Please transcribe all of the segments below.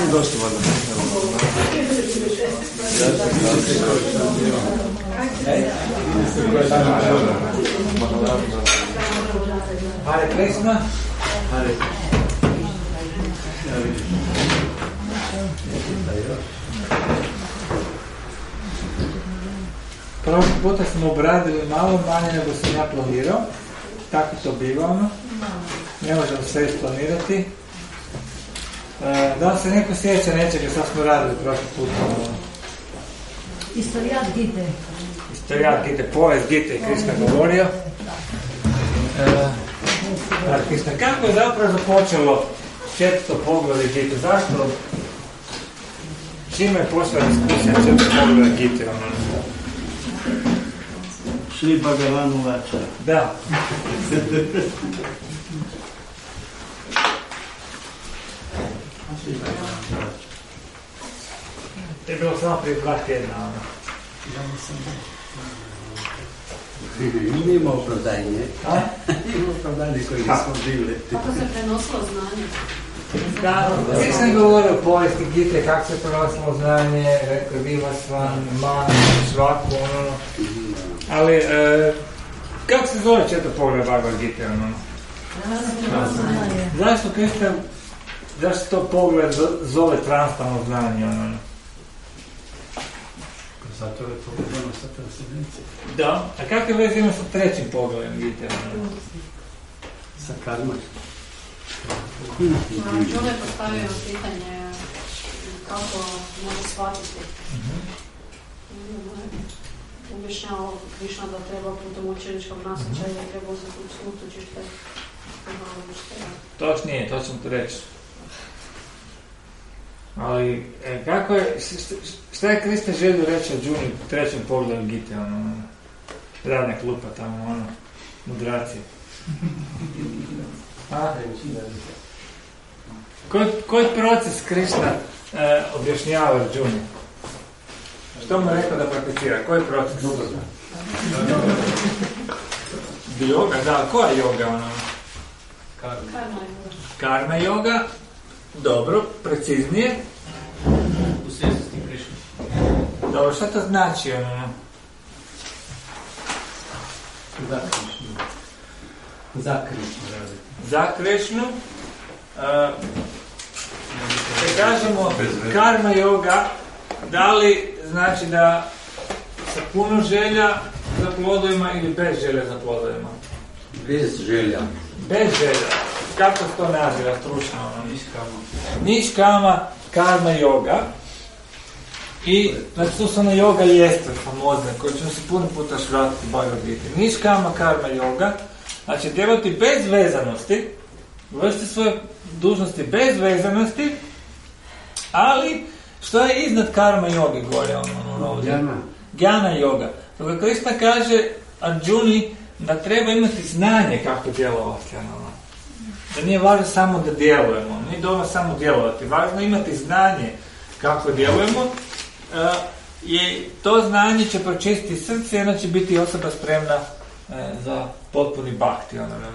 Došli valjda. Hare Krishna. Hare. Prošli puta smo obradili malo manje nego sam ja planirao. Tako to biva ono. Ne možemo sve isplanirati. Da li se neko sjeća nečega što smo radili prošli puta? Istorijat Gite. Istorijat Gite, povijest Gite je Krishna govorio. Krishna, kako je zapravo započelo 4. poglavlje Gite? Zašto? Čime je počela diskusija 4. poglavlje Gite? Šri Bhagavanu Vača. Da. To je bilo samo prije 2 tjedna. Nima opravdanje. Nima opravdanje koji nismo bili. Kako se prenosilo znanje? Svi sam govorio o povijesti Gite, kako se prenosilo znanje, rekao je Vivasvan, Man, svaku, ono. Ali, kako se zove 4. poglavlje Bhagavad Gite, ono? Zašto Krishna, zašto to pogled zove transtalno znanje, ono? Zato je pogodano sa transcendencijom. Da, a kakve veze ima sa 3. poglavljem Gite, ono? Sa karmom. Đole je postavio pitanje kako može shvatiti. Objašnjavao Krišna da treba putem učeničkog nasjećaja i treba uzeti utočište. Točnije, to ćemo ti reći. Ali, kako je, šta je Krishna želio reći o Džuni u 3. poglavlju Gite, ono, radne klupa tamo, ono, mudraci. Koji proces Krishna objašnjava Džuni? Što mu rekao da prakticira? Koji proces? Yoga, da, koja je yoga, ono? Karma yoga. Dobro, preciznije. U svjesnosti Krišne. Dobro, šta to znači, ono? Za Krišnu radi. Za Krišnu. Da kažemo, karma yoga, da li znači da sa puno želja za plodovima ili bez želja za plodovima? Bez želja. Bez želja. Kako se to naziva stručno? Niškama karma yoga. I znači tu su ona yoga ljestve famozne koje ćemo se puno puta švratiti Bhagavad Gita. Niškama karma yoga, znači djelovati bez vezanosti, vršiti svoje dužnosti bez vezanosti, ali što je iznad karma yogi gore ovdje? Gyana yoga. Toga Krishna kaže Arjuni da treba imati znanje kako djelovati. Da nije važno samo da djelujemo, nije dovoljno samo djelovati, važno je imati znanje kako djelujemo, i to znanje će pročistiti srce, jedna će biti osoba spremna za potpuni bhakti.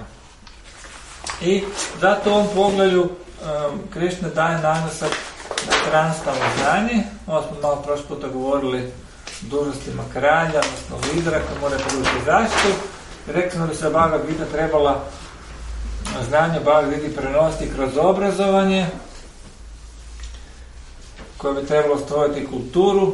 I zato u ovom poglavlju Krishna daje naglasak na transtalno znanje. Ovo smo malo prošli puta govorili dužnostima kralja, odnosno lidera koji mora pružiti zaštitu. Rekli smo da se Bhagavad Gita trebala znanje Bhagavad Gita prenositi kroz obrazovanje koje bi trebalo stvoriti kulturu.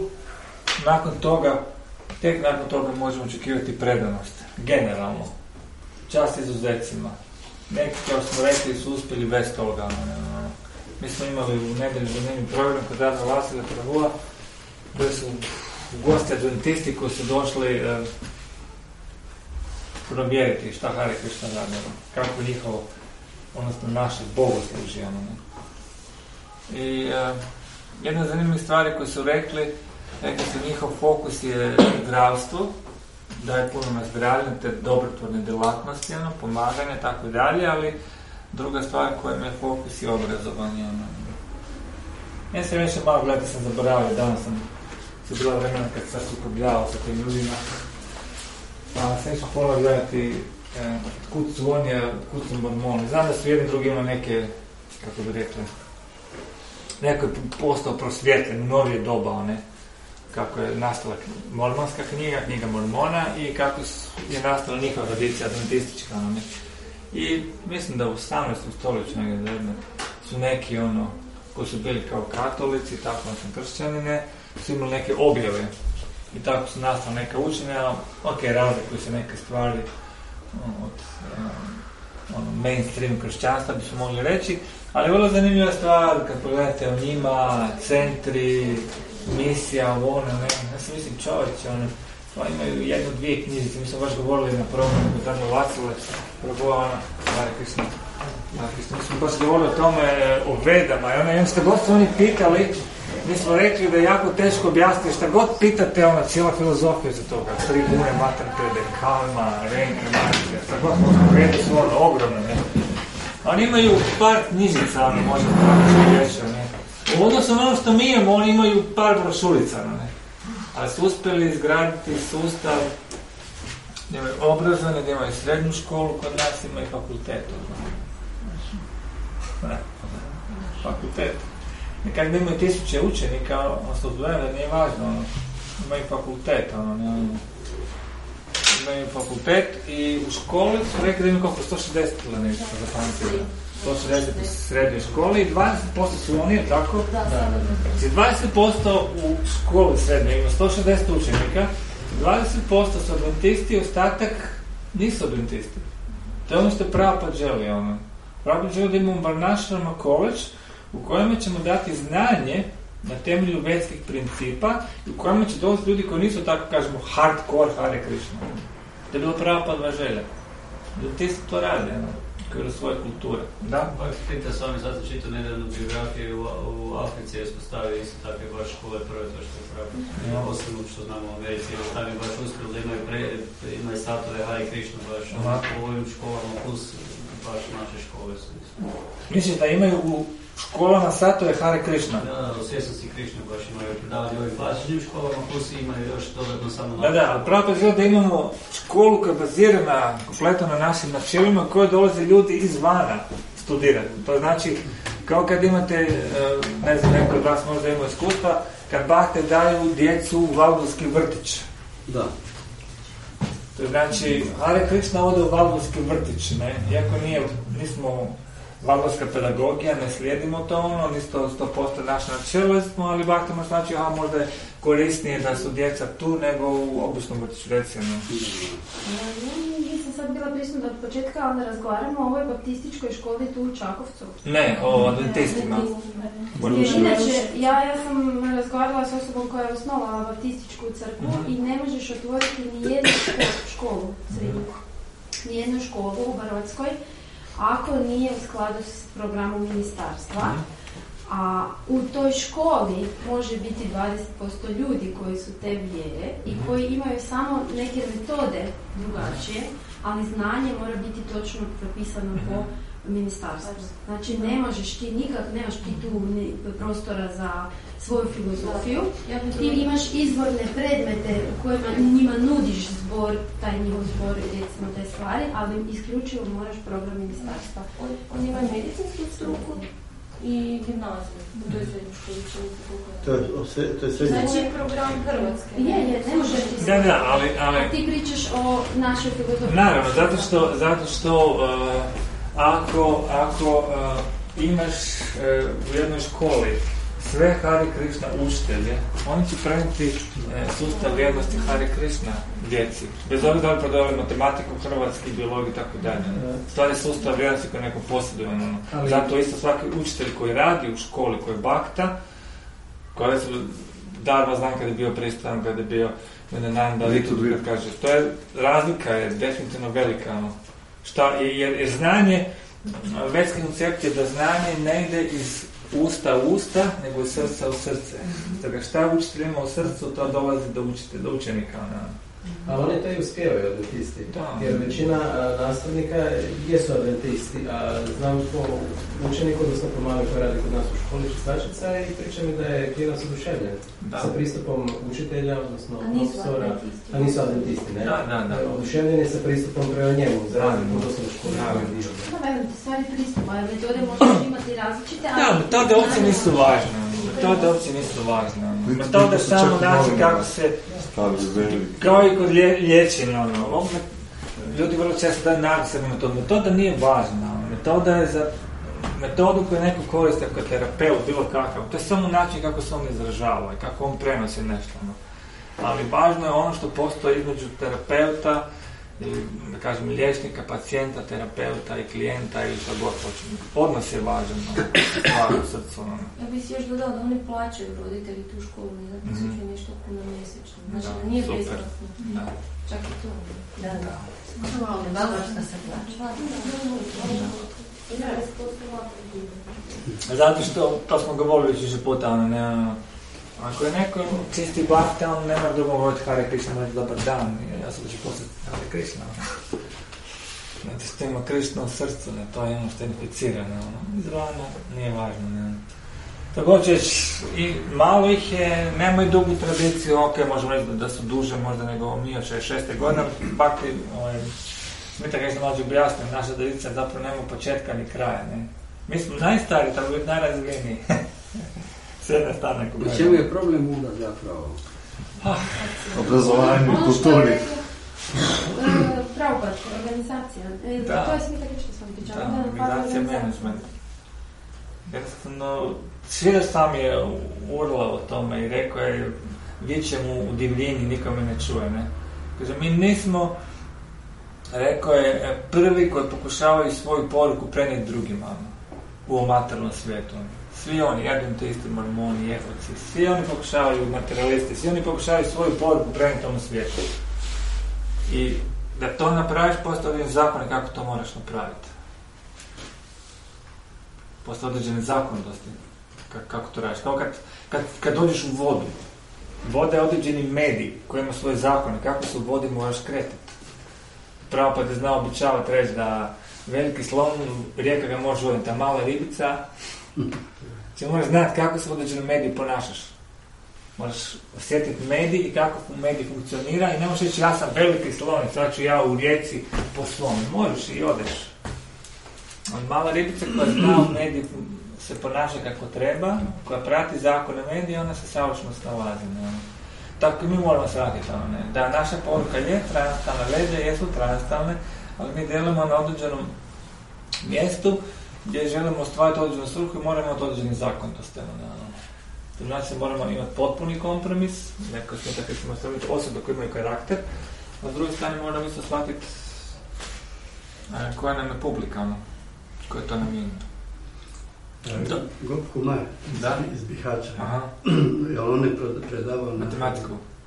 Tek nakon toga možemo očekivati predanost. Generalno. Čast izuzecima. Neki, kao smo rekli, su uspjeli bez toga. Mi smo imali u nedjelju zanimljiv program kod Dada Vasila Prabhuva, gdje su gosti adventisti koji su došli provjeriti šta Hare Krishna radi, kako njihovo, odnosno naše bogoslužje. I jedna zanimljiva stvari koje su rekli su njihov fokus je zdravstvo, da je puno na zdravlje, te dobrotvorne djelatnosti, pomaganje, tako i dalje, ali druga stvar koja mi je fokus je obrazovanje. Ja sam više malo gledati, sam zaboravio, danas sam se bila vremena kad sam sukobljavao sa tim ljudima, pa sam išao pola gledati kud zvonja, kud su mormoni. Znam da su jedni drugi imali neke, kako bi rekli, neko je postao prosvjetljen u novije doba, kako je nastala mormonska knjiga Mormona i kako je nastala njihova tradicija adventistička. I mislim da u 18. stoljeću su neki koji su bili kao katolici, tako kršćani, su imali neke objave i tako su nastala neka učenja, razlikuju se neke stvari od mainstream kršćanstva, bi su mogli reći, ali vrlo zanimljiva stvar kad pogledate o njima, centri, misija, ja sam mislim čovječe, imaju jednu, dvije knjižice, mi smo baš govorili na programu kod Tadla Vacile, mi smo baš govorili o tome, o Vedama, i šta god su oni pitali, mi smo rekli da je jako teško objasniti, šta god pitate, cijela filozofija za toga, tribune, mater, karma, reinkarnacija, šta god smo Vede su ogromne, oni imaju par knjižica, možda tako reći, u odnosu na ono što mi imamo, oni imaju par brošurica, ali su uspjeli izgraditi sustav gdje imaju obrazovanje, gdje imaju srednju školu, kod nas imaju fakultet. Fakultet. Nekad imaju 1000 učenika, studenta, nije važno, imaju fakultet, imaju fakultet i u školi su rekli da imaju koliko 160 ili nešto za pamćenje. 160 u srednjoj školi i 20% su oni, tako? Da. Znači 20% u školi srednjoj ima 160 učenika, 20% su adventisti, ostatak nisu adventisti. To je ono što Prabhupada želi, Prabhupada želi da imamo Varnashrama college u kojem ćemo dati znanje na temelju vedskih principa i u kojem će dolaziti ljudi koji nisu, tako kažemo, hardcore Hare Krishna. To je bilo Prabhupada želja. Adventisti to rade, koji je svoje kulture. Da? Pita s vami, sad sam čitao nedavnu biografiju u Africi, jer smo stavili isto takve baš škole prve, to što je pravo. Osim što znamo u Americi, jer stavili baš uspjeli da imaju statove Hare Krishna baš u ovim školama, plus baš naše škole su. Misliš da imaju u školama satove Hare Krishna? Da, u svjesnosti Krishna baš imaju predavanje ovim klasičnim školama, plus imaju još dodatno samo na... Da, ali pravo želi da imamo školu koja je bazirana kompletno na našim načelima, koje dolaze ljudi izvana studirati. To znači, kao kad imate, ne znam, neko od vas možda ima iskustva, kad bahte daju djecu u Valbulski vrtić. Da. To znači, Hare Krishna ode u Valbulski vrtić, iako nismo valbulska pedagogija, ne slijedimo to, nisto 100% naše načelo smo, ali bahtamo znači, možda je korisnije da su djeca tu nego u običnom vrtiću, recimo. Nisam sad bila prisutna od početka, ali razgovaramo o ovoj baptističkoj školi tu u Čakovcu. Ne, o adventistima. Inače, ja sam razgovarala s osobom koja je osnovala baptističku crkvu i ne možeš otvoriti ni jednu školu srednju, ni jednu školu u Hrvatskoj, ako nije u skladu s programom ministarstva, a u toj školi može biti 20% ljudi koji su te vjere i koji imaju samo neke metode drugačije, ali znanje mora biti točno propisano po ministarstvu. Znači ne možeš ti nemaš ti tu prostora za svoju filozofiju, ti imaš izvorne predmete u kojima njima nudiš zbor, taj njihov zbor, recimo te stvari, ali isključivo moraš program ministarstva. On ima medicinsku struku i gimnaziju u toj srednjoj školi. To je srednji. Znači program Hrvatske. Je, ne možeš ti se... Da, ali... A ti pričaš o našoj filozofiji. Naravno, zato što ako imaš u jednoj školi sve Hare Krishna učitelje, oni će prenijeti sustav vrijednosti Hare Krishna djeci. Bez obzira da li prodavali matematiku, hrvatski, biologiju i tako dalje. Stvari sustav vrijednosti koje neko posjeduje. Zato isto svaki učitelj koji radi u školi, koji je bakta, koja su Darva znam kada je bio pristavan, kada je bio Nanda, kad kaže, to je razlika je definitivno velika. Jer znanje, vedski koncept je da znanje ne ide iz usta u usta, nego iz srca u srce. Dakle, šta učitelj ima u srcu, to dolazi do učenika. Ali oni to i uspijevaju, adventisti. Da. Jer većina nastavnika jesu adventisti, a znam po učeniku, odnosno po mami koji radi kod nas u školi čistačica i priča mi da je klinac oduševljen sa pristupom učitelja, odnosno profesora, a nisu adventisti, ne? Da. Oduševljen je sa pristupom prema njemu, za razliku od osnovne škole. Velim ti, stvari pristupa, jer metode možeš imati različite, Da, metode uopće nisu važne. Metode uopće nisu važne. Metode samo način kako se... Kao i kod liječenja, ljudi vrlo često daju naglasak na metodu. Metoda nije važna. Metoda je za metodu koju neko koristi kao terapeut, bilo kakav. To je samo način kako se on izražava i kako on prenosi nešto. Ali važno je ono što postoji između terapeuta, ili, da kažem, liječnika, pacijenta, terapeuta i klijenta ili što god hoćemo. Odnos je važan, stvar u srcu. Ja bih si još dodao da oni plaćaju roditelji tu školu, ne znam, tisuće nešto kuna mjesečno. Znači da nije besplatno. Da. Čak i to. Da. Malo što se plaća. Zato što, to smo govorili više puta, ako je neko čisti bhakti, on ne mora drugo govoriti Hare Krishna, reći dobar dan, ja sam će postati Hare Krishna. Znači što ima Krishna u srcu, to je ono što je inficirano, izravno nije važno. Ne. Također, i malo ih je, nemaju dugu tradiciju, ok, možemo reći da su duže možda nego mi od 66. godine, bhakti, Smita Krishna mlađi objasnio, naša tradicija zapravo nema početka ni kraja, ne. Mi smo najstariji, tako biti najrazvijeniji. S jedne strane kako u čemu je problem onda zapravo? Obrazovanje, kulturi. Pravopat, organizacija. To je Smita Krishna sam pričala. Da, organizacija, management. Jednostavno, Svira sam je urlao o tome i rekao je vičem u divljini, nikome ne čuje, ne. Kaže, mi nismo, rekao je, prvi koji pokušavaju svoju poruku prenijeti drugima u ovom materijalnom svijetu. Svi oni, adventisti, mormoni, jehovci, svi oni pokušavaju, materialisti, svi oni pokušavaju svoju poruku prenijeti tomu svijetu. I da to napraviš, postoje određeni zakoni kako to moraš napraviti. Postoje određene zakonitosti kako to radiš. Kao kad dođeš u vodu. Voda je određeni medij koji ima svoje zakone, kako se u vodi moraš kretati. Pravopat je znao običavati reći da veliki slon, rijeka ga može voditi, a mala ribica, znači moraš znati kako se u određenom mediju ponašaš. Moraš osjetiti medij i kako medij funkcionira i ne možeš reći ja sam veliki slon, sad ću ja u rijeci po slonu. Možeš i odeš. Mala ribica koja zna u mediju se ponaša kako treba, koja prati zakone medija, ona se savršeno snalazi. Tako i mi moramo shvatiti da naša poruka je transtalna, veze jesu transtalne, ali mi delamo na određenom mjestu gdje želimo ostvariti određenu svrhu i moramo imati određeni zakonitosti. To znači moramo imati potpuni kompromis, neko smo tako ćemo staviti osobe koje imaju karakter, a s druge strane moramo isto shvatiti koja nam je publika, koja je to namijenjeno. Gop Kumar iz Bihaća. On je predavao matematiku.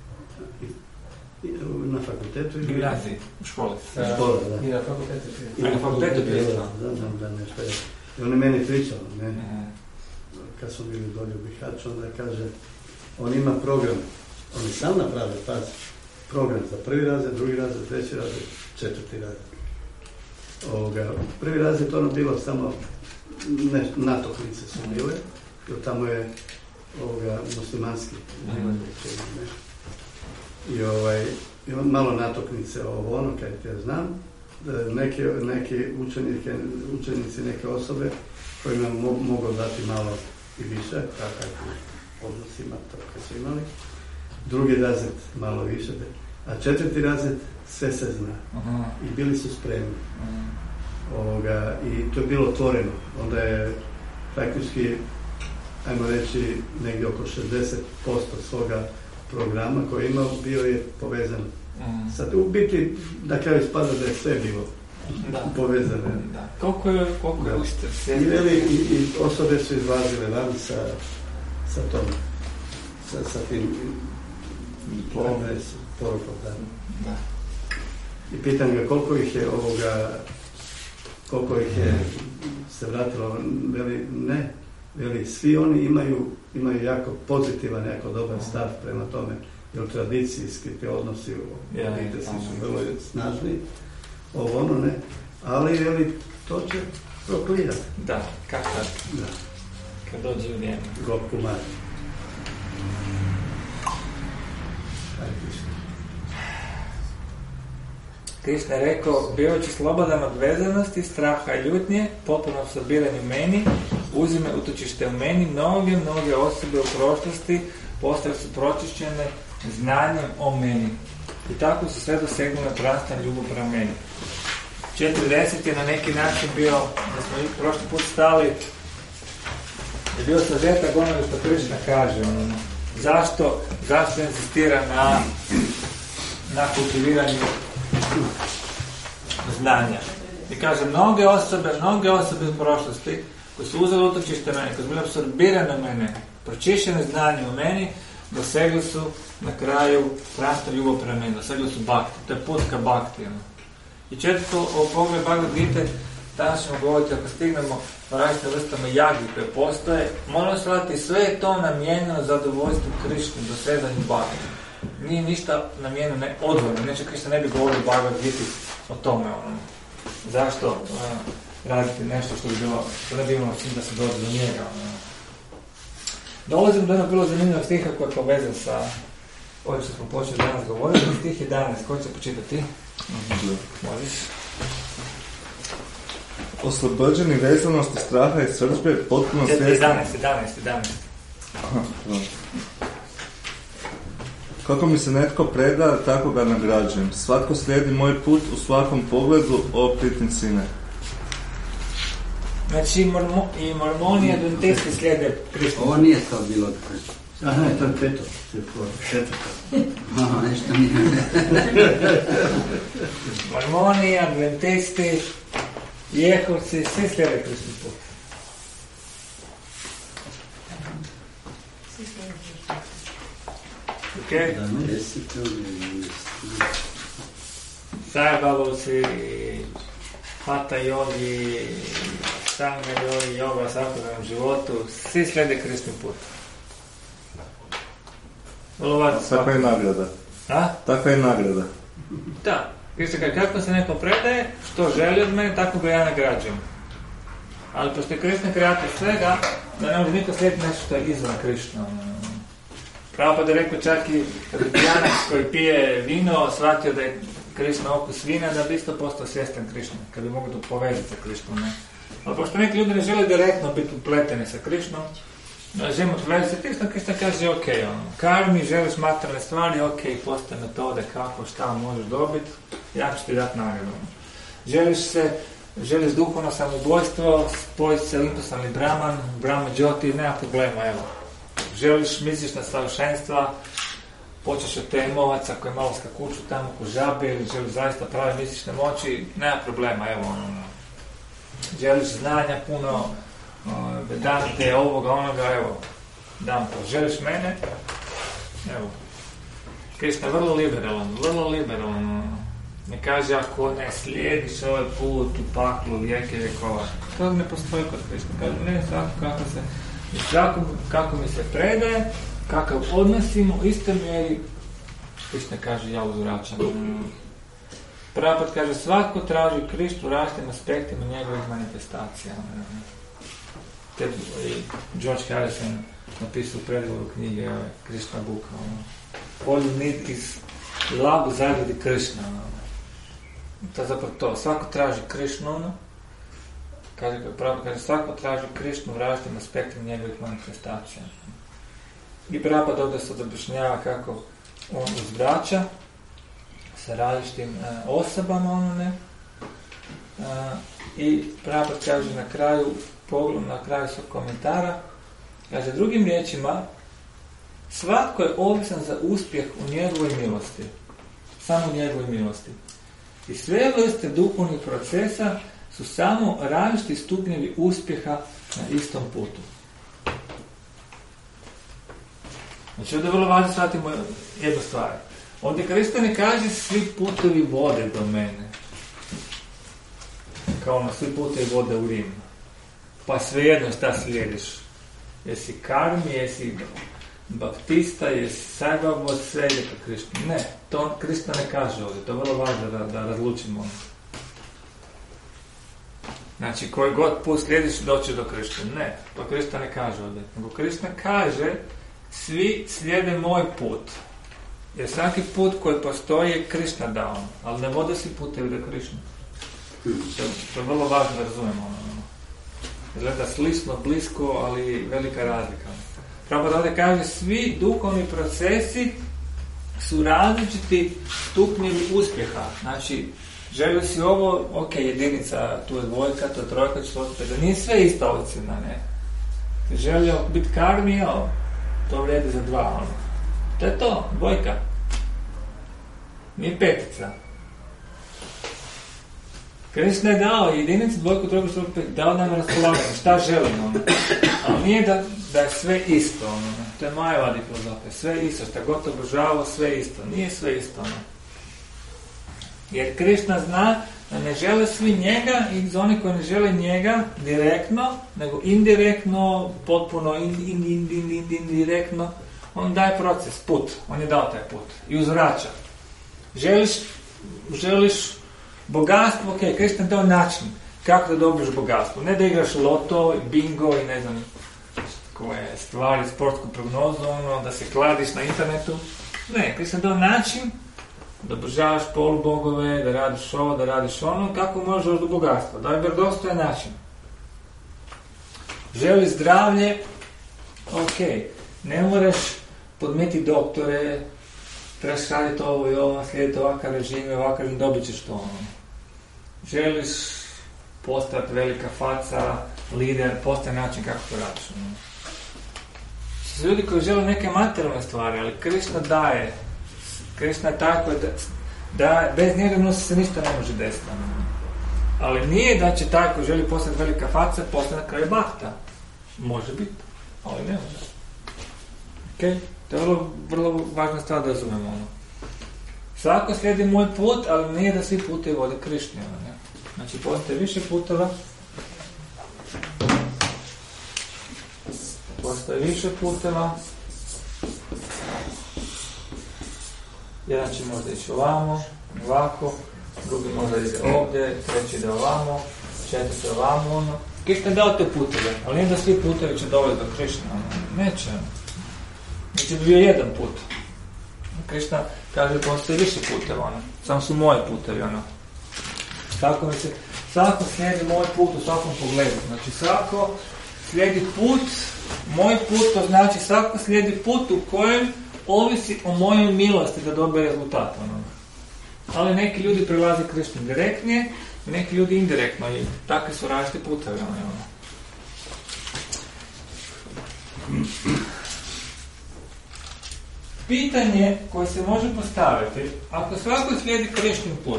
Na fakultetu ili? Gimnaziji, u školi. Škola, da. I na fakultetu prije. I na fakultetu prije. Da, nešto je. I on je meni pričao, ne? Kad smo bili dolje u Bihaću, onda kaže, on ima program, on je sam napravio, pazi, program za prvi razred, drugi razred, treći razred, četvrti razred. Prvi razred ono bilo samo natoknice su bile, jer tamo je muslimanski. I malo natoknice ono, kaj te znam, neki učenici, neke osobe kojima mogu dati malo i više, takav odnosima to kad su imali. Drugi razred malo više, a četvrti razred sve se zna. I bili su spremni. I to je bilo otvoreno. Onda je praktički, ajmo reći, negdje oko 60% svoga programa koji je imao bio je povezan. Sad u biti na kraju spada da je sve bilo povezano. Koliko je ušte sve? I osobe su izlazile van sa tom, sa tim porukom. I pitam ga koliko ih je se vratilo, veli, svi oni imaju jako pozitivan, jako dobar stav prema tome. jer tradicijski te odnosi u obiteljski su vrlo snažni, ovo ono ne, ali to će proplijati. Da, kako? Da. Kad dođe u vrijeme. Gopku Mariju. Krišna je rekao, bivajući slobodan od vezanosti, straha i ljutnje, potpuno apsorbiran u meni, uzime utočište u meni, mnoge osobe u prošlosti postale su pročišćene znanjem o meni. I tako su sve dosegnule prastan ljubav prema meni. 40 je na neki način bio, da smo prošli put stali, je bio sažetak onoga što Krišna kaže. Zašto insistira na kultiviranju znanja. I kaže, mnoge osobe u prošlosti koji su uzeli utočište mene, koji su bili apsorbirane mene, pročišćene znanje u meni, dosegli su na kraju prastan ljubav prema meni, dosegli su bhakti. To je put ka bhakti. I četvrto, o pogledu Bhagavad Gita, danas ćemo govoriti, ako stignemo različitim vrstama jagi koje postoje, moramo shvatiti sve je to namijenjeno zadovoljstvu Krišne, dosezanju bhakti. Nije ništa namijenjeno ne odvojeno, neće Krišna ne bi govorio o Bhagavad Gita o tome. Zašto raditi nešto što ne bi imalo čim da se dođe do njega. Dolazim do jednog bilo zanimljivog stiha koji je povezan sa ovim što smo počeli danas govoriti. Stih 11, ko će počitati? Možeš. Oslobođeni vezanosti, straha i srdžbe, potpuno svjesni... 11. Aha, kako mi se netko preda, tako ga nagrađujem. Svatko slijedi moj put u svakom pogledu, o pritim sine. Znači i mormoni i adventisti slijede Krišnu. Ovo nije to bilo od Krišna. Aha, to je peto. Aha, nešto nije. Mormoni, adventisti, jehovci, svi slijede Krišnu put. Okay. Sajababovci, Hatha yogi, Sangha yogi, yoga, svakodnevnom životu, svi slijede Krišni put. Takva je nagrada. A? Takva je nagrada. Da. Krišna kaže, kako se neko predaje, što želi od mene, tako ga ja nagrađujem. Ali pošto je Krišna kreator svega, da ne može niko slijediti nešto što je izvan Krišna. Prabhupada je rekao čak i kad bi pijanac koji pije vino shvatio da je Krišna okus vina, da bi isto postao svjestan Krišna, kad bi mogu to povezati sa Krišnom. Ne? Ali pošto neki ljudi ne žele direktno biti upleteni sa Krišnom, želimo povezati sa Krišnom, Krišna kaže ok, karmi, želiš materijalne stvari, ok, postoje metode kako, šta možeš dobiti, ja ću ti dati nagradu. Želiš duhovno samobojstvo, spojiti se Olimpusan ili Brahma Jyoti, nema problema, evo. Misliš na savršenstva, počeš od temovaca koji malo skakuću tamo ko žabe ili želiš zaista pravi mistične moći, nema problema, evo. Želiš znanja puno, vedante, ovoga, onoga, evo, dam to. Želiš mene, evo. Krišna je vrlo liberalan. Ne kaže, ako ne slijediš ovaj put u paklu vijeke vjekova. To ne postoji kod Krišna. Kaže, ne, svako kako mi se predaje, kakav odnosimo, u istoj mjeri, Krišna kaže, ja uzvraćam. Prabhupada kaže, svatko traži Krišnu u različitim aspektima njegovih manifestacija. George Harrison napisao u predgovoru knjige Krišna Buka. All you need is love zagradi Krišna. To je zapravo to. Svako traži Krišnu, kaže, svako traži Krišnu u različitim aspektima njegovih manifestacija. I Prabhupada ovdje se objašnjava kako on uzvraća sa različitim osobama, i Prabhupada kaže na kraju svog komentara, kaže, drugim riječima, svatko je ovisan za uspjeh u njegovoj milosti. Samo u njegovoj milosti. I sve vrste duhovnih procesa su samo različiti stupnjevi uspjeha na istom putu. Znači, ovdje je vrlo važno shvatimo jednu stvar. Ovdje Krišna ne kaže svi putovi vode do mene. Kao na svi putovi vode u Rim. Pa svejedno šta slijediš. Jesi karmi, jesi baptista je Sajbabo sredje ka Krišna. Ne, to Krišna ne kaže ovdje, to je vrlo važno da razlučimo. Znači, koji god put slijediš, doći do Krišna. Ne, to Krišna ne kaže ovdje. Nego Krišna kaže, svi slijede moj put. Jer svaki put koji postoji je Krišna dao. Ali ne vode svi putevi do Krišna. To je vrlo važno da razumemo. Gleda slično, blisko, ali velika razlika. Pravo ovdje kaže, svi duhovni procesi su različiti stupnjevi uspjeha. Znači, želio si ovo, ok, jedinica, tu je dvojka, to je trojka, četvrtka, da nije sve ista ocjena, ne. Ti želio biti karmi, to vrijedi za 2, ono. To je to, dvojka. Nije 5. Krišna je dao jedinicu, dvojku, trojku, četvrtku, 5, dao nam raspolaganje, šta želimo, ono. Ali nije da je sve isto, ono. To je Majavadi filozofija, sve isto, šta god obožavao, sve isto. Nije sve isto, ono. Jer Krišna zna da ne žele svi njega i za oni koji ne žele njega direktno, nego indirektno, potpuno indirektno, on daje proces, put, on je dao taj put i uzvraća. Želiš bogatstvo, ok, Krišna je dao način kako da dobiješ bogatstvo. Ne da igraš loto, bingo i ne znam koje stvari, sportsku prognozu, da se kladiš na internetu. Ne, Krišna je dao način da obožavaš polubogove, da radiš ovo, da radiš ono, kako možeš doći do bogatstva. Daj vjerodostojan način. Želiš zdravlje, ok, ne moraš podmeti doktore, trebaš raditi ovo i ovo, slijediti ovakav režim, dobit ćeš to ono. Želiš postati velika faca, lider, postoji način kako to radiš. Ono. Su ljudi koji žele neke materijalne stvari, ali Krišna daje. Krišna je tako da bez njega se ništa ne može desiti. Ali nije da će taj koji želi postati velika faca postati na kraju bakta. Može biti, ali ne može. Ok, to je vrlo važna stvar da razumemo ono. Svako slijedi moj put, ali nije da svi putevi vode Krišni. Znači, postoje više puteva. Jedan će možda ići ovamo, ovako, drugi možda ide ovdje, treći ide ovamo, četvrti ovamo, ono. Krišna je dao te puteve, ali nije da svi putevi će dovesti do Krišna, ono. Neće. Neće bi bio jedan put. Krišna kaže postoji više puteva, ono. Samo su moji putevi, ono. Svako slijedi moj put u svakom pogledu. Znači, svako slijedi put, moj put, to znači svako slijedi put u kojem ovisi o mojoj milosti da dobije rezultat. Ono. Ali neki ljudi prilaze Krišni direktnije, neki ljudi indirektno i takvi su različiti putevi. Ono. Pitanje koje se može postaviti, ako svako slijedi Krišnin put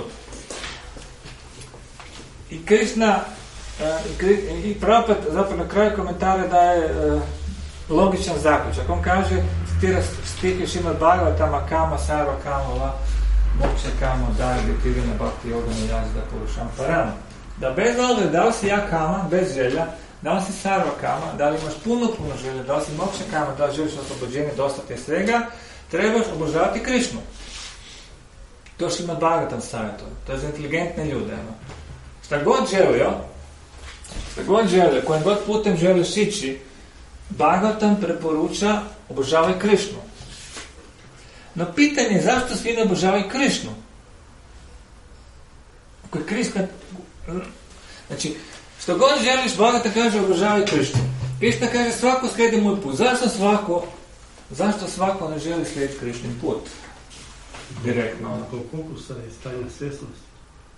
i Krišna i Prabhupada zapravo na kraju komentara daje logičan zaključak. On kaže, citira stih Šrimad Bhagavatam, kama, sarva, kamala, moksha, kama, dajde, tirina, bhakti, yogana, jazda, purušam, parama. Da bez obzira da li si ja kama, bez želja, da li si sarva kama, da li imaš puno želja, da li si moksha kama, da li želiš oslobođenje, dosta te svega, trebaš obožavati Krišnu. To Šrimad Bhagavatam savjetuje. To je za inteligentne ljude. Šta god želio, kojim god putem želiš ići, Bhagavatam preporuča obožavaj Krišnu. No pitanje je zašto svi ne obožavaju Krišnu? Ako je Krišna... Znači, što god želiš, Bhagavatam kaže obožavaj Krišnu. Krišna kaže svako slijedi moj put. Zašto svako ne želi slijediti Krišnin put? Direktno. Ako fokusa je stanja svjesnosti.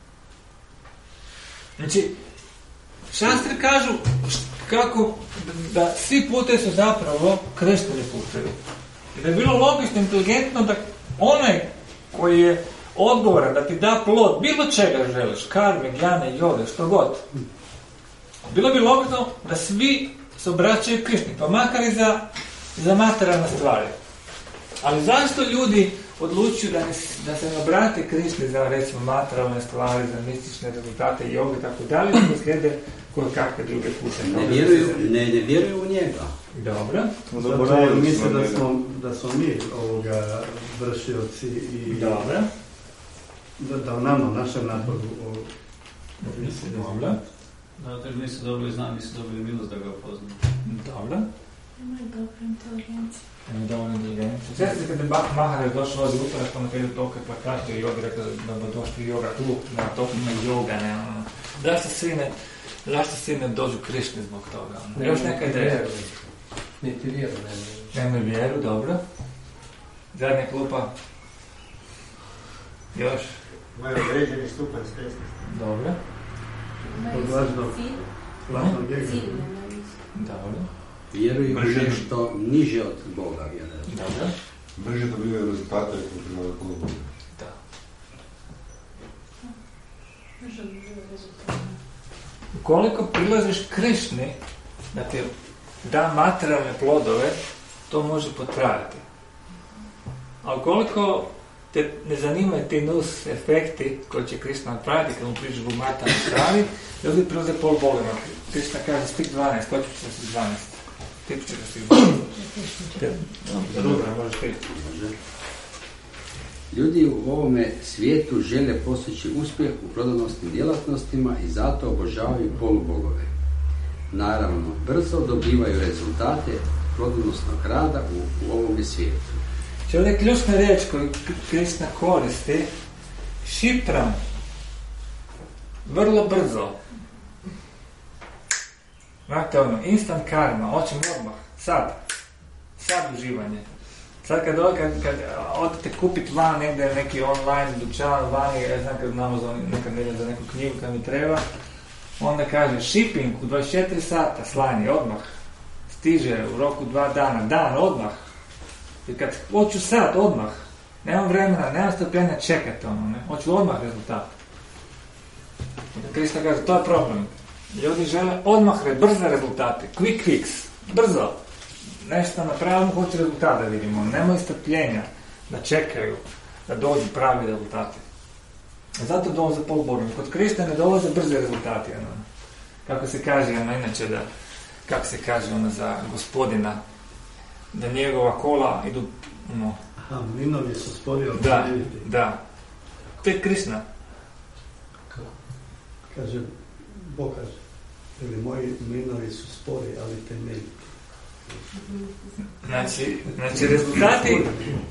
Znači, šastri kažu kako da svi putevi su zapravo Krišnini putevi. I da je bilo logično, inteligentno da onaj koji je odgovoran da ti da plod, bilo čega želiš, karme, gjane, jode, što god. Bilo bi logično da svi se obraćaju Krišni, pa makar i za materijalne stvari. Ali zašto ljudi odlučuju da se ne obrate Krišni za, recimo, materijalne stvari, za mistične rezultate i joge, tako dalje, da slijede koje kakve druge pute? Ne vjeruju u njega. Dobro. Zato jer misle da smo mi vršioci i dobro. Da u nama, u našem naporu dobro. Zato jer nisu dobili znam, nisu dobili milost da ga poznaju. Dobro. Imaju dobro inteligenciju. Dovoljno inteligenciju. Sjećate se kada je Maharaj došao ovdje upravo što na kraju toke plakati o jogi, rekao da bi došli joga tu, na toku ima joga, ne ono. Zašto svi ne dođu Krišni zbog toga? Još neka ideja. Niti vjeru nemaju vjeru, dobro. Zadnja klupa. Još. Imaju određeni stupanj svjesnosti. Dobro. Cilj. Dobro. Vjeruju nešto niže od Boga, vjerujem. Dobro. Brže dobivaju rezultate u primjeru Boga. Da. Brže dobivaju rezultate. Ukoliko prilaziš Krišni da ti da materijalne plodove, to može potrajati. A ukoliko te ne zanimaju ti nus efekti koji će Krišna napraviti kad mu priđeš u materijalne stvari, ljudi prilaze pol Bogima. Krišna kaže stih 12, ko će se stih 12? Ti će se stih 12. Dobro, možeš ti. Ljudi u ovome svijetu žele postići uspjeh u plodonosnim djelatnostima i zato obožavaju polubogove. Naravno, brzo dobivaju rezultate plodonosnog rada u ovome svijetu. Ovdje je ključna riječ koju Krišna koristi, šipram, vrlo brzo. Znate ono, instant karma, hoćem odmah, sad uživanje. Sad kad odete kupiti van negdje neki online dućan vani, ja znam kad na Amazon nekad ne za neku knjigu kad mi treba, onda kaže shipping u 24 sata, slanje, odmah, stiže u roku 2 dana, dan, odmah. I kad hoću sad, odmah, nemam vremena, nemam strpljenja čekati ono, ne, hoću odmah rezultat. Krista kaže, to je problem. Ljudi žele odmah, brze rezultate, quick fix, brzo. Nešto napravimo, hoće rezultat da vidimo. Nemoj strpljenja da čekaju da dođu pravi rezultati. Zato dolaze polborni. Kod Krista ne dolaze brze rezultati. Ono. Kako se kaže, inače da, kako se kaže za gospodina, da njegova kola idu, mlinovi su spori od Da. To je Krishna. Kaže, Bog kaže, ili moji mlinovi su spori, ali temeljiti. Znači rezultati,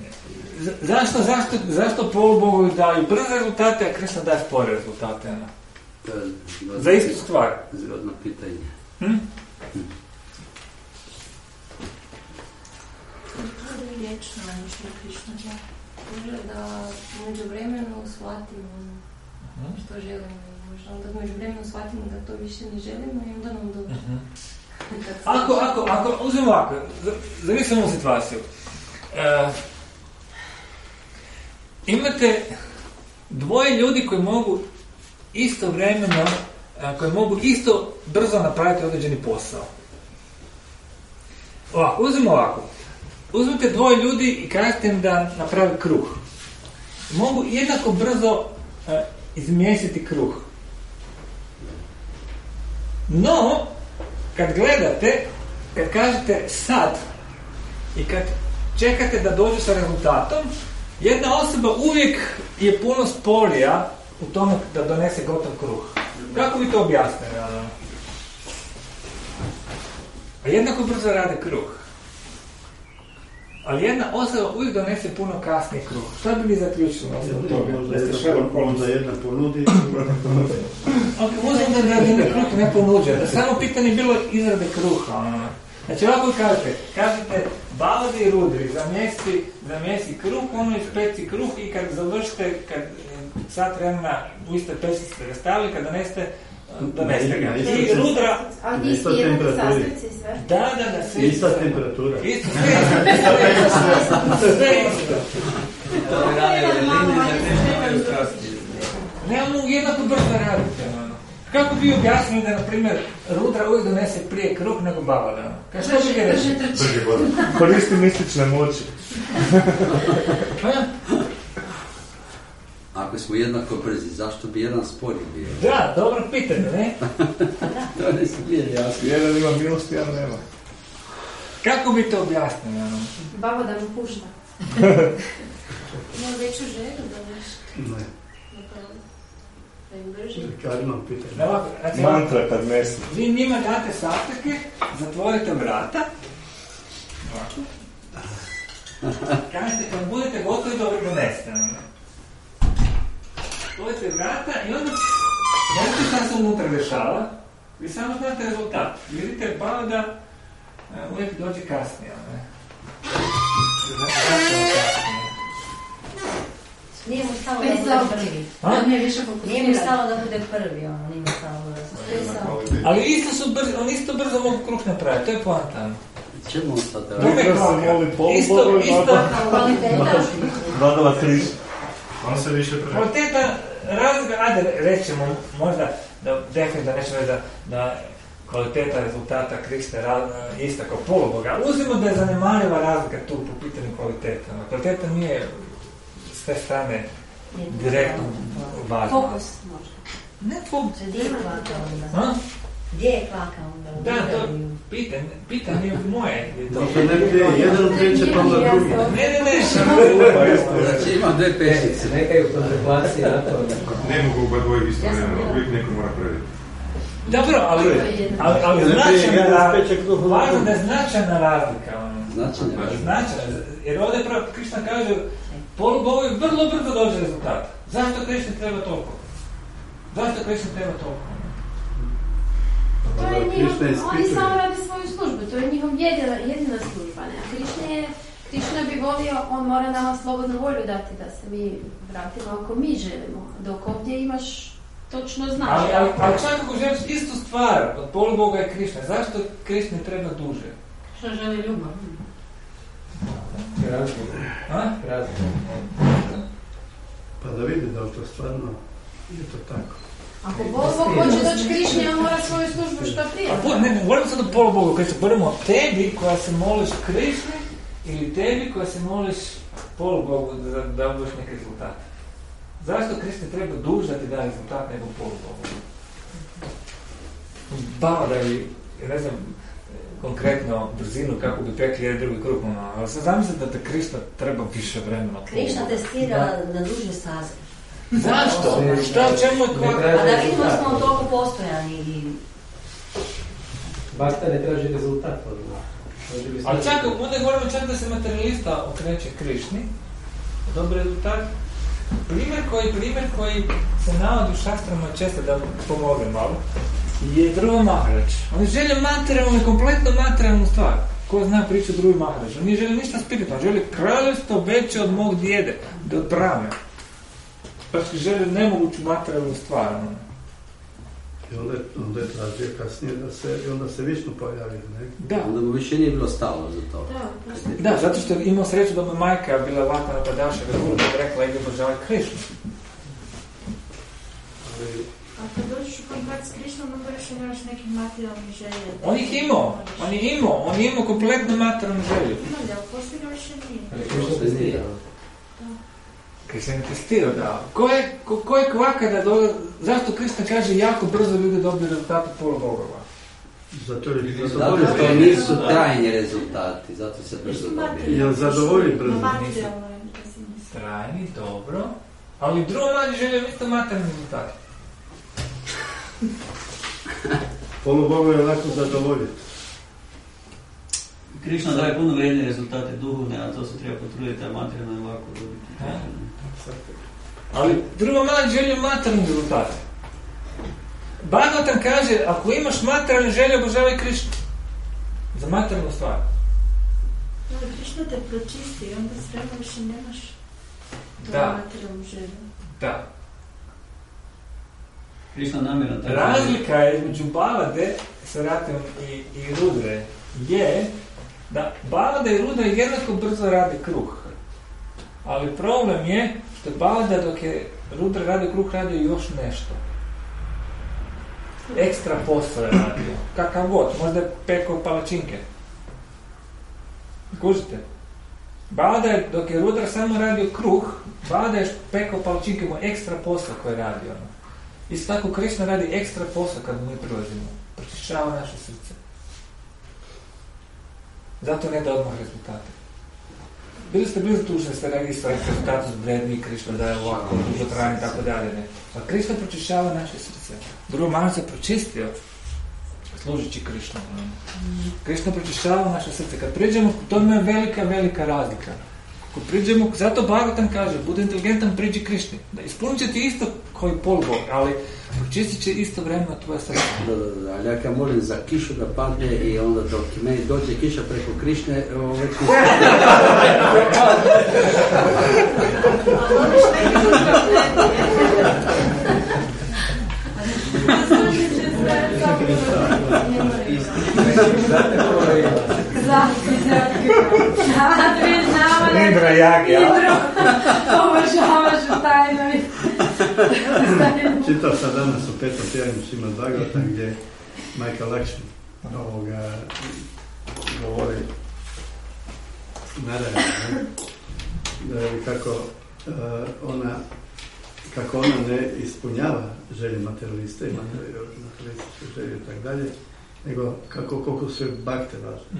zašto polubogovi daju brze rezultate, a Krishna daje spore rezultate? Za istu stvar. Zgodno pitanje. To je vječno najviše Krishna da može da među vremenu shvatimo što želimo. Možda onda među vremenu shvatimo da to više ne želimo i onda nam dođe. Ako uzmemo ovako, zamislimo ovu situaciju. Imate dvoje ljudi koji mogu istovremeno, koji mogu isto brzo napraviti određeni posao. Uzmimo ovako. Uzmite dvoje ljudi i kažete im da napravi kruh. Mogu jednako brzo izmjesiti kruh. No, kad gledate, kad kažete sad i kad čekate da dođu sa rezultatom, jedna osoba uvijek je puno sporija u tome da donese gotov kruh. Kako vi to objasnite? A jednako brzo rade kruh. Ali jedna osoba uvijek donese puno kasnije kruh. Šta bi vi zaključili? Možda jedna ponudi. Možda da jedna kruh ne ponuđe. Samo pitanje je bilo izrade kruha. Znači ovako kažete Baladi i Rudri, zamjesi kruh, ispeci kruh i kad završite, kad sat vremena u iste peći ste ga stavili, kad doneste ga. I Rudra... A ti isti jednaki sastojci sve? Da, sve ista temperatura. Isto, sve isto. Nemamo jednako brzo raditi. Kako bi objasnili da, na primjer, Rudra uvijek donese prije kruh nego Balada? Što bi ga reći? Koristi mistične moći. Ako smo jednako brzi, zašto bi jedan sporiji bio? Da, dobro pitanje, ne? To ne smije jasno. Jedan ima milost, jedan nema. Kako bi to objasnili? Baba da mu pušta. Ima veću želju da nešto. Ne. Da im brži. Kad imam pitanje. Mantra kad mesi. Vi njima date sastojke, zatvorite vrata. Ovako. Kažete, kad budete gotovi, dobro donesete. Zatvorite vrata i onda znate šta se unutra dešava. Vi samo znate rezultat. Vidite, baba da uvijek dođe kasnije. Nije mu stalo da bude prvi. Nije mu stalo da bude prvi, ono, nije mu stalo da bude. Ali on isto brzo mogu kruh napraviti, to je poanta. Čemu on sad Isto kvaliteta. Radova križ. On se više prvi. Kvaliteta razloga, ajde rećemo možda da definitivno nećemo reći da kvaliteta rezultata Krista je ista kao poluboga. Uzmimo da je zanemariva razlika tu po pitanju kvaliteta. Kvaliteta nije s te strane direktno važna. Fokus možda. Ne fokus. Gdje je kvaka onda? Gdje je kvaka onda? Da, to pitanje moje. Možda ne prije, jedan prijeće pa onda drugi. Ne. Znači imam dve pešice. Neka je u kontemplaciji na to. Ne mogu oba dvoje isto vremena, uvijek neko mora prediti. Dobro, ali važno da je značajna razlika. Značajna. Jer ovdje Krišna kaže, polubogovi vrlo brzo dođe rezultat. Zašto Krišni treba toliko? To je oni samo radi svoju službu, to je njihov jedina služba. Krišna bi volio, on mora nama slobodnu volju dati da se mi vratimo ako mi želimo, dok ovdje imaš točno znaš. Ali čak ako želiš istu stvar od poluboga i Krišne, zašto Krišni treba duže? Što želi ljubav? Razlog. Pa da vidi da li to stvarno je to tako. Ako Bog hoće doći Krišnji, on mora svoju službu što prije. Ne govorimo sad o polubogu Krišni, govorimo tebi koja se moliš Krišni ili tebi koja se moliš polubogu da budeš neki rezultat. Zašto Krišni treba duže da ti da rezultat nego polubogu? Bava da li, ne znam, konkretno brzinu kako bi pekli jedan drugi kruh, ali sad zamislite da te Krišna treba više vremena. Krišna testira na duže staze. Zašto? Šta, o čemu je kvaka? A da vidimo da smo toliko postojani. Bakta ne traži rezultat. Ali čak, onda govorimo čak da se materialista okreće Krišni, dobar rezultat. Primjer koji se navodi u šastrama često da pomognem malo, je Dhruva Maharač. Oni žele materijalnu, kompletno materijalnu stvar. Ko zna priču Dhruvi Maharač? On nije žele ništa spiritualno, žele kraljevstvo veće od mog djede, od Brahme. Pa žele nemoguću materijalnu stvar. I onda je tražio kasnije i onda se Višnu pojavio, ne? Da. Onda mu više nije bilo stalo za to. Da, zato što je imao sreću da mu majka bila ovakva napadaša Guru, da je rekla ide obožavaj Krišnu. A kad dođeš u kontakt s Krišnom, onda još nemaš nekih materijalnih želje. On je imao kompletnu materijalnu želju. Ima li, ali poslije ga više nije. Krišna je testirao, da. Ko je kvaka da dole... Zašto Krišna kaže jako brzo ljudi dobiju rezultate polubogova? Zato što nisu trajni rezultati, zato se brzo dobiju. Jel zadovolji brzo? Trajni, dobro. Ali drugo mladi želje isto materijalni rezultati. Polubogu je lako zadovoljiti. Krišna daje puno vrijedne rezultate duhovne, a to se treba potruditi, a materijalno je lako dobiti. Ali drugo mladi želje materijalni rezultate. Bhagavatam kaže, ako imaš materijalne želje, obožavaj Krišnu. Za materijalnu stvar. Ali Krišna te pročisti i onda sve više nemaš materijalnu želju. Da. Krišna namjerno tako. Razlika između Bhavade, Svaratom i Rudre je da Bhavada i Rudra jednako brzo radi kruh. Ali problem je što Bhavada dok je Rudra radio kruh, radio još nešto. Ekstra posao je radio. Kakav god, možda je pekao palačinke. Kužite? Bhavada je, dok je Rudra samo radio kruh, Bhavada je pekao palačinke, mu ekstra posao koji je radio. Isto tako Krišna radi ekstra posao kad mi prilazimo. Pročišćava naše srce. Zato ne da odmah rezultate. Bili ste blizu tužni, ste registrovali rezultatu zbredni, Krišna daje ovako, dugo trajanje i tako dalje. Ne. A Krišna pročišćava naše srce. Drugo, malo se pročistio služići Krišnu. Krišna pročišćava naše srce. Kad priđemo, to je velika, velika razlika. Kad priđemo, zato Bhagavatam kaže, bude inteligentan, priđi Krišni. Da ispunit će ti isto koji polubog, ali pročistit će isto vremena tvoje srce. Da, ali ja kad molim za kišu da padne i onda dok meni dođe kiša preko Krišne, već mi Indra Jagi, ja? Obožavaš u tajnovi. Čitao sam danas u 5. tjednu Šrimad Bhagavatam gdje majka Lakšmi govori naravno kako ona ne ispunjava želje materialiste i materialističke želje i tako dalje, nego koliko su bakte važne.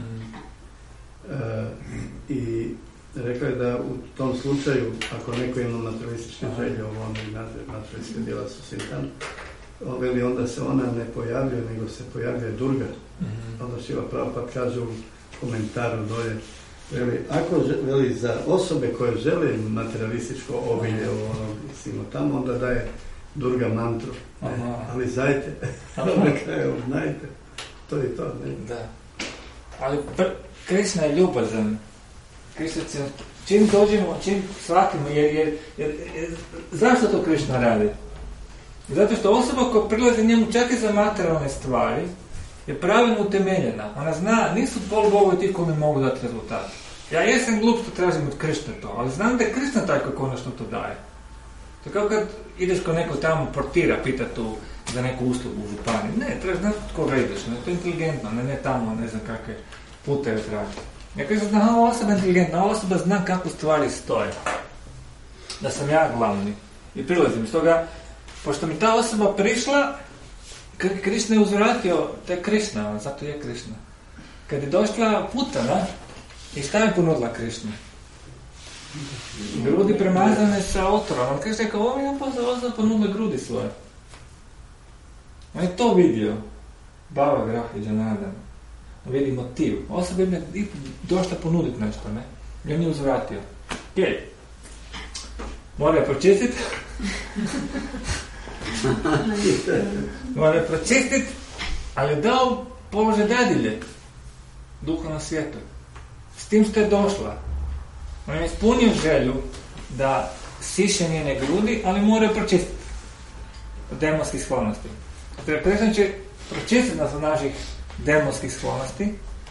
I rekla je da u tom slučaju, ako neko ima materialističke želje, materialističke djela su sintan, veli onda se ona ne pojavljuje, nego se pojavljuje Durga. Onda Šrila Prabhupada kaže u komentaru dolje, ako veli za osobe koje žele materialističko obilje tamo, onda daje Durga mantru. Ali znajte, na kraju znajte, to je to. Ne? Da. Ali Krišna je ljubazan. Krišna će, čim dođemo, čim shvatimo, jer zašto to Krišna radi? Zato što osoba koja prilazi njemu čak i za materijalne stvari je pravilno utemeljena. Ona zna, nisu polubogovi ti koji mi mogu dati rezultat. Ja jesam glup što tražim od Krišne to, ali znam da je Krišna taj koji konačno to daje. To kao kad ideš kod neko tamo portira, pita tu za neku uslugu u županiji. Ne, trebaš znati koga ideš, ne, to je inteligentno, ne tamo, ne znam kakve puteve traži. Ja kažem, ova osoba je inteligentna, ova osoba zna kako stvari stoje. Da sam ja glavni. I prilazim. Stoga, pošto mi ta osoba prišla, Krišna je uzvratio, to je Krišna, zato je Krišna. Kad je došla Putana, i šta je ponudila Krišna? Grudi premazane sa otrovom. On kaže, ovo mi je osoba ponudila grudi svoje. On je to vidio. Baba Grahi Džanadan. On vidi motiv. Osoba je došla ponuditi nešto, ne? I on je uzvratio. Gdje? Mora je pročistiti. Mora je pročistiti, ali je dao položaj dadilje duhovnom svijetu. S tim što je došla. On je ispunio želju da siše njene grudi, ali mora je pročistiti od demonskih sklonosti. Dakle, Krišna će pročistiti nas od naših demonskih sklonosti,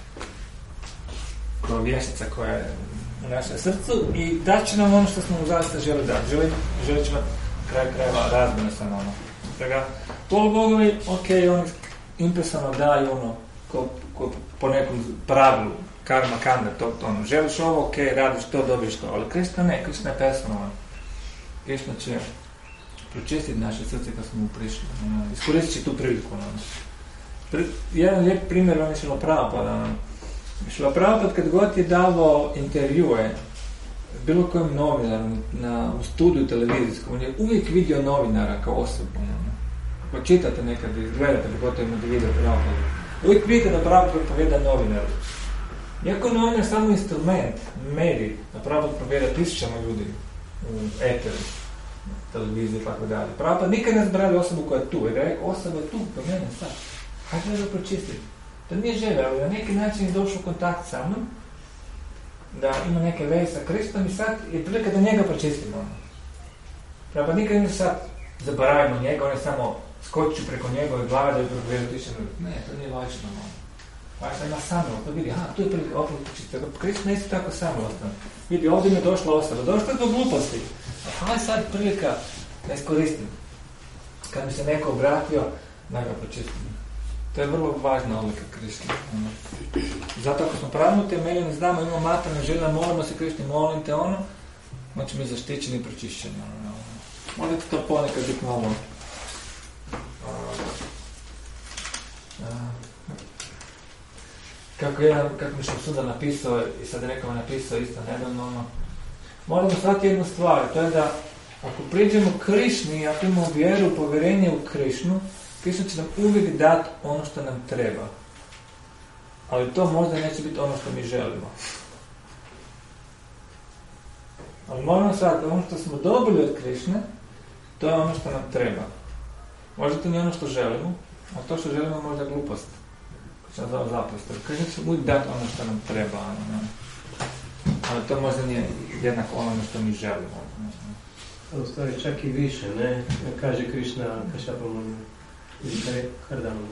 kao vještica koja je u našem srcu, i dat će nam ono što smo mu zaista želi dati. Želi ćemo kraj krajeva razmjene sa nama. Dakle, polubogovi, oni impresivno daju ko po nekom pravilu, karma kanda, to želiš ovo, radiš to, dobiješ to, ali Krišna ne, Krišna je personalan. Krišna će pročistiti naše srce kad smo mu prišli. Iskoristit će tu priliku. Jedan lijep primjer vam je Šrila Prabhupada. Šrila Prabhupada kad god je davao intervjue bilo kojem novinaru u studiju televizijskom, on je uvijek vidio novinara kao osobu. Ako čitate nekad, izgledate, pogotovo da vidite Prabhupada, uvijek vidite da Prabhupada povijeda novinaru. Iako novinar je samo instrument, medij, da Prabhupada povijeda tisućama ljudi u eteru, televiziji i tako dalje. Prabhupada nikad ne zaboravlja osobu koja je tu, jer je rekao, osoba je tu, kod mene sad. Hajde da pročistiti. To nije želja, ali na neki način je došao u kontakt sa mnom, da ima neke veze sa Kristom i sad je prilika da njega pročistimo. Prabhupada nikad ne sad zaboravimo njega, on je samo skočio preko njegove glave da je propovjedao tiše. Ne, to nije važno. Važno ima samilo, to vidi, tu je prilika opet pročistiti. Krist ne isto tako samilostan. Vidi, ovdje mi je došla osoba, došla je do gluposti. Aha, sad prilika da iskoristim. Kad mi se neko obratio, da ga pročistim. To je vrlo važna odlika Krišne. Zato ako smo pravilno utemeljeni, znamo, imamo materijalne želje, molimo se Krišni, molim te ćemo biti zaštićeni i pročišćeni. Možete to ponekad biti malo kako mi što suda napisao i sad nekom napisao isto nedavno, moramo shvatiti jednu stvar, to je da ako priđemo Krišni, ako imamo vjeru, povjerenje u Krišnu, Krišna će nam uvijek dati ono što nam treba. Ali to možda neće biti ono što mi želimo. Ali moramo shvatiti, ono što smo dobili od Krišne, to je ono što nam treba. Možda to nije ono što želimo, a to što želimo možda je glupost. Ko će nam zove zaprosto. Krišna će uvijek dati ono što nam treba. Ali to možda nije jednako ono što mi želimo. U stvari čak i više, ne? Kaže Krišna Kašapamuni ili Kardamuni.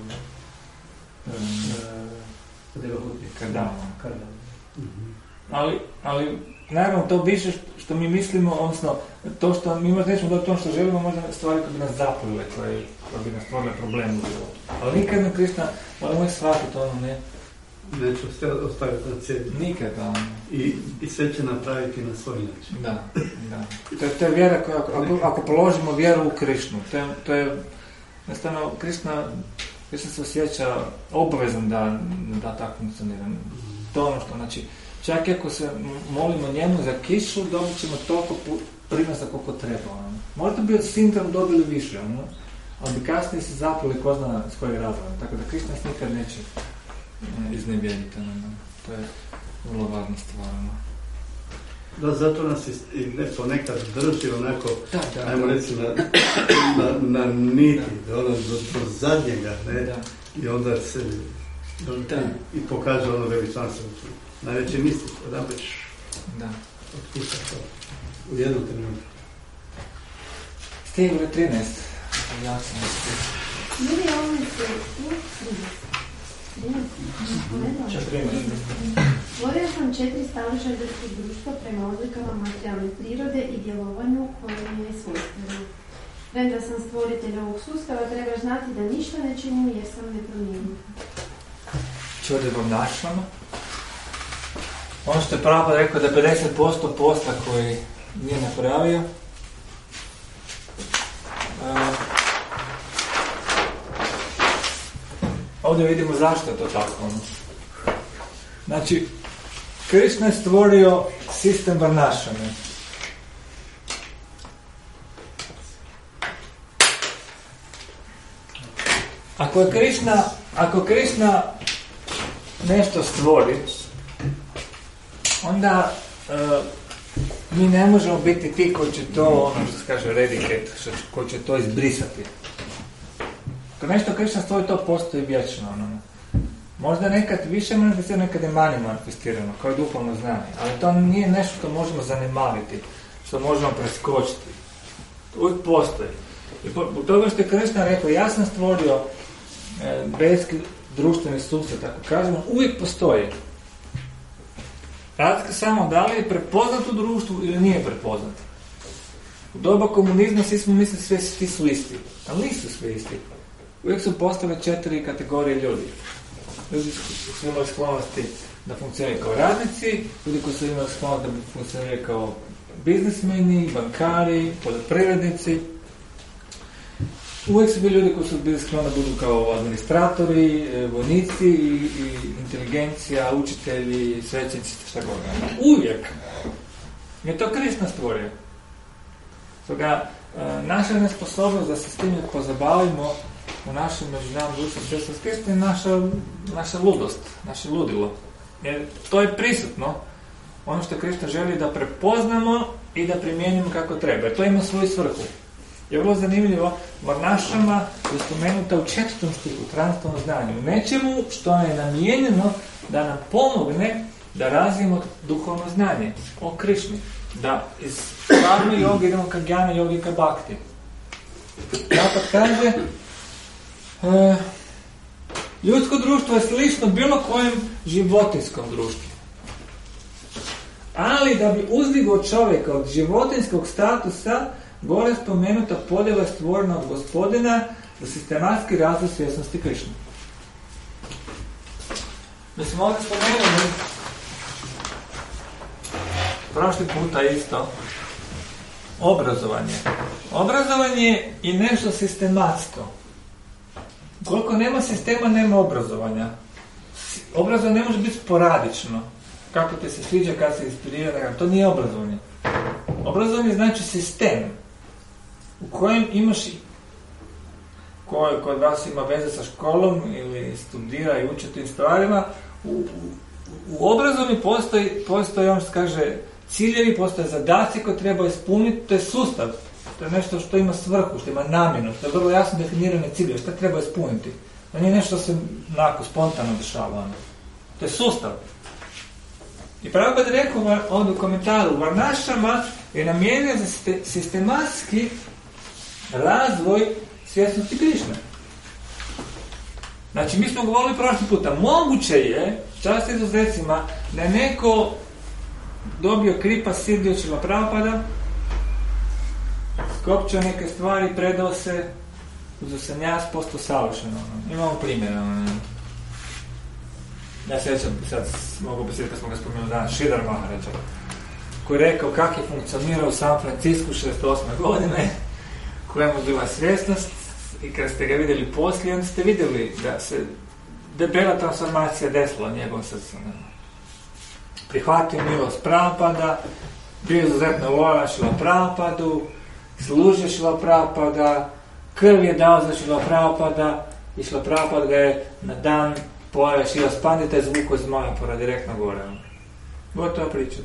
Ali naravno to više što mi mislimo, odnosno to što mi možda nećemo dobiti ono što želimo, možda stvari koje bi nas zaplile, koje bi nas stvorile probleme u životu. Ali nikad ne Krišna, moramo uvijek shvatiti ono, ne? Neću ostaviti na cijeli. Nikad, I sve će napraviti na svoj način. Da. To je vjera koja, ako položimo vjeru u Krišnu, to je jednostavno, Krišna se osjeća obvezan da tako funkcionira. To ono što, znači, čak i ako se molimo njemu za kišu, dobit ćemo toliko prinosa koliko treba. Možda bi od Sintram dobili više, ali bi kasnije se zapali ko zna s kojeg razloga. Tako da Krišna nas nikad neće iznevjeriti. To je vrlo važna stvar. Da, zato nas i ponekad drži onako, ajmo reći, na niti, do zadnjega, ne? Da. I onda se i pokaže ono veličanstvo. Najveće misli, odam već otpušta to u jednom trenutku. Stigli 13. Ja sam Ili ovo se 13. Stvorio sam 4 stališta ljudskog društva prema odlikama materijalne prirode i djelovanju koje mi je svojstveno. Premda sam stvoritelj ovog sustava, trebaš znati da ništa ne činim jer sam nepromijenjen. Čude vam našamo. Ono što je Prabhupada rekao da 50% posla koji nije napravio, ovdje vidimo zašto je to tako. Znači, Krišna je stvorio sistem varnašame. Ako Krišna nešto stvori, onda mi ne možemo biti ti koji će to, ono što se kaže eradicate, koji će to izbrisati. Ako nešto Krišna stvori, to postoji vječno. Možda nekad više manifestirano, nekad je manje manifestirano, kao i duhovno znanje. Ali to nije nešto što možemo zanemariti, što možemo preskočiti. Uvijek postoji. I u toga što je Krišna rekao, ja sam stvorio vedski društveni sustav, tako kažemo, uvijek postoji. Razlika samo da li je prepoznat u društvu ili nije prepoznat. U doba komunizma svi smo mislili svi su isti, ali nisu svi isti. Uvijek su postale 4 kategorije ljudi. Ljudi su imali sklonosti da funkcioniraju kao radnici, ljudi koji su imali sklonost da funkcioniraju kao biznismeni, bankari, poljoprivrednici. Uvijek su bili ljudi koji su bili skloni da budu kao administratori, vojnici i inteligencija, učitelji, svećenici, šta god. Uvijek. Je to Krišna stvorio. Stoga, naša nesposobnost da se s tim pozabavimo u našem međunarodnom društvu svjetskog Krista je naša ludost, naše ludilo. Jer to je prisutno. Ono što Krišna želi da prepoznamo i da primijenimo kako treba. Jer to ima svoju svrhu. Je vrlo zanimljivo, varnašama je spomenuta u 4. stihu, transtovno znanje. U nečemu što je namijenjeno da nam pomogne da razvijemo duhovno znanje o Krišni. Da iz karme jogi idemo ka gjana jogi ka bhakti. Napad kaže, ljudsko društvo je slično bilo kojem životinjskom društvu. Ali da bi uzdigao čovjeka od životinjskog statusa, gore spomenuta podjela je stvorena od Gospodina za sistematski razvoj svjesnosti Krišne. Mi smo ovdje spomenuli prošli puta isto obrazovanje. Obrazovanje je nešto sistematsko. Koliko nema sistema, nema obrazovanja. obrazovanje ne može biti sporadično. Kako te se sviđa, kad se inspirira, to nije obrazovanje. Obrazovanje znači sistem u kojem imaš, koji kod vas ima veze sa školom ili studira i uči tim stvarima, u obrazovanju postoji on što kaže ciljevi, postoje zadaci koje treba ispuniti, to je sustav, to je nešto što ima svrhu, što ima namjenu, to je vrlo jasno definirane ciljeve, što treba ispuniti. To nije nešto što se onako spontano dešava. To je sustav. I Prabhupada rekao ovdje u komentaru, Varnašama je namijenjen za sistematski razvoj svjesnosti Krišne. Znači, mi smo govorili prošli puta, moguće je, čast izuzecima, da je neko dobio kripa sidi od Šrila Prabhupada, skopčao neke stvari, predao se, uzeo se njas, postao savršeno. Imamo primjera. Ja se sjećam, sad mogu bisiti kad smo ga spomenuli danas, Šridhar Maharaja, koji je rekao kako je funkcionirao u San Francisku 68. godine, koja mu bila svjesnost, i kad ste ga vidjeli poslije, onda ste vidjeli da se debela transformacija desila u njegovom srcu. Prihvatio milost Prabhupada, bio izuzetno lojalan Šrila Prabhupadu, služio Šrila Prabhupada, krv je dao za Šrila Prabhupada i Šrila Prabhupada ga je na dan pojave Šrila Spandita izvukao iz Mayapura direktno gore. Gotova priča.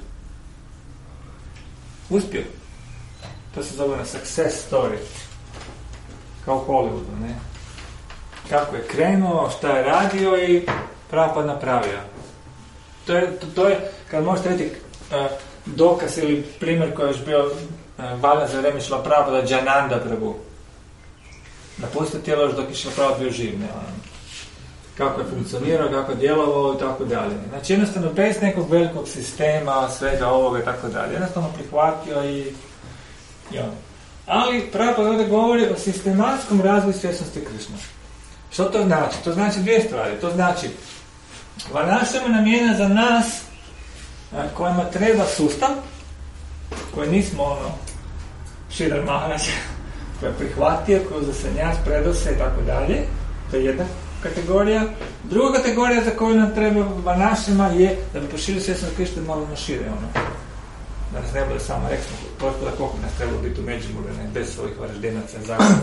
Uspio. To se zove na success story. Kao u Hollywoodu, ne? Kako je krenuo, šta je radio i Prabhupada napravio. To je kad možete reći dokaz ili primjer koji je još bio valjan za vreme Šrila Prabhupada, Jananda Prabhu. Napustio tijelo još dok je Šrila Prabhupada bio živ, ne? Kako je funkcionirao, kako je djelovao i tako dalje. Znači jednostavno bez nekog velikog sistema, svega ovoga i tako dalje. Jednostavno prihvatio i ono. Ali Prabhupada ovdje govori o sistematskom razvoju svjesnosti Krišne. Što to znači? To znači dvije stvari. To znači Varnašama je namijenjena za nas kojima treba sustav, koji nismo Šridhar Maharaja, koji je prihvatio, koji je za njas, predao se i tako dalje. To je jedna kategorija. Druga kategorija za koju nam treba Varnašama je da bi proširili svjesnost Krišne malo na šire. Da nas ne bude samo rekli, da koliko nas treba biti u Međimurju, bez svojih Varaždinaca, zakonca.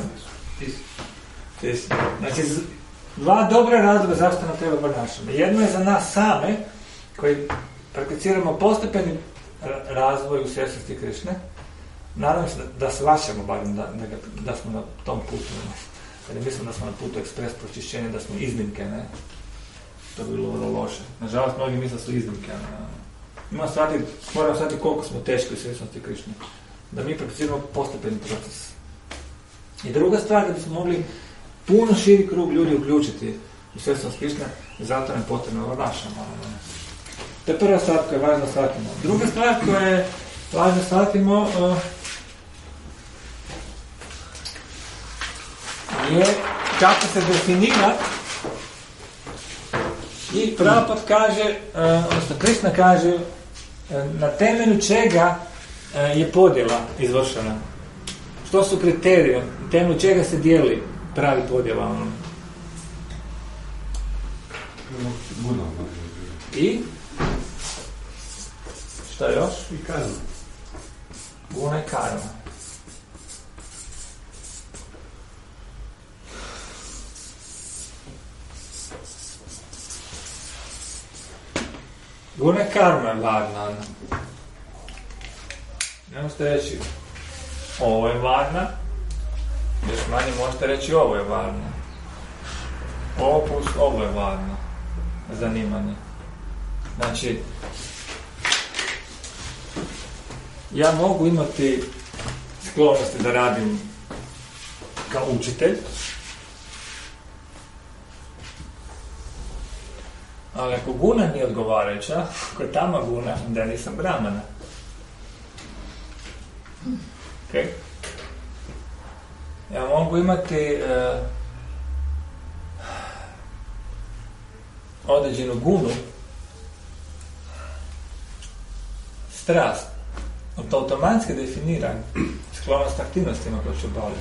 Znači, dva dobra razloga zašto nam treba Varnašama. Jedno je za nas same, koji prakticiramo postepeni razvoj u svjesnosti Krišne. Nadam se da shvaćamo barem da smo na tom putu. Ne mislim da smo na putu ekspres pročišćenja, da smo iznimke, ne? To bi bilo vrlo loše. Nažalost, mnogi misle da su iznimke, moramo shvatiti koliko smo teški u svjesnosti Krišne. Da mi prakticiramo postepeni proces. I druga stvar, da bismo mogli puno širi krug ljudi uključiti u svjesnost Krišne, zato nam je potrebno Varnašama. To je prva stvar koja je važno shvatimo. Druga stvar koja je važno shvatimo je kako se definira i Prabhupada kaže, odnosno Krišna kaže na temelju čega je podjela izvršena. Što su kriterije, na temelju čega se dijeli pravi podjela. I? Šta još? I karma. Guna i karma. Guna i karma je varna. Ne možete reći ovo je varna, još manje možete reći ovo je varna. Ovo je varna. Zanimanje. Znači, ja mogu imati sklonosti da radim kao učitelj, ali ako guna nije odgovarajuća, ako je tama guna, onda ja nisam brahmana. Okay. Ja mogu imati određenu gunu, strast, to automatski definira sklonost aktivnostima koje ću obavljati.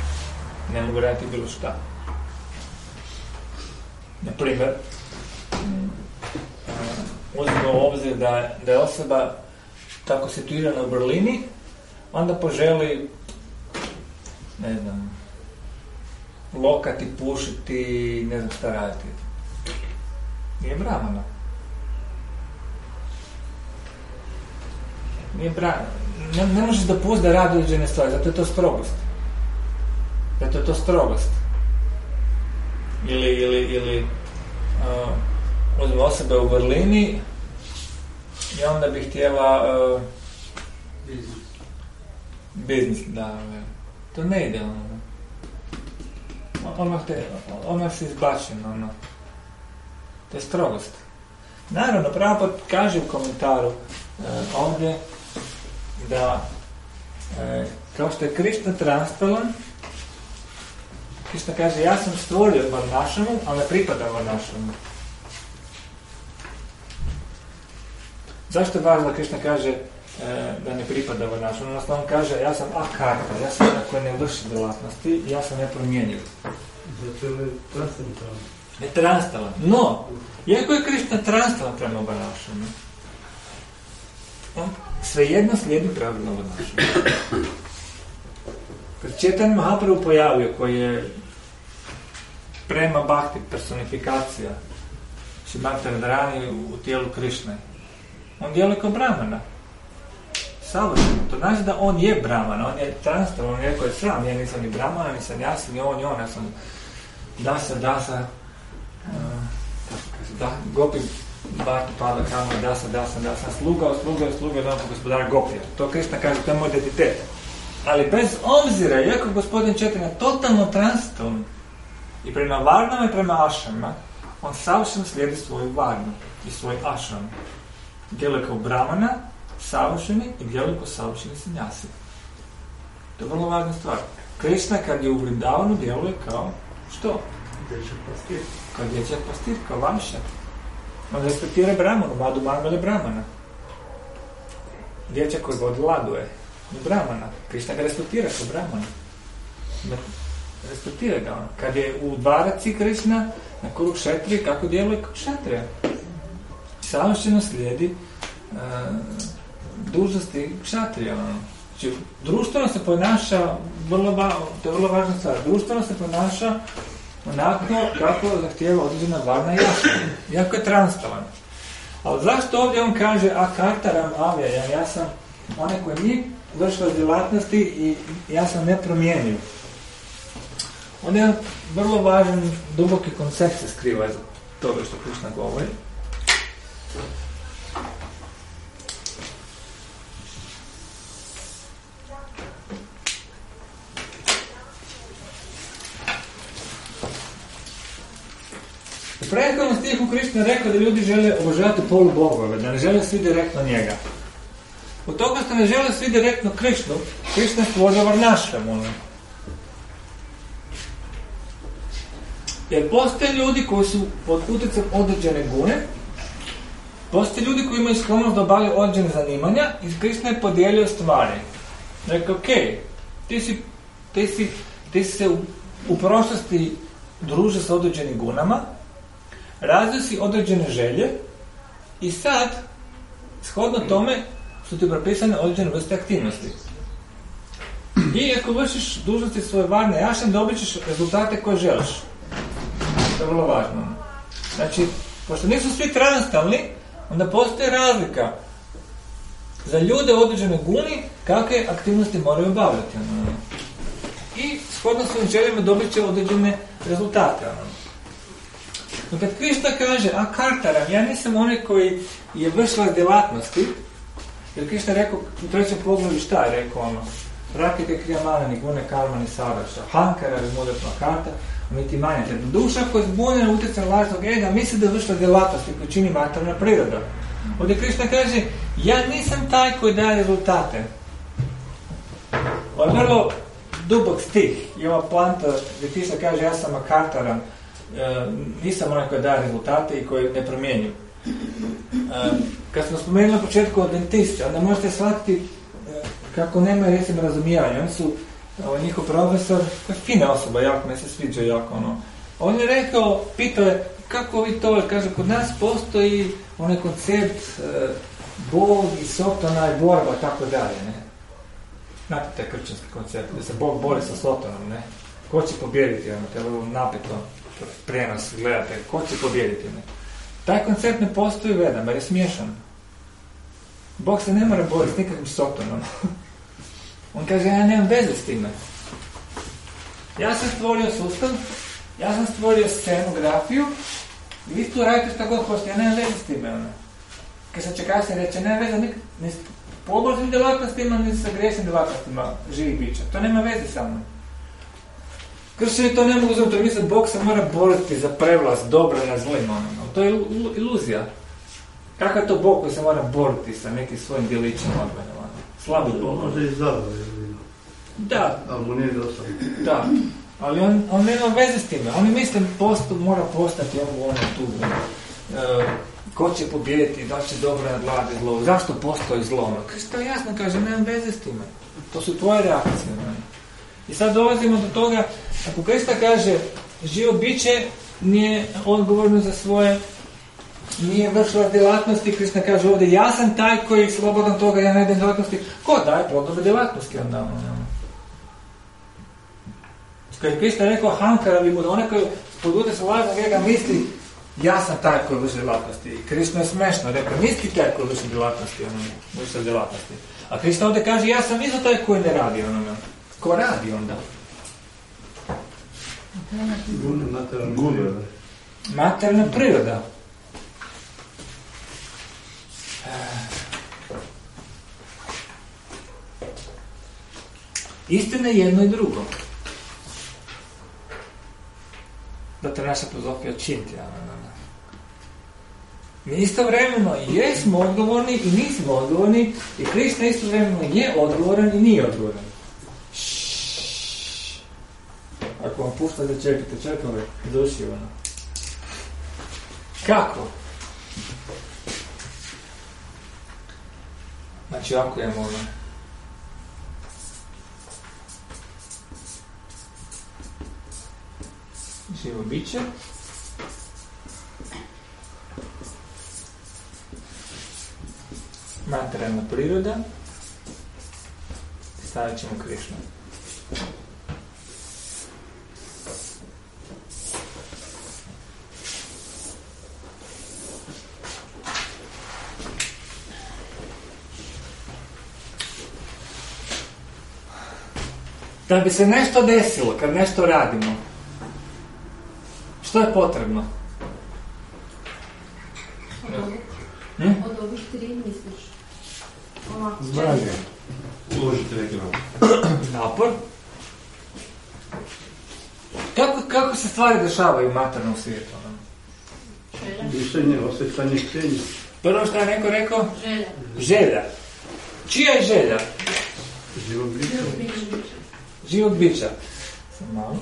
Ne mogu raditi bilo šta. Na primjer, uzme u obzir da je osoba tako situirana u vrlini, onda poželi, ne znam, lokati, pušiti, ne znam šta raditi. Nije brahmana. Ne možeš dopustiti da radi određene stvari, zato je to strogost. Ili uzme osobe u vrlini i onda bi htjela biznis, da, to ne ide, ono se izbačen, to je strogost. Naravno, Prabhupada kaže u komentaru ovdje da kao što je Krishna transparan, Krishna kaže, ja sam stvorio varnašamu, ali ne pripadam varnašamu. Zašto je važno da Krishna kaže da ne pripada varnašamu? Odnosno on kaže, ja sam akarta, ja sam koji ne vrši djelatnosti i ja sam nepromjenjiv. Zato je transtalan. Ne transtalan. No, iako je Krishna transtalan prema varnašamu, on svejedno slijedi pravilno varnašamu. Kad Četanja Mahaprabhu pojavio, koji je prema bhakti personifikacija Šrimati Radharani u tijelu Krišne, on djeluje kao brahmana. Savršeno. To znači da on je brahmana, on je transtalan, on je rekao je sam, ja nisam ni brahmana, nisam ja sam ni on, ja sam dasa, gopi Bhakti Pada Kama, dasa, sluga, jedan gospodar Gopija. To Krišna kaže, to je moj identitet. Ali bez obzira, iako gospodin Četanja totalno transtalan i prema varnama i prema ašama, on savršeno slijedi svoju varnu i svoj ašam. Djeluje kao brahmana, savršeni i djeluje kao savršeni sanjasi. To je vrlo važna stvar. Krišna kad je u Vrindavanu djeluje kao što? Dječak pastir. Kao dječak pastir, kao Vanša. On respektira brahmanu, Madhu Mangal je brahmana. Dječak koji vodi ladu je brahmana. Krišna ga respektira kao brahmana. Respektira ga on. Kad je u Dvaraci Krišna, na Kurukšetriji, kako djeluje kao Kšatrija. Savršeno slijedi dužnosti Kšatrija. Znači, društveno se ponaša, to je vrlo važna stvar, društveno se ponaša onako kako zahtijeva određena varna jaša. Jako je transtalan. Ali zašto ovdje on kaže akartaram avija, ja sam onaj koji nije vršila djelatnosti i ja sam nepromjenjiv. Onda je vrlo važan, duboki koncept se skriva iza toga što Krišna govori. U prethodnom stihu Krišna je rekao da ljudi žele obožavati polubogove, da ne žele svi direktno njega. U toga što ne žele svi direktno Krišnu, Krišna stvorio varnašramu. Jer postoje ljudi koji su pod utjecajem određene gune, postoje ljudi koji imaju sklonost da obavljaju određene zanimanja i Krišna je podijelio stvari. Rekao, ti si se u prošlosti družio s određenim gunama, razvio si određene želje i sad, shodno tome, su ti propisane određene vrste aktivnosti. I ako vršiš dužnosti svoje varne jašem, dobit ćeš rezultate koje želiš. To je vrlo važno. Znači, pošto nisu svi transtalni, onda postoji razlika za ljude u određenoj guni kakve aktivnosti moraju obavljati. I shodno svojim željama dobit će određene rezultate. No kad Krišna kaže, akartaram, ja nisam onaj koji je vršila djelatnosti, jer Krišna je rekao u trećem pogledu šta je rekao rakite krijamanani, gune karmani sadaša, hankara, vimudatma karta, niti manjate. Duša koja je zbunjena utjecajem lažnog ega misli da je vršila djelatnosti koju čini materijalna priroda. Ovdje Krišna kaže, ja nisam taj koji daje rezultate. Ovo je vrlo dubok stih i ova planta gdje Krišna kaže, ja sam akartaran, nisam onaj koji daje rezultate i koji ne promjenju. Kad smo spomenuli na početku o dentisti, onda možete shvatiti kako nema recimo razumijevanja. Oni su, njihov profesor, koja je fina osoba, jako me se sviđa jako On je rekao, pitao je, kako vi to, kaže, kod nas postoji onaj koncept Bog i Sotona i borba, tako dalje, ne? Znate taj kršćanski koncept, da se Bog bori sa Sotonom, ne? Ko će pobijediti, ono, kada napetno prenos gledate, ko će pobijediti, ne? Taj koncept ne postoji u Vedama, jer je smiješan. Bog se ne mora boriti s nikakvim Sotonom. On kaže, ja nemam veze s time. Ja sam stvorio sustav, ja sam stvorio scenografiju, i vi tu radite šta god hoćete, ja nemam veze s time, ono. Kad se čeka se reče, nema veze ni s pobožnim djelatnostima, ni sa griješnim djelatnostima živih bića. To nema veze sa mnom. Kršćani to ne mogu uzeti, to misle, Bog se mora boriti za prevlast dobra nad zlim, ono. To je iluzija. Kakav je to Bog koji se mora boriti sa nekim svojim djelićima odgledama? Slabi Bog. Možda i zavrlo. Da. Ali mu nije dosadno. Da. Ali on nema veze s time. On misle, mora postati ono tu. Ko će pobijediti, da će dobro nadvladati zlo. Zašto postoji zlo? Krista jasno kaže, nemam veze s time. To su tvoje reakcije. I sad dolazimo do toga, ako Krista kaže, živo biće nije odgovorno za svoje, nije vršila djelatnosti, Krista kaže ovdje, ja sam taj koji je slobodan toga, ja ne idem djelatnosti. Ko daje plodove djelatnosti onda? Kad je Krista rekao Hankara, onaj koji podute se vlada njega misli, ja sam taj koji vrši djelatnosti. I Krista je smešno rekao, nisi taj koji vrši djelatnosti. A Krista ovdje kaže, ja sam isto taj koji ne radi. Ko radi onda? Materijalna priroda. Istina je jedno i drugo. Da te naša filozofija činti. Mi istovremeno jesmo odgovorni i nismo odgovorni i Krista istovremeno je odgovoran i nije odgovoran. Ako vam pušta da čekate, doći ono. Kako? Znači ako imamo ono. Živo biće. Materijalna priroda. Stavit ćemo Krišnu. Da bi se nešto desilo, kad nešto radimo, što je potrebno? Od ovih 3 misliš? Znanje. Uložite neki napor. Kako se stvari dešavaju u materijalnom svijetu? Mišljenje, osjećanje, htjenje. Prvo što je neko rekao? Želja. Želja. Čija je želja? Živog bića. Živog bića. Sam malo.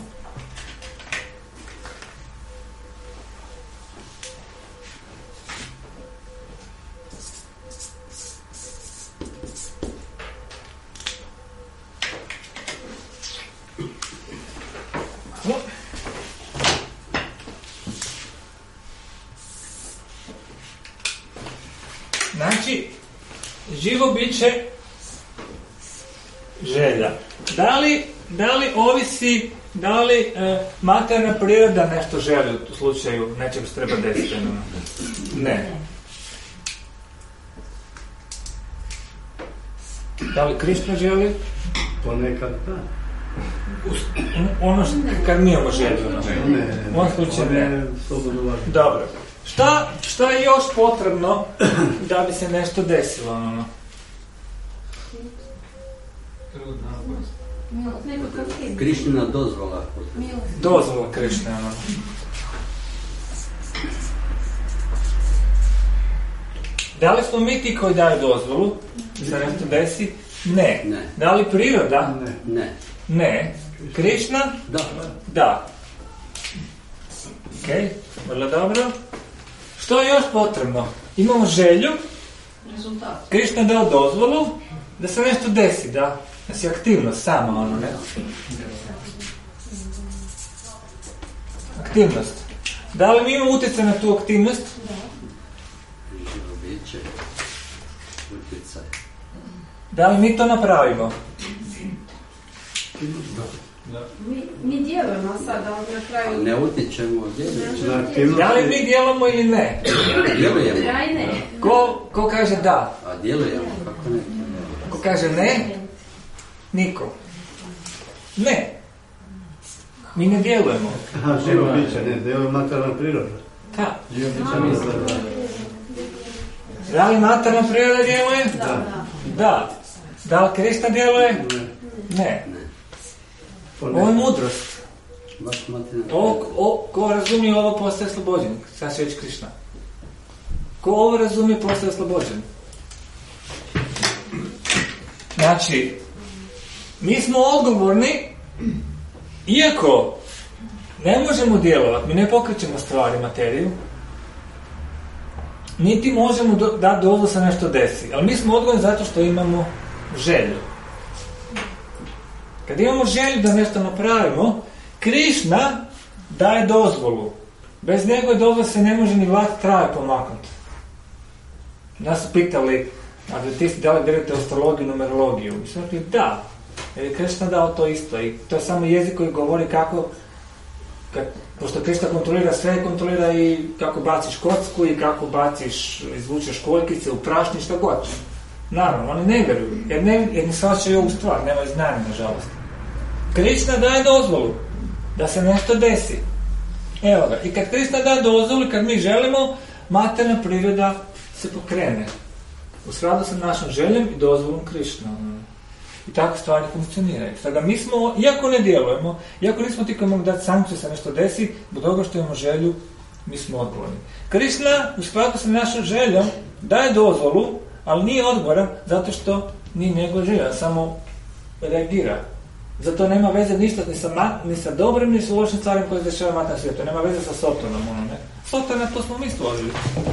Znači, živo biće želja. Da li ovisi, da li materijalna priroda nešto želi u slučaju nečeg što treba desiti? Ne. Da li Krishna želi? Ponekad da. Ono što kad mi imamo želju. Ne. U ovom slučaju ne. Dobro. Šta je još potrebno da bi se nešto desilo? Krišnina dozvola. Dozvola Krišne. Da li smo mi ti koji daju dozvolu da nešto desi? Ne. Da li priroda? Ne. Krišna? Da. Ok, vrlo dobro. Što je još potrebno? Imamo želju. Krišna je dao dozvolu da se nešto desi, da si aktivnost sama, ne? Aktivnost. Da li mi imamo utjecaj na tu aktivnost? Da li mi to napravimo? Mi djelujemo sad, ali na kraju... Ne utječemo, djelujemo. Da li mi djelujemo ili ne? Djelujemo. Ja i ne. Ko kaže da? A djelujemo, kako ne? Ko kaže ne? Niko. Ne. Mi ne djelujemo. Aha, živo biće, ne, djeluje materijalna priroda. Da. Živo biće misle. Da li materijalna priroda djeluje? Da. Da li Krista djeluje? Ne. Ovo je mudrost. Ko razumije ovo postaje oslobođen. Sad će reći Krišna. Ko ovo razumije postaje oslobođen. Znači, mi smo odgovorni, iako ne možemo djelovati, mi ne pokrećemo stvari, materiju, niti možemo dati dozvolu se nešto desi. Ali mi smo odgovorni zato što imamo želju. Kad imamo želju da nešto napravimo, Krišna daje dozvolu. Bez njegove dozvole se ne može ni vlast traje pomaknuti. Nas su pitali, adventisti, da li vjerujete u astrologiju, numerologiju? Mi smo rekli da, jer je Krišna dao to isto. I to je samo jezik koji govori kako, pošto Krišna kontrolira sve, kontrolira i kako baciš kocku i kako izvučeš koljkice, uprašni, što god. Naravno, oni ne vjeruju, jer ne shvaćaju ovu stvar, nemaju znanja, nažalost. Krišna daje dozvolu da se nešto desi. Evo ga, i kad Krišna daje dozvolu, kad mi želimo, materijalna priroda se pokrene. U skladu sa našom željom i dozvolom Krišna. I tako stvari funkcioniraju. Sada mi smo, iako ne djelujemo, iako nismo ti koji mogu dati sankciju se nešto desi, zbog toga što imamo želju, mi smo odgovorni. Krišna, u skladu sa našom željom, daje dozvolu, ali nije odgovoran zato što nije njegov želja, samo reagira. Zato nema veze ništa ni sa dobrim, ni sa lošim stvarima koje se dešava u materijalnom svijetu. Nema veze sa Sotonom. Sotona, to smo mi stvorili.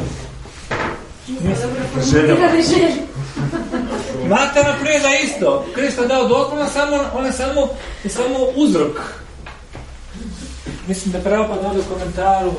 Materijalna priroda isto. Krista dao dozvolu, on je samo uzrok. Mislim da je Prabhupada ovdje u komentaru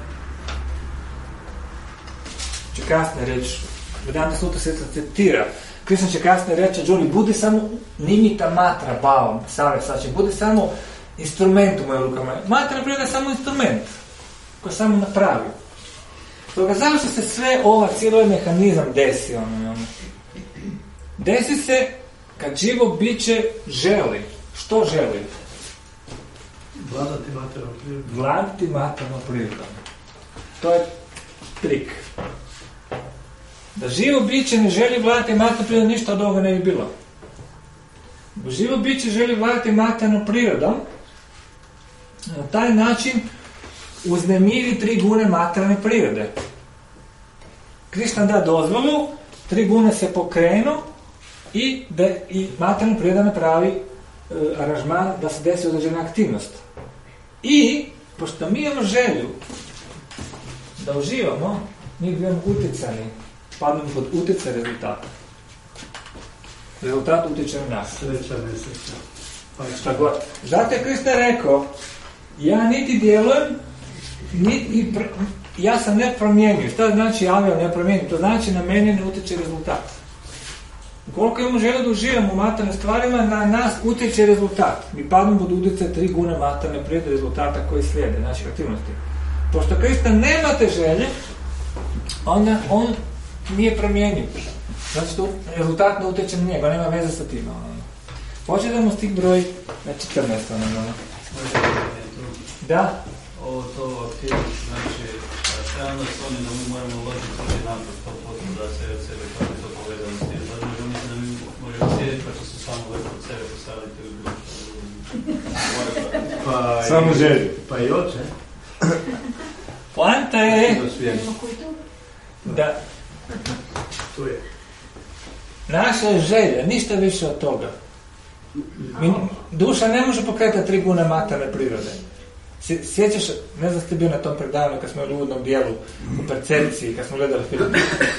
će kasnije reći, Vedanta Sutra se citira, Krishna će kasnije reći, Đuli, budi samo nimita matra bavom, znači, budi samo instrument u mojim rukama. Materijalna priroda je samo instrument koji samo napravi. Toga zašto se sve cijeli ovaj mehanizam desi? Desi se kad živo biće želi. Što želi? Vladati materijalnom prirodom. To je trik. Da živo biće ne želi vladati materijalnom prirodom, ništa od ovoga ne bi bilo. Živo biće želi vladati materijalnom prirodom, na taj način uznemiri 3 gune materijalne prirode. Krišna da dozvolu, 3 gune se pokrenu i materijalna priroda napravi aranžman da se desi određena aktivnost. I, pošto mi imamo želju da uživamo, mi budemo utjecani, padnemo pod utjecaj rezultata. Rezultat utječe na nas. Šta god. Zato je Krišna rekao, ja niti djelujem, ja sam nepromjenjiv. Šta znači avio nepromjenjiv? To znači na meni ne utječe rezultat. Ukoliko imamo želju da uživamo u materijalnim stvarima, na nas utječe rezultat. Mi padnemo pod utjecaj 3 gune materijalne prirode rezultata koji slijede, naših aktivnosti. Pošto Krišna nema te želje, onda on nije promjenjiv. Znači to rezultat ne utječe na njega, nema veze sa tim. Početamo stih broj na 14. Da? Ovo to aktivnost, znači, sve onda s onim da mi moramo uložiti svoj napad 100% da se od sebe kako je to povezano s tim. Zato možemo mislim da mi možemo sjediti pa će se samo vrlo od sebe postaviti u bilo. Samo želju. Pa i oče. Poanta je da naša želja, ništa više od toga. Duša ne može pokretati 3 gune materijalne prirode. Sjećaš, ne znam ste bio na tom predavanju kad smo u uvodnom dijelu u percepciji, kad smo gledali film.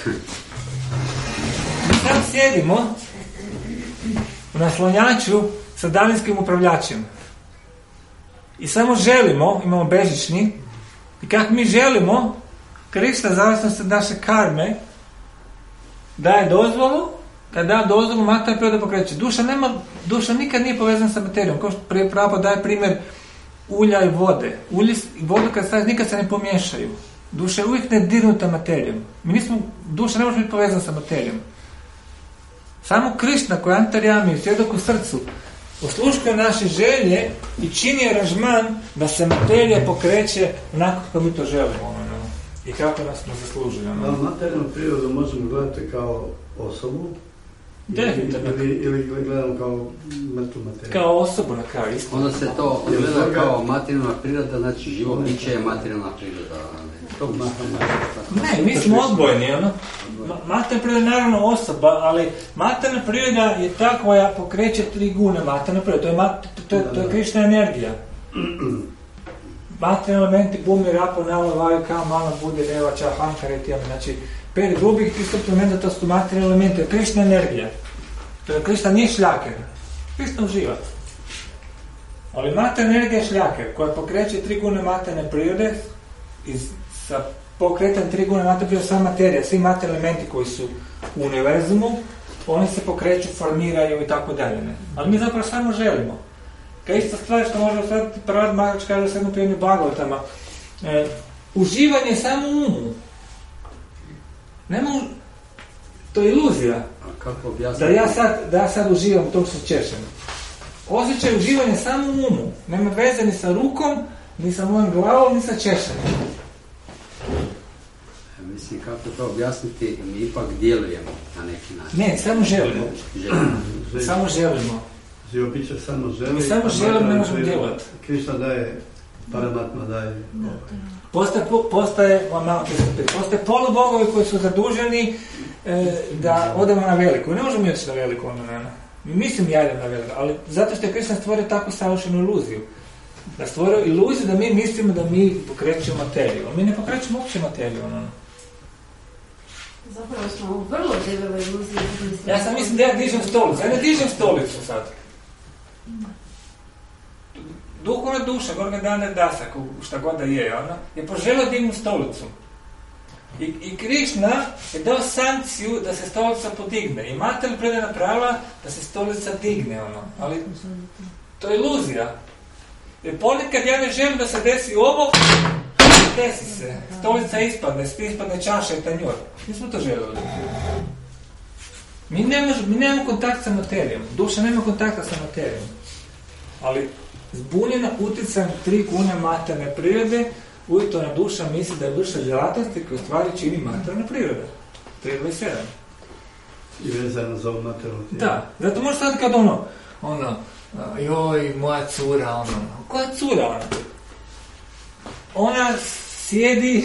Mi sam sjedimo u naslonjaču sa daljinskim upravljačem. I samo želimo, imamo bežični, I kako mi želimo, Krishna zavisnost od naše karme daje dozvolu, kad da dozvolu, materijalna priroda pokreće. Duša nikad nije povezana sa materijom. Kao što Prabhupada daje primjer ulja i vode. Ulje i vodu kad staviš nikad se ne pomiješaju. Duša je uvijek nedirnuta materijom. Duša ne može biti povezana sa materijom. Samo Krishna koji je antaryami, svjedok u srcu, osluškuje naše želje i čini aranžman da se materija pokreće onako kako mi to želimo. I kako nas ne zaslužuje. Materijalnu prirodu možemo gledati kao osobu ili gledamo kao mrtvu materiju. Kao osobu na kraju, isto. Onda se to gleda kao materijalna priroda, znači živo biće je materijalna priroda. Ne, mi smo odbojeni, ono. Materijalna priroda je naravno osoba, ali materijalna priroda je ta koja pokreće 3 gune materijalna priroda. To je Krishna energija. Materijalni elementi, bumi, rapo, nalo, vaju, kao, malo, bude, deva, ča, hankare, tijelo. Znači, 5 grubih elementa, to su materijalni elementi, Krishna energija. To je Krishna nije šljaker. Krishna uživa. Ali materijalna energija je šljaker, koja pokreće 3 gune materijalne prirode sa pokretanjem 3 gune materijalne prirode, sva materija, svi materijalni elementi koji su u univerzumu, oni se pokreću, formiraju i tako dalje. Ali mi zapravo samo želimo. Kao ista stvar što možemo shvatiti, Pravad Maharaj kaže u 7. pijenju Bhagavatama, uživanje je samo u umu. To je iluzija. Da ja sad uživam u tom što češem. Osjećaj uživanja samo u umu. Nema veze ni sa rukom, ni sa mojom glavom, ni sa češenjem. Mislim, kako to objasniti, mi ipak djelujemo na neki način. Ne, samo želimo. Samo želimo. Živo biće samo želi. Mi samo želimo, ne možemo djelovati. Krishna daje, Paramatma daje. Postoje polubogovi koji su zaduženi da odemo na veliku. Ne možemo ići na veliku. Mislim ja idem na veliku, ali zato što je Krishna stvorio takvu savršenu iluziju. Da stvorio iluziju da mi mislimo da mi pokrećemo materiju. Mi ne pokrećemo uopće materiju. Zapravo smo u vrlo debeloj iluziji. Ja sam mislim da ja dižem stolicu. Ja ne dižem stolicu sad. Duhovna duša, Gorgadana Dasa, šta god da je, je poželio dignu stolicu. I Krishna je dao sankciju da se stolica podigne. I Mater preda napravila da se stolica digne, ali to je iluzija. Jer ponekad ja ne želim da se desi ovo, desi se. Stolica ispadne čaša i tanjur. Nismo to želeli. Mi nemamo kontakt sa materijom. Duša nema kontakta sa materijom. Ali zbunjena utjecajem 3 gune materijalne prirode, uvjetovana duša misli da je vrša djelatnosti koju stvari čini materijalna priroda. 3.27. I vezano za ovu materijalnu tijelu. Da, zato možeš sad kad joj, moja cura, koja cura ona sjedi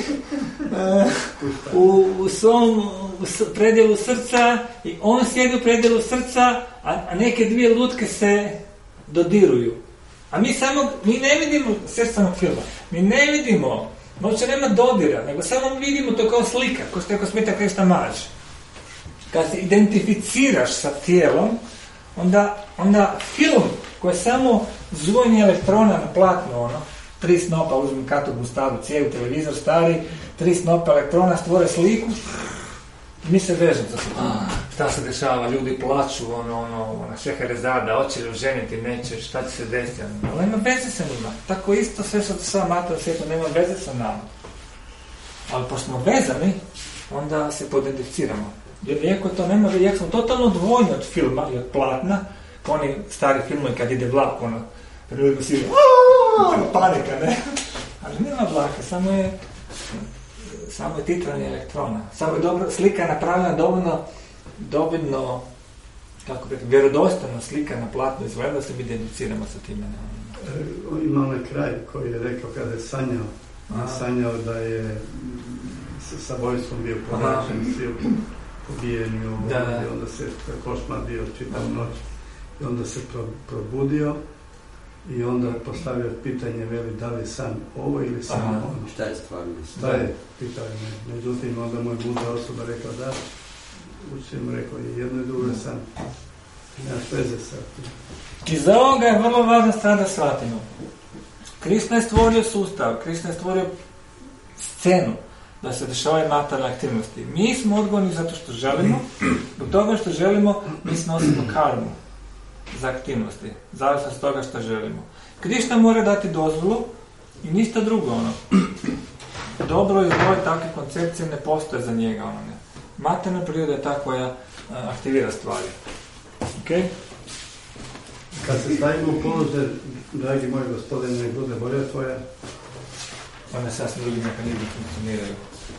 u svom predjelu srca i on sjedi u predjelu srca, a neke 2 lutke se dodiruju. A mi ne vidimo srcanog filma, mi ne vidimo, uopće nema dodira, nego samo vidimo to kao slika, kao što je Smita Krishna Maharaj. Kad se identificiraš sa tijelom, onda film koji je samo zujanje elektrona na platno, 3 snopa, uzmem katodnu staru cijevu, televizor stari, 3 snopa elektrona stvore sliku, mi se vežemo za to. Šta se dešava, ljudi plaču, šeherezada, hoće li oženiti, neće, šta će se desiti, ali nema veze sa njima. Tako isto sve što se sva materijalna svijeta nema veze sa nama. Ali pošto smo vezani, onda se podidentificiramo. Jer iako to nema, iako smo totalno odvojeni od filma i od platna, oni stari filmovi kad ide vlak, ljudima svi panika, ne? Ali nema vlaka, samo je titranje elektrona. Samo je slika napravljena dovoljno kako bi vjerodostojna slika na platnu izgleda da se mi identificiramo sa time. Ima onaj kraj koji je rekao kada je sanjao da je sa vojskom bio povraćen, svi pobijeni i onda se košmar bio čitavu noć i onda se probudio i onda postavio pitanje, veli, da li san ovo ili san ono. Šta je stvarno? Šta je pitanje? Međutim, onda moj mudra osoba rekla da, učitelj rekao i jedno i drugo je san. Nemaš veze sa tim. I za ovoga je vrlo važna stvar da shvatimo. Krishna je stvorio sustav, Krishna je stvorio scenu da se dešavaju materijalne aktivnosti. Mi smo odgovorni zato što želimo, zbog toga što želimo mi snosimo karmu za aktivnosti, zavisno od toga što želimo. Krišna mora dati dozvolu i ništa drugo, dobro i zlo i takve koncepcije ne postoje za njega, Materijalna priroda je ta koja aktivira stvari. Okay? Kad se stavimo u položaj, dragi moj gospodine, nek bude bolja tvoja, onda sasvim drugi mehanizmi funkcioniraju.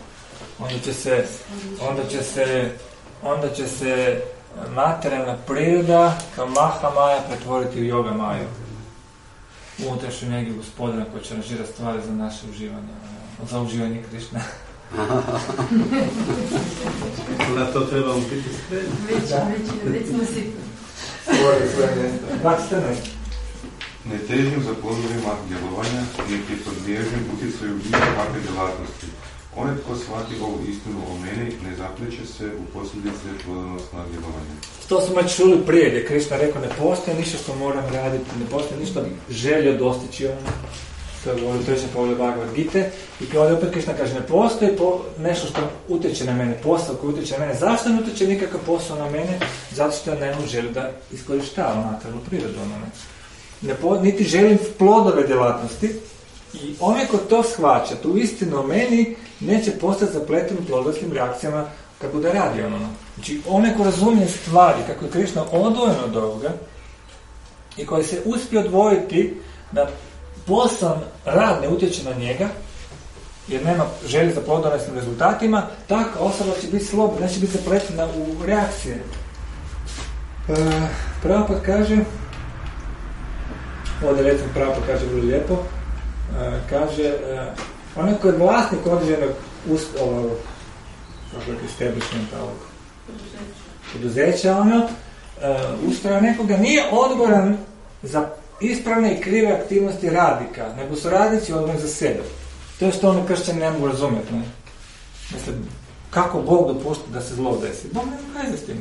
Onda će se materijalna priroda kao Maha Maja pretvoriti u Yoga Maju. Unutrašnju energiju gospodina koja će aranžirati stvari za naše uživanje. Za uživanje Krišne. Na to trebamo biti spremni. Već smo si... Ne težim za plodovima djelovanja, niti podliježem utjecaju bilo kakve djelatnosti. Onaj tko shvati ovu istinu o meni, ne zapleće se u posljedice plodonosna djelovanja. To smo već čuli prije, gdje Krišna rekao, ne postoje ništa što moram raditi, ne postoje ništa želio dostići to je govorio treće poglavlje Bhagavad Gita, i ovdje opet Krišna kaže, ne postoji nešto što utječe na mene, posao koji utječe na mene. Zašto ne utječe nikakav posao na mene? Zato što ja nemam želju da iskorištavam materijalnu prirodu. Niti želim plodove djelatnosti, i onaj ko to shvaća, tu istinu o meni, neće postati zapleten u plodonosnim reakcijama kad bude radio. Znači, onaj ko razumije stvari, kako je Krišna odvojen od ovoga, i koji se uspije odvojiti da posao rad ne utječe na njega, jer nema želje za plodonosnim rezultatima, taka osoba će biti slobodna, neće biti zapletena u reakcije. Prabhupada kaže, ovdje recimo Prabhupada kaže vrlo lijepo, kaže, onaj koji je vlasnik određenog establishmenta ovog poduzeća, ustroja nekoga, nije odgovoran za ispravne i krive aktivnosti radnika, nego su radnici odgovorni za sebe. To je što oni kršćani ne mogu razumjeti. Mislim, kako Bog dopušta da se zlo desi? Bog nema kaj s tim.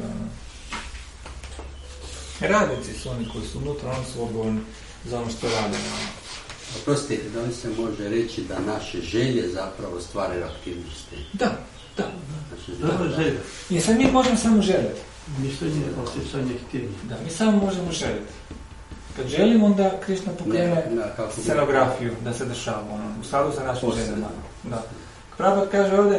Radnici su oni koji su unutra, oni su odgovorni za ono što rade. Oprosti, da li se može reći da naše želje zapravo stvaraju aktivnosti? Da. Da, želje. I sad mi možemo samo željeti. Ništa nije osjećanje htjenja. Da, mi samo možemo željeti. Kad želimo, onda Krišna pokrene scenografiju da se dešava, u skladu sa našim željama. Da. Prabhupada kaže ovdje,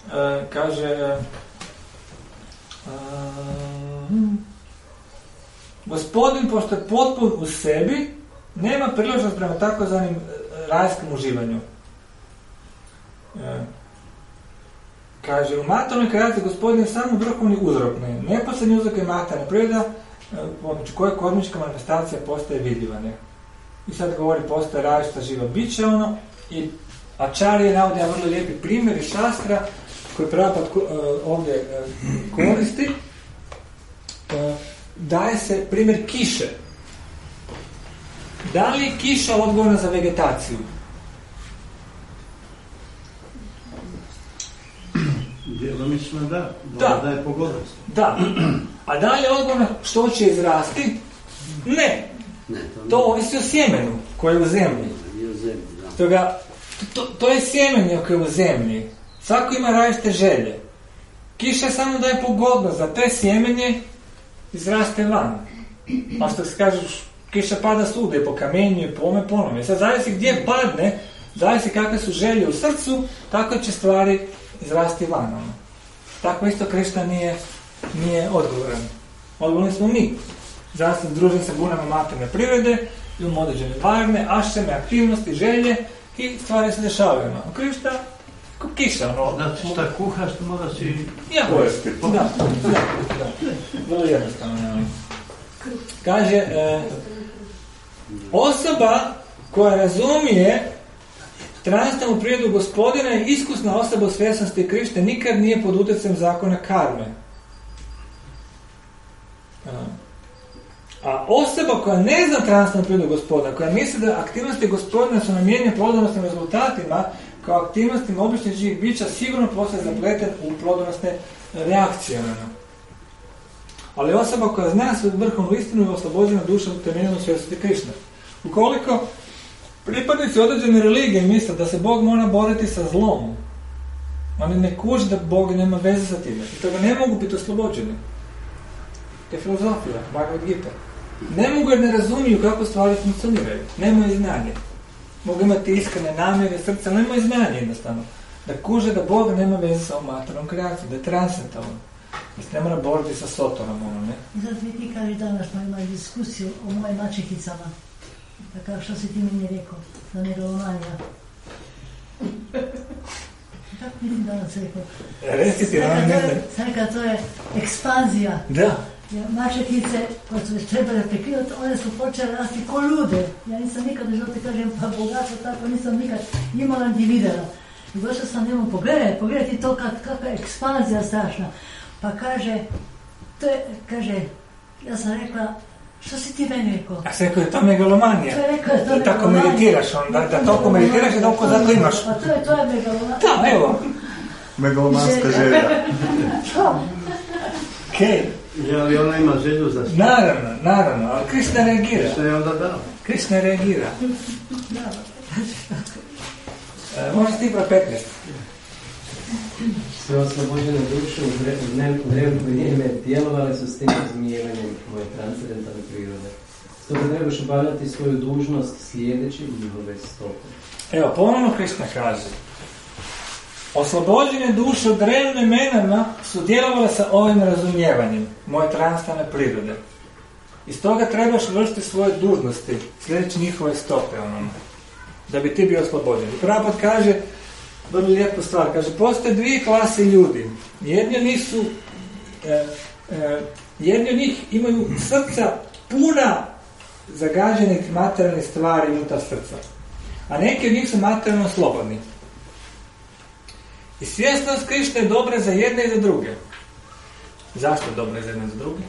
gospodin, pošto je potpun u sebi, nema priložnost prema takozvanim rajskom uživanju. Kaže, u materijalnoj kreaciji gospodin je samo vrhovni uzrok, neposredni uzrok je materijalna priroda, pomoću koje kozmička manifestacija postaje vidljiva. I sad govori, postaje različita živa bića, i Acharya navodi vrlo lijepi primjer iz šastra koji Prabhupada ovdje koristi. Daje se primjer kiše. Da li je kiša odgovorna za vegetaciju? Djelomično da. Da je pogodnost. Da. A da li je odgovorna što će izrasti? Ne. To ovisi o sjemenu koje je u zemlji. To je sjemenje koje je u zemlji. Svako ima različite želje. Kiša samo daje pogodnost, za te sjemenje izraste van. A što se kaže, kiša pada svude, po kamenju i po ome ponome. Sad zavisi gdje padne, zavisi kakve su želje u srcu, tako će stvari izrasti van. Tako isto Krišna nije odgovoran. Odgovorni smo mi. Zatim družim se gunama materijalne prirode, imamo određene varne, ašeme, aktivnosti, želje i stvari se dešavaju. Krišna, kao kiša. Znači šta kuhaš, to mora si... Da. Vrlo jednostavno. Kaže, osoba koja razumije transnamu prirodu gospodina je iskusna osoba u svjesnosti Krišne, nikad nije pod utjecajem zakona karme. A osoba koja ne zna transnamu prirodu gospodina, koja misli da aktivnosti gospodina su namijenjene plodonosnim rezultatima, kao aktivnostima običnih živih bića, sigurno postaje zapleten u plodonosne reakcije. Ali osoba koja zna svoju vrhovnu istinu je oslobođena duša utemeljena u svjesnosti Krišne. Ukoliko pripadnici određene religije misle da se Bog mora boriti sa zlom, Oni ne kuže da Bog nema veze sa time. I toga ne mogu biti oslobođeni. To je filozofija, Bhagavad Gita. Ne mogu jer ne razumiju kako stvari funkcioniraju. Nemaju znanje. Mogu imati iskrene namjere srca, ali nemaju znanje jednostavno. Da kuže da Bog nema veze sa ovom materijalnom kreacijom, da je transcendentalan. Da se ne mora boriti sa Sotorom, ono, ne? I sad vi ti kažeš danas smo imali diskusiju o mojim mačehicama. Tako što si ti meni rekao, za megalomanija. Kako vidim danas rekao? Reci ti, ono ne znam. Sada to je ekspanzija. Da. Mačehice koje su već trebale prekinuti, one su počele rasti ko lude. Ja nisam nikad u životu, kažem, pa bogatstvo tako nisam nikad imala ni vidjela. I došla sam njemu, pogledaj ti to kakva ekspanzija strašna. Pa kaže, ja sam rekla, što si ti meni rekao? A se rekao je to megalomanija. To je rekao je to megalomanija. Tako meditiraš onda, da toliko meditiraš i toliko zato imaš. Pa to je megalomanija. Da, evo. Megalomanska želja. Okej. Ali ona ima želju za sve. Naravno, ali Krishna reagira. Što je onda dao? Krishna reagira. Možeš ti pro 15. Sve oslobođene duše u drevno vrijeme djelovale su s tim razmijevanjem moje transcendentalne prirode. Stoga trebaš obavljati svoju dužnost slijedeći njihove stope. Evo, ponovno Krishna kaže. Oslobođene duše u drevnim imenama su djelovale sa ovim razumijevanjem moje transcendentalne prirode. I stoga trebaš vršiti svoje dužnosti sljedeći njihove stope, onom, da bi ti bio oslobođen. I Prabhupada kaže vrlo lijepu stvar, kaže, postoje dvije klase ljudi. Jedni od njih imaju srca puna zagađenih materijalnih stvari unutar srca, a neki od njih su materijalno slobodni. I svjesnost Krišne je dobra za jedne i za druge. Zašto je dobra za jedne i za druge?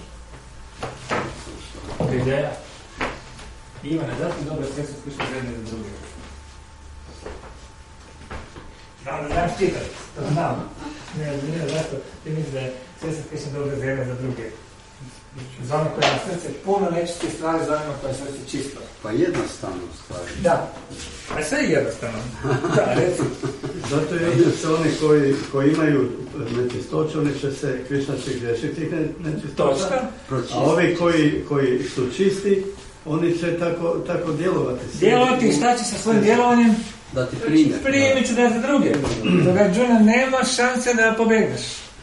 Ideja. Ivane, zašto je dobra svjesnost Krišne za jedne i za druge? Znam da znaš čitati, to znam. Ne, zašto ti misliš da je svjesnost Krišne dobra za jedne i za druge? Za one koje na srce puno nečistih stvari, za one koje je srce čisto. Pa jednostavno stvari. Da, a sve je jednostavno. Da, reci. Zato je se oni koji imaju nečistoće, oni će se, Krišna će griješiti nečistoća. A ovi koji su čisti, oni će tako djelovati. Djelovati, šta će sa svojim djelovanjem? Da ti primjer. Primit ću da za druge. Toga, Džuna, nema šanse da pobegneš.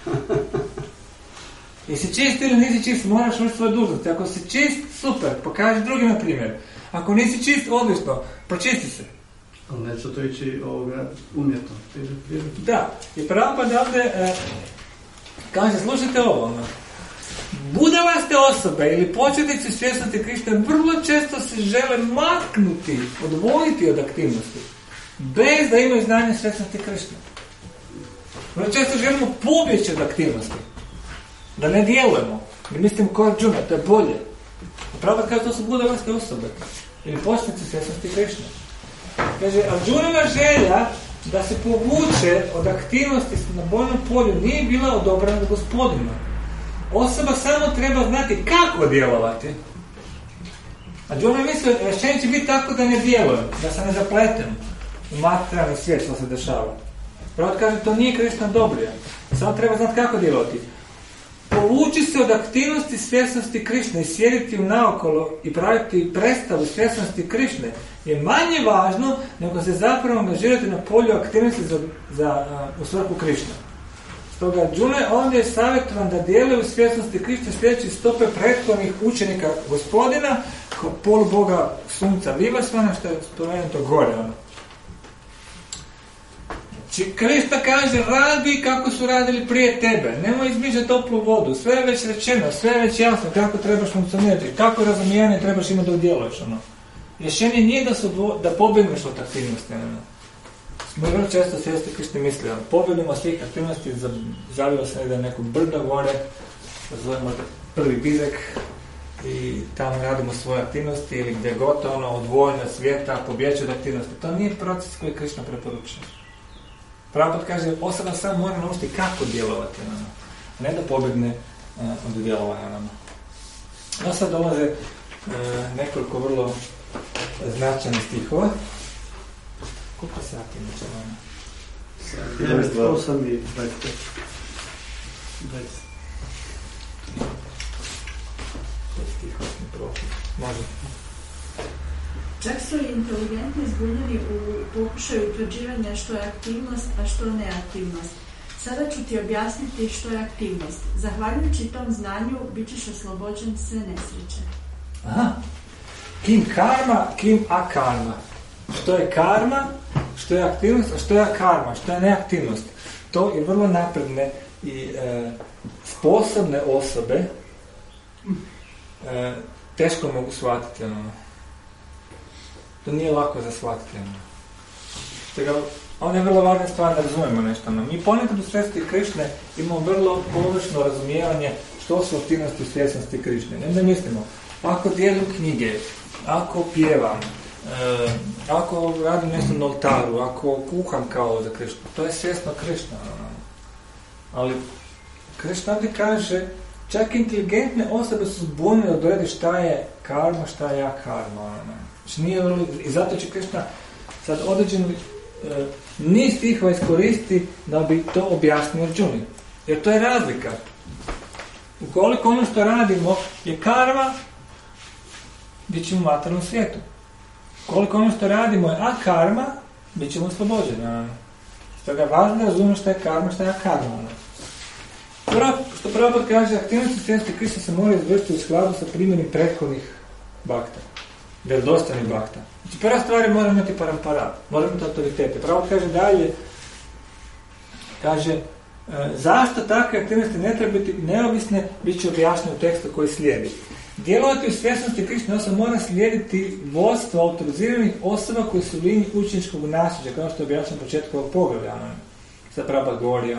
Jesi čist ili nisi čist, moraš vršiti svoje dužnosti. Ako si čist, super, pokaži drugima primjer. Ako nisi čist, odlično, pročisti se. Ali neće to ići umjetno. Da, i Prabhupada ovdje kaže, slušajte ovo, budalaste osobe ili početnici svjesnosti Krišne vrlo često se žele maknuti, odvojiti od aktivnosti, bez da imaju znanje svjesnosti Krišne. Vrlo često želimo pobjeći od aktivnosti, da ne djelujemo. Mi mislimo ko Arjuna, to je bolje. Prabhupada kaže, to su budalaste osobe ili početnici svjesnosti Krišne. Kaže, Arjunova želja da se povuče od aktivnosti na bojnom polju nije bila odobrena od Gospodina. Osoba samo treba znati kako djelovati. Arjuna misli, rješenje će biti tako da ne djelujem, da se ne zapletem u materijalni svijet što se dešava. Pravo kaže, to nije Krišna dobrija. Samo treba znati kako djelovati. Povući se od aktivnosti svjesnosti Krišne i sjediti u naokolo i praviti predstavu svjesnosti Krišne je manje važno nego se zapravo angažirati na polju aktivnosti u svrhu Krišne. Stoga Arjuna ovdje je savjetovan da djeluje u svjesnosti Krišne sljedeći stope prethodnih učenika Gospodina kao poluboga sunca Vivasvana, što je spomenuto gore. Krišna kaže, radi kako su radili prije tebe, nemoj izmišljati toplu vodu, sve je već rečeno, sve je već jasno kako trebaš funkcionirati, kako razumijevanje trebaš imati da djeluješ. Rješenje nije da pobjegneš od aktivnosti. Mi vrlo često svijesti Krišne misli, pobjegnemo svih aktivnosti, zavio se da neko brdo gore, zovemo prvi bizek i tamo radimo svoje aktivnosti ili gdje god odvojeno od svijeta, pobjeći od aktivnosti. To nije proces koji Krišna preporučuje. Prabhupada kaže, osoba samo mora naučiti kako djelovati, ne da pobjegne od djelovanja. No sad dolaze nekoliko vrlo značajnih stihova. Koliko sati neće? 8 i 25. Može. Čak su i inteligentni zbunjeni u pokušaju utvrđivanja što je aktivnost, a što neaktivnost. Sada ću ti objasniti što je aktivnost. Zahvaljujući tom znanju, bit ćeš oslobođen sve nesreće. Aha. Kim karma, kim akarma. Što je karma, što je aktivnost, a što je akarma, što je neaktivnost. To je vrlo napredne i sposobne osobe teško mogu shvatiti. To nije lako za shvatiti. Ovdje je vrlo važna stvar da razumijemo nešto. Mi ponekad u svijesti Krišne imamo vrlo površno razumijevanje što su aktivnosti u svjesnosti Krišne. Ne da mislimo, ako dijelim knjige, ako pjevam, ako radim nešto na oltaru, ako kuham kao za Krišnu, to je svjesno Krišna. Ali Krišna ovdje kaže, čak inteligentne osobe su zbunile da dojede šta je karma, šta je akarma. I zato će Krišna sad određen niz stihova iskoristi da bi to objasnio Arjuni. Jer to je razlika. Ukoliko ono što radimo je karma, bit ćemo u materijalnom svijetu. Ukoliko ono što radimo je akarma, bit ćemo oslobođeni. Stoga je važno da razumemo šta je karma, šta je akarma. Što Prabhupada kaže, aktivnosti svijesti Krišne se mora izvršiti u skladu sa primjenim prethodnih bakta. Vjerodostojnih bakta. Znači, prva stvar je mora imati parampara, mora imati autoritete. Prabhupada kaže dalje, kaže, zašto takve aktivnosti ne treba biti neovisne, bit će objašnjeno u tekstu koji slijedi. Djelovati u svjesnosti Krišne osoba mora slijediti vodstvo autoriziranih osoba koji su u liniji učeničkog nasljeđa, kao što je objašnjeno na početku ovog poglavlja. Sad Prabhupada govori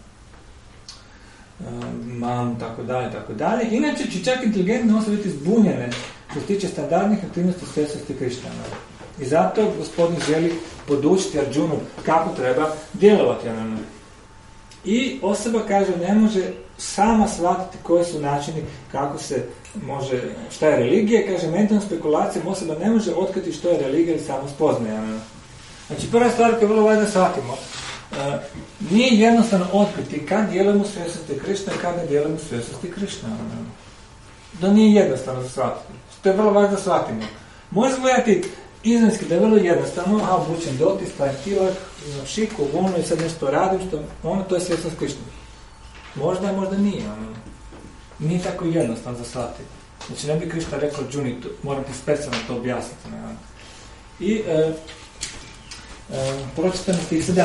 mam, tako dalje. Inače će čak inteligentne osobe biti zbunjene što se tiče standardnih aktivnosti svjesnosti Krišne. I zato gospodin želi podučiti Arjunu kako treba djelovati. I osoba kaže ne može sama shvatiti koji su načini kako se može, šta je religija, kaže mentalnom spekulacijom osoba ne može otkriti što je religija ili samo spoznaje. Znači prva stvar koja je vrlo važno shvatimo, nije jednostavno otkriti kad djelujemo u svjesnosti Krišne i kad ne djelujemo u svjesnosti Krišne. Da nije jednostavno shvatiti. To je vrlo važno shvatimo. Može gledati izvanjski da je vrlo jednostavno, obučen dotis, stavim tilak, šiku, ono i sad nešto radim, to je svjesnost Krišne. Možda, možda nije. Nije tako jednostavno za shvatiti. Znači ne bi Krišna rekao Arjuni, moram ti specijalno to objasniti. I pročitano stih 17.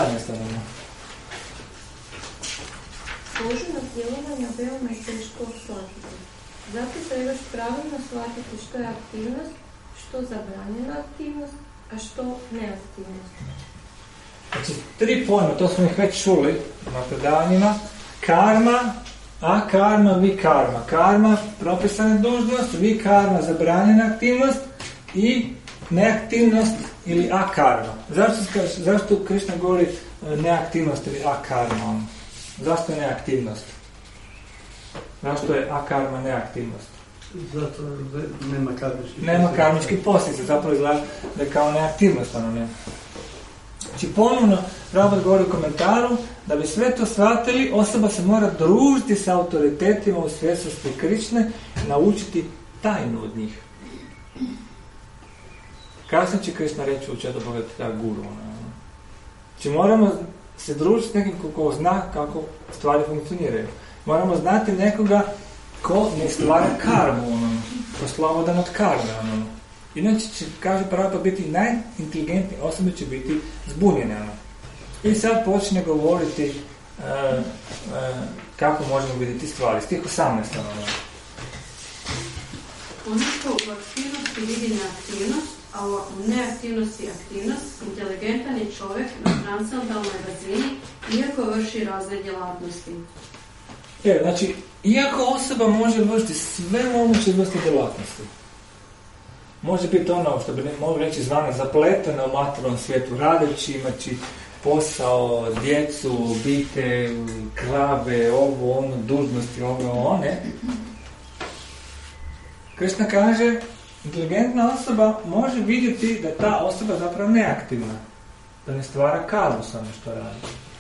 Složenost djelovanja veoma je teško shvatiti. Zato trebaš pravilno shvatiti što je aktivnost, što zabranjena aktivnost, a što neaktivnost. Znači, 3 pojma, to smo ih već čuli na predavanjima. Karma, akarma, vikarma. Karma, propisana dužnost, vikarma, zabranjena aktivnost i neaktivnost ili akarma. Zašto Krišna govori neaktivnost ili akarma? Zašto je neaktivnost? Zašto je akarma neaktivnost? Zato nema karmičkih posljedica. Zapravo izgleda da je kao neaktivnost. Znači ponovno Prabhupada govori u komentaru da bi sve to shvatili, osoba se mora družiti sa autoritetima u svjesnosti Krišne i naučiti tajnu od njih. Kasnije će Krišna reći u Četvrta guru. Znači moramo se družiti s nekim ko zna kako stvari funkcioniraju. Moramo znati nekoga ko ne stvara karmu, ko slobodan od karme. Inače će, kaže Prabhupada, biti najinteligentnije osobe će biti zbunjene. I sad počne govoriti kako možemo vidjeti stvari. Stih 18. Ono što u aktivnosti vidi neaktivnost, a u neaktivnosti aktivnost, inteligentan je čovjek na transcendentalnoj razini, iako vrši razne djelatnosti. Znači, iako osoba može vršiti sve moguće vrste djelatnosti, može biti ono što bi mogli reći zvane zapleteno u materijalnom svijetu, radeći, imaći posao, djecu, obitelj, krave, ovo, ono, dužnosti, ove, one. Krišna kaže, inteligentna osoba može vidjeti da ta osoba zapravo neaktivna, da ne stvara karmu samo što radi.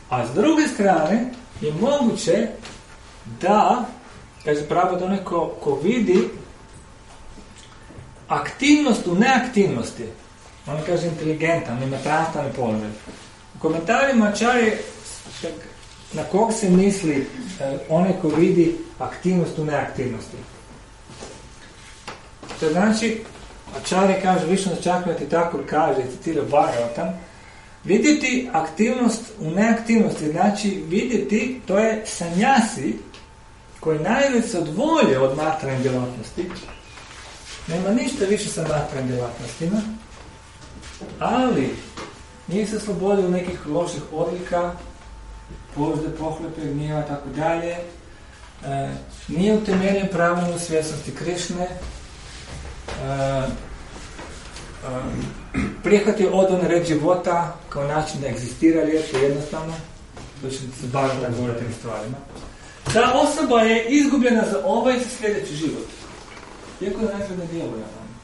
A s druge strane je moguće da, kaže pravo da onaj ko vidi aktivnost u neaktivnosti, on kaže inteligentan, ima transtani položaj. U komentarima Čarje na kog se misli onaj ko vidi aktivnost u neaktivnosti. To znači, Čarje kaže, Višnu Čakrati tako kaže, citira Bhagavatam, vidjeti aktivnost u neaktivnosti, znači vidjeti, to je sanjasi koji najviše se odvolje od materijalne djelatnosti. Nema ništa više sa materijalnim djelatnostima, ali nije se slobodio nekih loših odlika, požde, pohlepe, gnjeva, tako dalje. Nije utemeljen pravilno svjesnosti Krišne, prihvatio odan red života kao način da egzistira lijepo, jednostavno, to će se baviti da govoriti tim stvarima. Ta osoba je izgubljena za ovaj i za sljedeći život. Iako najzgled ne djeluje.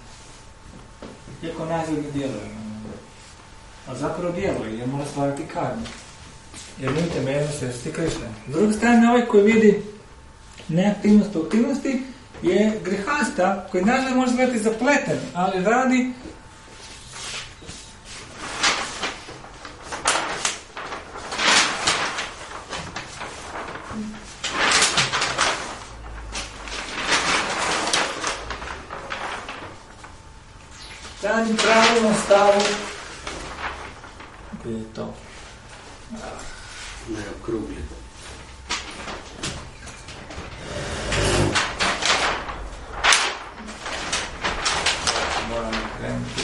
Iako najzgled ne djeluje. A zapravo djeluje, jer mora stvarati karmu. Jer nije temeljeno svjesnosti Krišne. S druge strane, ovaj koji vidi neaktivnost u aktivnosti je grehasta, koji najzgled može gledati zapleten, ali radi radim pravilnom stavu. Gdje je to? Ne, okrugli. Moram krenuti.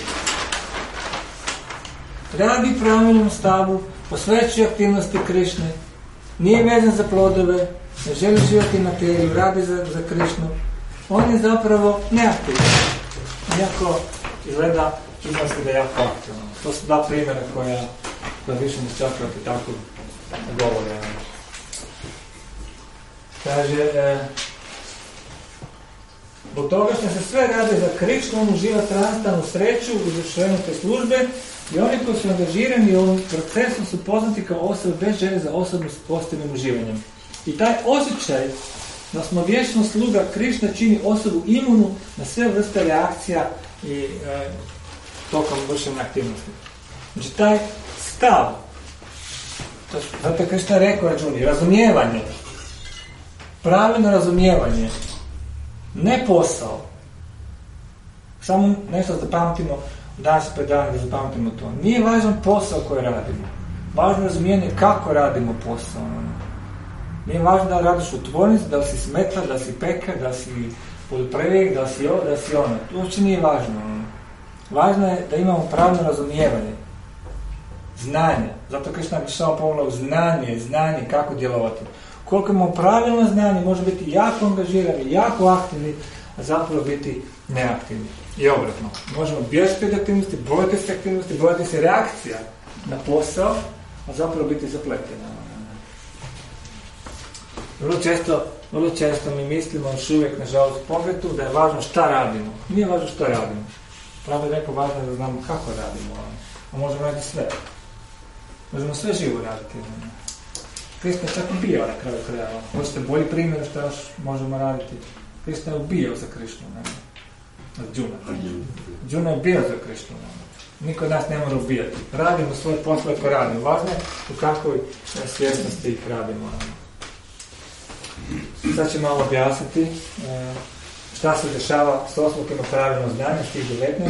Radi pravilnom stavu, posvećuje aktivnosti Krišne, nije vezan za plodove, ne želi živjeti materiju, radi za Krišnu. On je zapravo neaktivan. Iako izgleda izgleda da je jako aktivno. To su dva primjera koja Višnu Čakrati tako govore. Kaže, zbog toga što se sve rade za Krišnu, on uživa transtanu sreću u izvršenju te službe i oni koji su angažirani u ovom procesu su poznati kao osobe bez želje za osobnim pozitivnim uživanjem. I taj osjećaj da smo vječno sluga Krišna čini osobu imunu na sve vrste reakcija i tokom vršenja aktivnosti. Znači taj stav, zato je Krišna rekao Arjuni, razumijevanje, pravilno razumijevanje, ne posao, samo nešto da zapamtimo, danas predavanje da zapamtimo to. Nije važan posao koji radimo, važno je razumijevanje kako radimo posao. Nije važno da radiš u tvornici, da li si smetar, da si pekar, da si poljoprivrednik, da si ovo, da si ono. To uopće nije važno. Važno je da imamo pravilno razumijevanje. Znanje. Zato Krišna bi samo pomogla u znanje kako djelovati. Koliko imamo pravilno znanje, može biti jako angažirani, jako aktivni, a zapravo biti neaktivni. I obratno. Možemo bježati od aktivnosti, bojati se reakcija na posao, a zapravo biti zapleteni. Vrlo često mi mislimo još uvijek, nažalost, pogledu da je važno šta radimo. Nije važno što radimo. Pravo je rekao važno da znamo kako radimo. A možemo raditi sve. Možemo sve živo raditi. Krišna je čak ubijao na kraju krajeva. Hoćete bolji primjer što još možemo raditi. Krišna je ubijao za Krišnu. Džuna je ubijao za Krišnu. Niko od nas ne mora ubijati. Radimo svoje posle koje radimo. Važno je u kakvoj svjesnosti ih radimo. Sad ću malo objasniti šta se dešava s oslukima pravilno znanja, stih 19.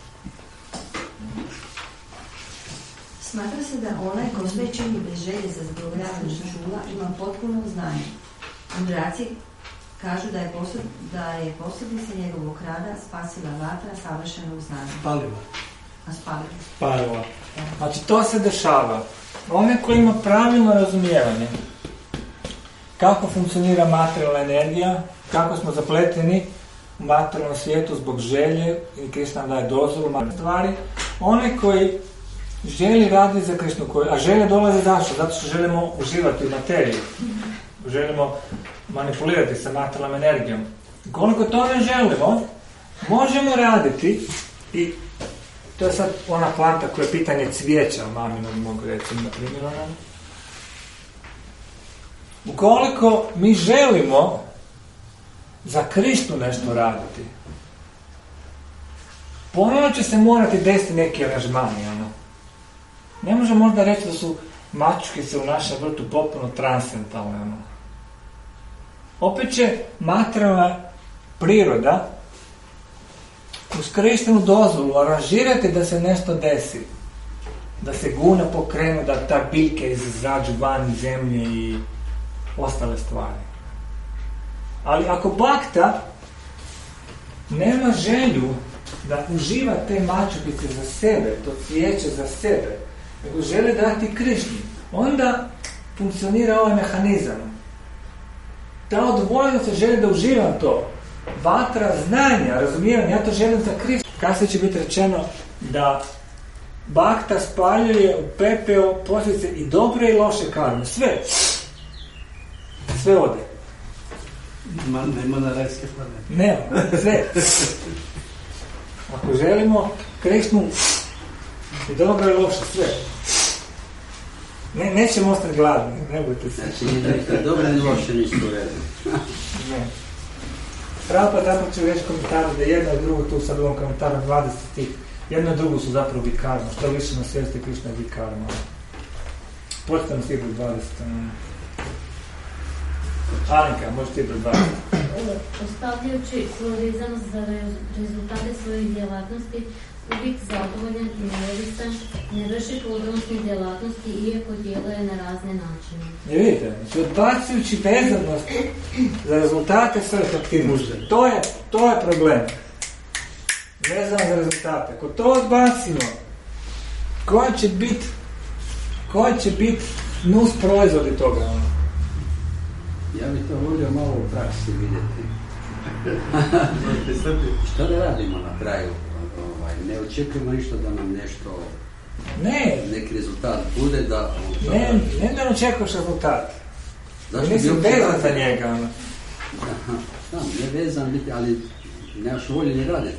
Smatra se da onaj ko sve čini bez želje za zadovoljavanje čula ima potpuno znanje. Mudraci kažu da je posljedica njegovog rada spasila vatra savršenog znanja. Spalila. Znači to se dešava. Onaj ko ima pravilno razumijevanje kako funkcionira materijalna energija, kako smo zapleteni u materijalnom svijetu zbog želje i Krišna nam daje dozvolu stvari. Onaj koji želi raditi za Krišnu, a želje dolaze zašto? Zato što želimo uživati u materiji. Želimo manipulirati sa materijalnom energijom. Koliko to ne želimo, možemo raditi i to je sad ona planta koja je pitanje cvijeća, maminog mogu reći, na primjer, Ukoliko mi želimo za Kristu nešto raditi, ponovno će se morati desiti neki aranžmani. Ne možemo možda reći da su mačkice u našem vrtu potpuno transcendentalne. Opet će materijalna priroda uz Kristinu dozvolu aranžirati da se nešto desi. Da se guna pokrenu, da ta biljke izađu van iz zemlje i ostale stvari. Ali ako bakta nema želju da uživa te mačkice za sebe, to cvijeće za sebe, nego želi dati Kristu, onda funkcionira ovaj mehanizam. Ta odvojenost se želi da uživam to. Vatra znanja, razumijevanja, ja to želim za Kristu. Kasnije će biti rečeno da bakta spaljuje u pepeo posljedice i dobre i loše karme. Sve ode. Nema na rajske planete. Nema, sve. Ako želimo Kristu i dobro i loše, sve. Nećemo ostati gladni, ne budete se. Znači, ni dobro ni loše nisu u redu. Ne. Pravo pa tako ću reći komentaru da jedno i drugo, tu sad u ovom komentaru 20 stih, jedno i drugo su zapravo vikarno. Što više na svijesti Krišna je vikarno. Počete na stih 20. Alenka, možeš ti broj 20. Ostavljajući svoju vezanost za rezultate svojih djelatnosti, uvijek zadovoljan i neovisan, ne vrši plodonosne djelatnosti iako djeluje na razne načine. I vidite, znači odbacujući vezanost za rezultate svojih aktivnosti. To je problem. Vezano za rezultate. Ako to odbacimo, koji će biti nus proizvodi toga? Ja bih to volio malo u praksi vidjeti. Što da radimo na kraju? Ne očekujemo ništa da nam nešto, neki rezultat bude da... Ne očekuješ rezultat. Nisi vezan za njega. Ne vezan biti, ali nemaš volje ni raditi.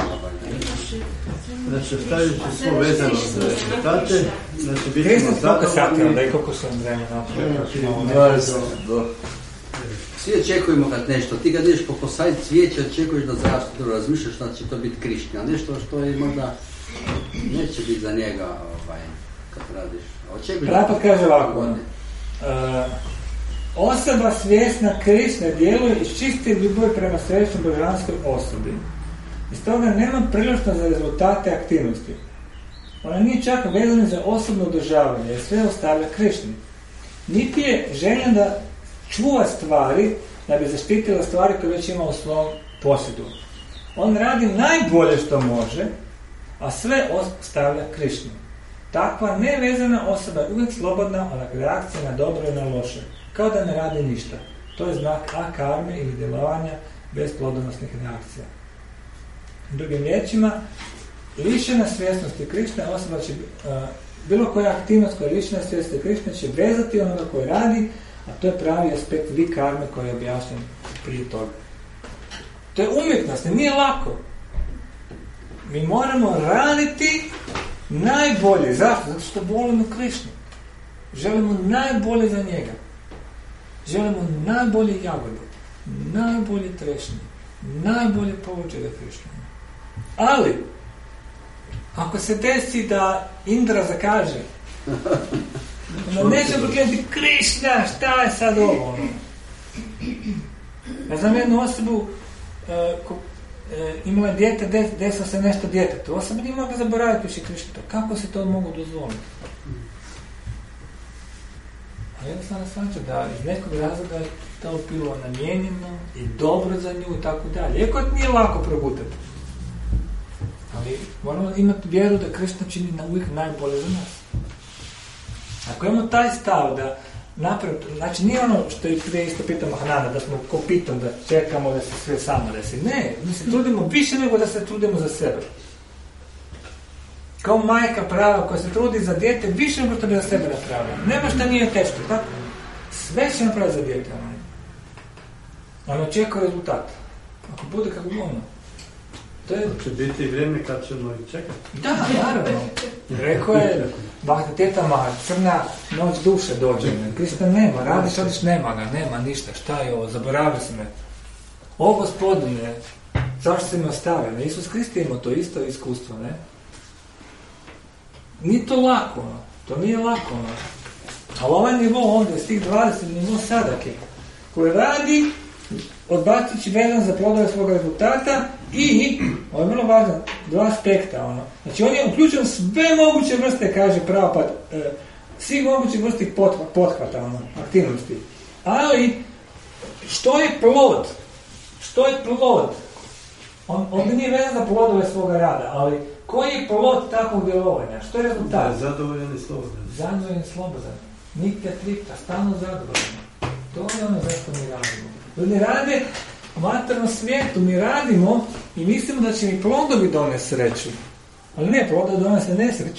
Znači, staviti smo vezano za rezultate, znači biti smo zadovoljni. Da i koliko sam vremena. Svi očekujemo kad nešto, ti kad ideš posaditi cvijeće, očekuješ da zarastu, razmišljaš da će to biti Kriština, nešto što je možda neće biti za njega kad radiš. Prapad kaže ovako, osoba svjesna Krišne djeluje iz čiste ljubavi prema središnjoj božanskoj osobi. Iz toga nema prilašno za rezultate aktivnosti. Ona nije čak vezana za osobno održavanje, jer sve ostavlja Krišni. Niti je želja da čuva stvari da bi zaštitila stvari koje već ima u svom posjedu. On radi najbolje što može, a sve ostavlja Krišnu. Takva nevezana osoba je uvijek slobodna od reakcije na dobro i na loše, kao da ne radi ništa. To je znak akarme ili djelovanja bez plodonosnih reakcija. Drugim riječima, lišena svjesnosti Krišne osoba će, bilo koja aktivnost koja je lišena svjesnosti Krišne će vezati onoga koji radi, a to je pravi aspekt vikarme koji je objašnjen prije toga. To je umjetnost, nije lako. Mi moramo raditi najbolje. Zašto? Zato što volimo Krišnu. Želimo najbolje za njega. Želimo najbolje jagode, najbolje trešnje, najbolje povođe za Krišnu. Ali, ako se desi da Indra zakaže, onda nećemo pogledati Krišna, šta je sad ovo? Ja znam jednu osobu, imala je dijete, desilo se nešto djetetu. Osoba nije mogla zaboraviti više Krišnu. Kako se to mogu dozvoliti? Ali jednostavno svača da iz nekog razloga je to bilo namijenjeno i dobro za nju i tako dalje. Iako nije lako progutati. Ali moramo imati vjeru da Krišna čini na uvijek najbolje za nas. Ako imamo taj stav da napravimo, znači nije ono što je prije isto pitamo Hanana, da smo ko pitom da čekamo da se sve samo desi. Ne, mi se trudimo više nego da se trudimo za sebe. Kao majka prava koja se trudi za dijete više nego što bi za sebe napravila. Nema što nije teško, tako? Sve će napraviti za dijete. Ali očekuje rezultat. Ako bude kako ono. To će biti vrijeme kad ćemo i čekati. Da, naravno. Rekao je Baka teta Mara, crna noć duše dođe. Krista nema, radiš, radiš, nema ga, nema ništa. Šta je ovo, zaboravio si me. O Gospodine, zašto si me ostavio? Isus Krist imao to isto iskustvo, ne? Nije to lako, to nije lako. Ali ovaj nivo ovdje, s tih 20 nivo sadake, koji radi, odbacići vezan za prodaju svog rezultata i, ovo je vrlo važno, dva aspekta, Znači on je uključen sve moguće vrste, kaže Prabhupada, svih mogućih vrsti pothvata, aktivnosti. Ali, što je plod? Što je plod? Ovdje nije vezan za plodove svoga rada, ali koji je plod takvog djelovanja? Što je rezultat? Zadovoljan i slobodan. Zadovoljan i slobodan. Nikta tripta, stalno zadovoljan. To je ono zašto mi radimo. Ljudi rade u materijalnom svijetu, mi radimo i mislimo da će mi plodovi donesti sreću. Ali ne, plodovi donose nesreću.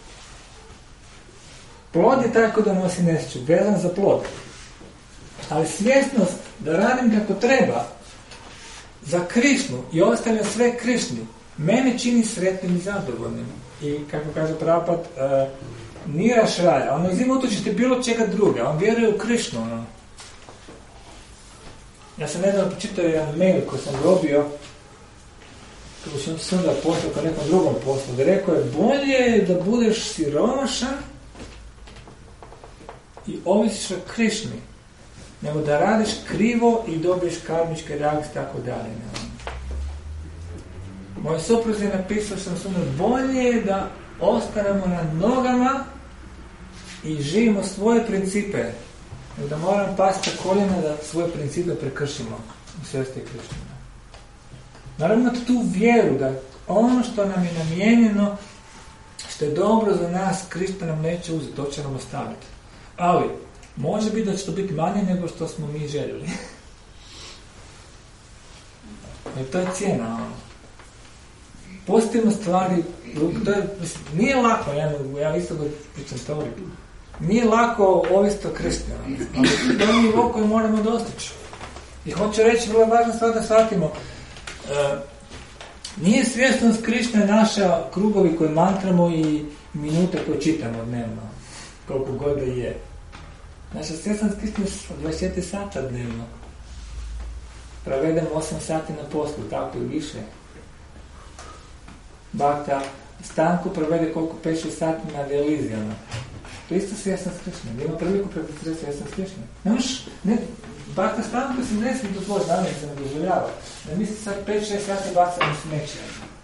Plod je tako da nosi nesreću, vezan za plod. Ali svjesnost da radim kako treba, za Krišnu i ostavljam sve Krišni, mene čini sretnim i zadovoljnim. I kako kaže Prabhupada, Nira Šraja, on uzima utočište bilo čega druga, on vjeruje u Krišnu. Ja sam nedavno počitao jedan mail koji sam dobio, kako sam se onda poslao kao nekom drugom poslu, da rekao je bolje da budeš siromašan i ovisiš o Krišni, nego da radiš krivo i dobiješ karmičke reakcije, tako dalje. Moj suprug je napisao sam bolje je da ostanemo na nogama i živimo svoje principe, nego da moram pasti na koljena da svoje principe prekršimo u svesti Krišne. Naravno imate tu vjeru da ono što nam je namijenjeno, što je dobro za nas, Krišta nam neće uzeti, to će nam ostaviti. Ali, može biti da će to biti manje nego što smo mi željeli. Jer to je cijena. Pozitivne stvari, to je, nije lako, ja isto ga pričam to, nije lako ovisiti o Krišti, ali to je nivo koji moramo dostići. I hoću reći, vrlo važna stvar da shvatimo, nije svjesnost Krišne naša krugovi koje mantramo i minute koje čitamo dnevno, koliko god da je. Naša svjesnost Krišne je 24 sata dnevno. Provedemo 8 sati na poslu, tako i više. Bhakta Stanko provede koliko 5-6 sati na realizijama. To je isto svjesnost Krišne. Ima priliku prakticirati svjesnost Krišne. Bhakta Stanko se ne smije dozvoliti, namjer se ne dozvoljava. Da misli sad 5-6 sati bacamo smeće.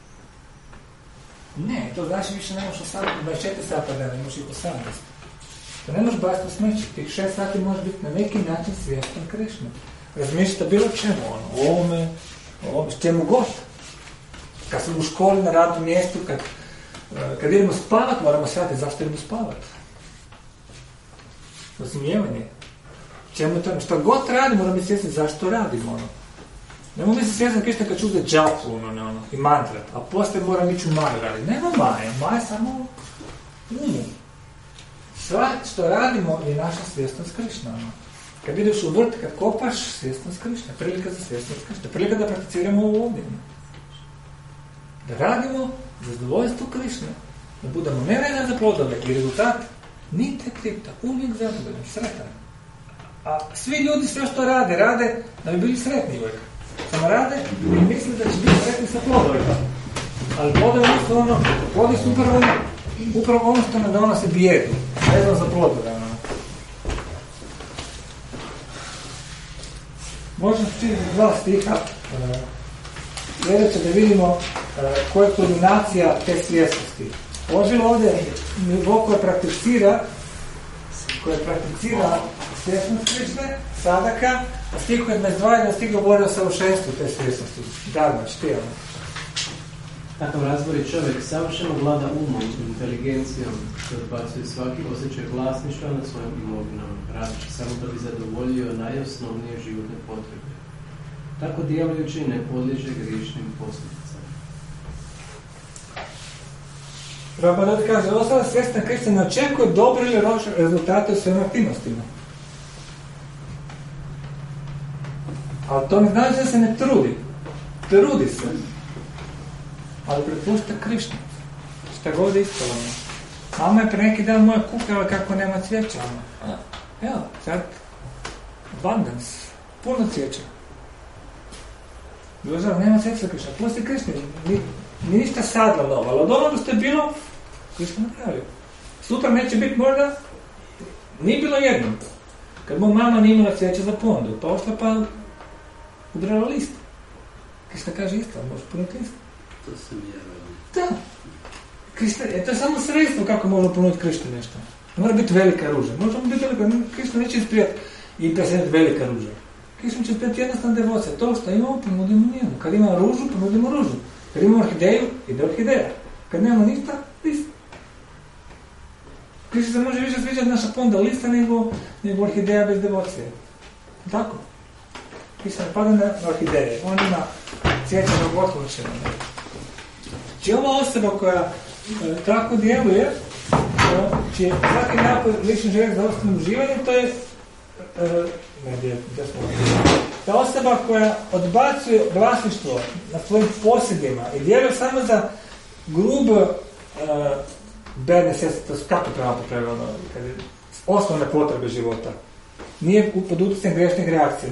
Ne, to znači više ne možeš 24 sata dana, ne možeš i 18. To ne možeš baciti smeće. Tih 6 sati može biti na neki način svjestan Krišne. Razmišljate bilo čemu, o ovome, s čemu god. Kad smo u školi, na radnom mjestu, kad idemo spavat, moramo shvatiti zašto idemo spavat. Razumijevanje. Čemu to? Što god radimo, moramo biti svjesni zašto radimo. Nemo biti svjesni Krišna kad ću uzeti džapu i mantrat, a poslije moram ići u Maju raditi. Nema Maje, Maja samo umu. Sve što radimo je naša svjesnost Krišna. Kad ideš u vrt, kad kopaš, svjesnost Krišne, prilika za svjesnost Krišne, prilika da prakticiramo ovo ovdje. Da radimo za zadovoljstvo Krišne, da budemo nevezani za plodove i rezultat, nite kripta, uvijek zadovoljan, sretan. A svi ljudi sve što rade da bi bili sretni uvijek. Samo rade i misle da će biti sretni sa plodovima. Ali plodovi su plodi su upravo ono što nam donosi bijedu, vezano za plodove. Možemo čitati 2 stiha, sljedeće da vidimo koja je koordinacija te svjesnosti. Ovo ovdje nivo koje prakticira svjesnost Krišne, sadaka, a stihu je 22 stih govori o savršenstvu te svjesnosti. Dharma, štijamo. Takav razvoj čovjek savršeno vlada umom i inteligencijom, što odbacuje svaki osjećaj vlasništva nad svojom imovinom, radeći samo da bi zadovoljio najosnovnije životne potrebe. Tako djelujući ne podliježe grišnim posljedicama. Prabhupada kaže, ostala svjesna Krišna ne očekuje dobre ili loše rezultate u svojim aktivnostima. Ali to ne znači da se ne trudi. Trudi se. Ali prepušta Krišnu. Šta god je ispravljeno. Mama je pre neki dan moja kukala kako nema cvijeća. Evo, sad, abundance, puno cvijeća. Ljuzar, nema cvijeća Krišna, pusti Krišni, ni ništa sadla novo, ali od onoga što je bilo, Krišna napravio. Sutra neće biti možda, nije bilo jednom. Kad moja mama nije imala cvijeća za pondu, pa ošla pa udrala list. Krišna kaže isto, možeš puniti isto. To sam vjerovao. Da. Krišna, to je samo sredstvo kako možemo ponuditi Krišni nešto. Mora biti velika ruža. Možemo biti velika, Krišna neće isprijati i preseniti velika ruža. Krišna će isprijati jednostavna devocija. To što imamo, ponudimo njemu. Kad imamo ružu, ponudimo ružu. Kad imamo orhideju, ide orhideja. Kad nemamo ništa, list. Krišna se može više sviđati naša ponda lista nego orhideja bez devocije. Tako. Krišna ne pada na orhideje. On ima cvijećanog otločena. Znači ova osoba koja tako djeluje, čije svaki napad lični želje za ostalim uživanjem, to je ta osoba koja odbacuje vlasništvo na svojim posjedima i djeluje samo za grubo bedne sredstva, to su kako pravo potrebno, osnovne potrebe života. Nije pod utjecajem grešnih reakcija.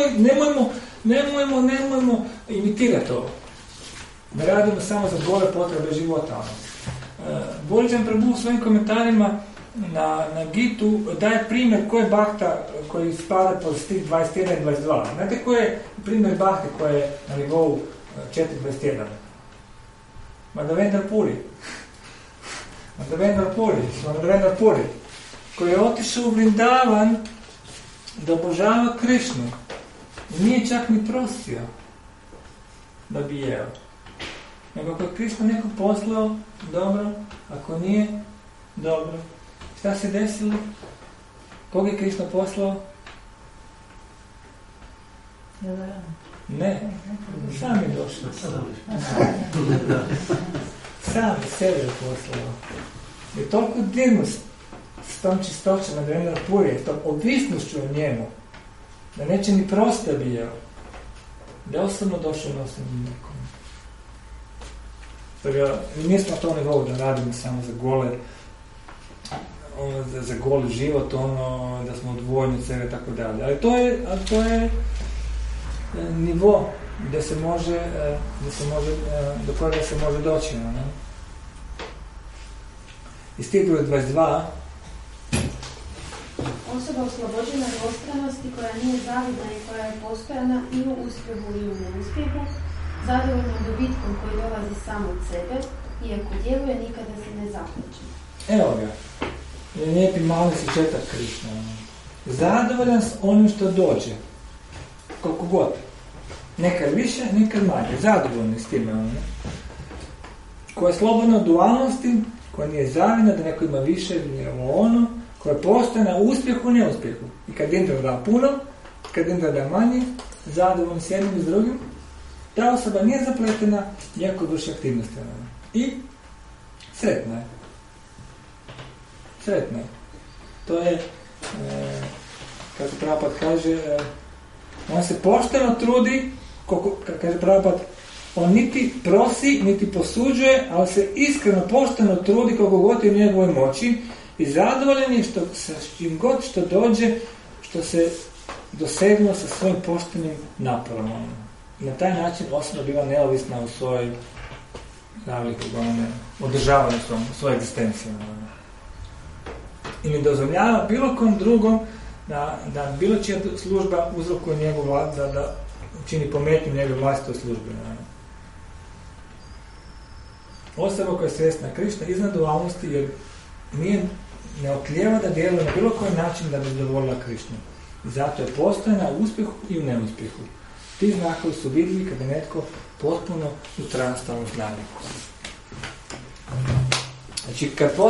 Nemojmo imitirati ovo. Ne radimo samo za gole potrebe života. Boriđan Prabhu u svojim komentarima na Gitu daje primjer koje Bhakta koji spada pod stih 21 i 22. Znate koji je primjer Bhakti koji je na nivou 4.21? Madhavendra Puri, koji je otišao u Vrindavan da obožava Krišnu. I nije čak ni prosio da bi jeo. Nego ako je Krišna neko poslao, dobro, ako nije, dobro. Šta se desilo? Koga je Krišna poslao? Ne, sam je došao. Sam sebe je poslao. Je toliko dirno s tom čistoćom na Madhavendra Puri, s tom ovisnošću o njemu, da neće ni prosto bi jeo. Da je osobno došao na osobnom nekom. Mi smo to nivou da radimo samo za gole, za goli život, da smo odvojeni od sebe i tako dalje. Ali to je nivo gdje se može, do kojega se može doći. Ne? I stih 22. Osoba oslobođena dvostranosti koja nije zavidna i koja je postojana i u uspjehu i u neuspjehu, zadovoljno dobitkom koji dolazi samo od sebe, iako djeluje nikada se ne zapliče. Evo ga, lijepi mali sečetak Krišna. Zadovoljan s onim što dođe, koliko god. Nekad više, nekad manje. Zadovoljni s time. Koja je slobodna od dualnosti, koja nije zavidna da neko ima više ili ono, koja je postojana u uspjehu i neuspjehu. I kad Indra da puno, kad Indra da manje, zadovoljni s jednim i s drugim, ta osoba nije zapletena, iako vrši aktivnosti. I sretna je. Sretna je. To je, kako Prabhupada kaže, on se pošteno trudi, kaže Prabhupada, on niti prosi, niti posuđuje, ali se iskreno pošteno trudi koliko god je u njegovoj moći i zadovoljan je sa čim god što dođe, što se dosegnuo sa svojim poštenim naporom. I na taj način osoba biva neovisna u svojoj održavanju svoje egzistencije. I ne dozvoljava bilo kom drugom da bilo čija služba uzrokuje njegov da čini pometnju njegove vlastitoj službi. Osoba koja je svjesna Krišna iznad dualnosti jer ne oklijeva da djeluje na bilo koji način da bi zadovoljila Krišnu. I zato je postojana u uspjehu i u neuspjehu. Ti znakovi su vidljivi kada je netko potpuno u transtalnom znanju. Znači,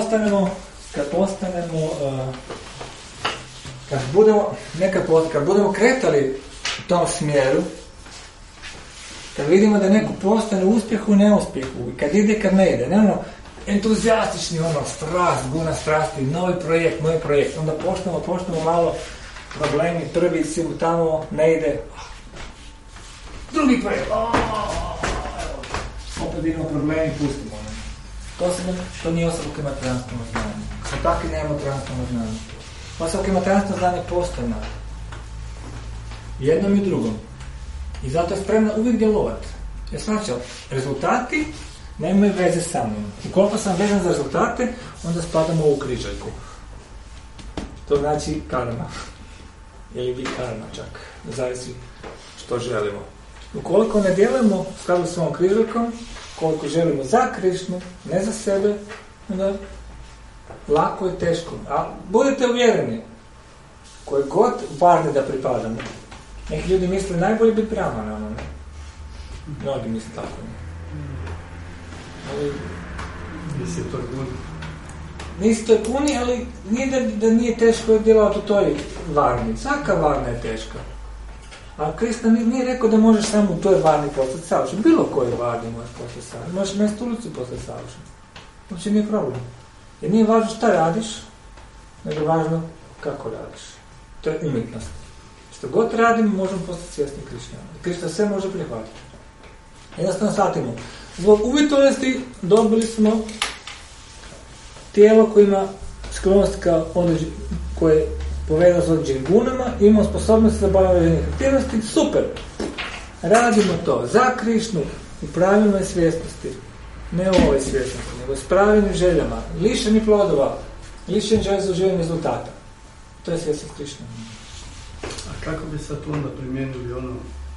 kad budemo kretali u tom smjeru, kad vidimo da neko postane u uspjehu i neuspjehu, i kad ide, kad ne ide, ne entuzijastični, strast, guna strasti, novi projekt, onda poštamo malo problemi, prvi si tamo, ne ide, drugi projekt, opet imamo problemi, pustimo. To nije osoba koja ima transformno znanje. Smo takvi nemamo transformno znanje. Osoba koja ima transformno znanje postoje na jednom i drugom. I zato je spremna uvijek djelovati. Jer znači, rezultati nemaju veze sa mnom. Ukoliko sam vezan za rezultate, onda spadamo u križaljku. To znači karma. Ili bi karma čak. Zavisi što želimo. Ukoliko ne djelujemo u skladu s ovom križaljkom, koliko želimo za Krišnu, ne za sebe, onda lako i teško. A budete uvjereni, koji god varni da pripadamo. Neki ljudi misle najbolje biti brahmana, ne? Mnogi misle tako. Ali nisi to puni. Nisi to puni, ali nije da nije teško djelovati u toj varni. Svaka varna je teška. A Krishna nije rekao da možeš samo u toj varni postati savršen. Bilo koje varni možeš postati savršen. Možeš mjesto ulici postati savršen. Uopće nije problem. Jer nije važno šta radiš, nego je važno kako radiš. To je umjetnost. Što god radimo, možemo postati svjesni Krishna. Krishna sve može prihvatiti. Jednostavno shvatimo. Zbog uvjetovanosti dobili smo tijelo koje ima sklonost koje je povezano s određenim gunama, imamo sposobnost za bavljanje aktivnosti, super! Radimo to za Krišnu u pravilnoj svjesnosti. Ne u ovoj svjesnosti, nego s pravilnim željama, lišeni plodova, lišeni želja za uživanje rezultata. To je svjesnost Krišne. A kako bi sad onda primijenili ono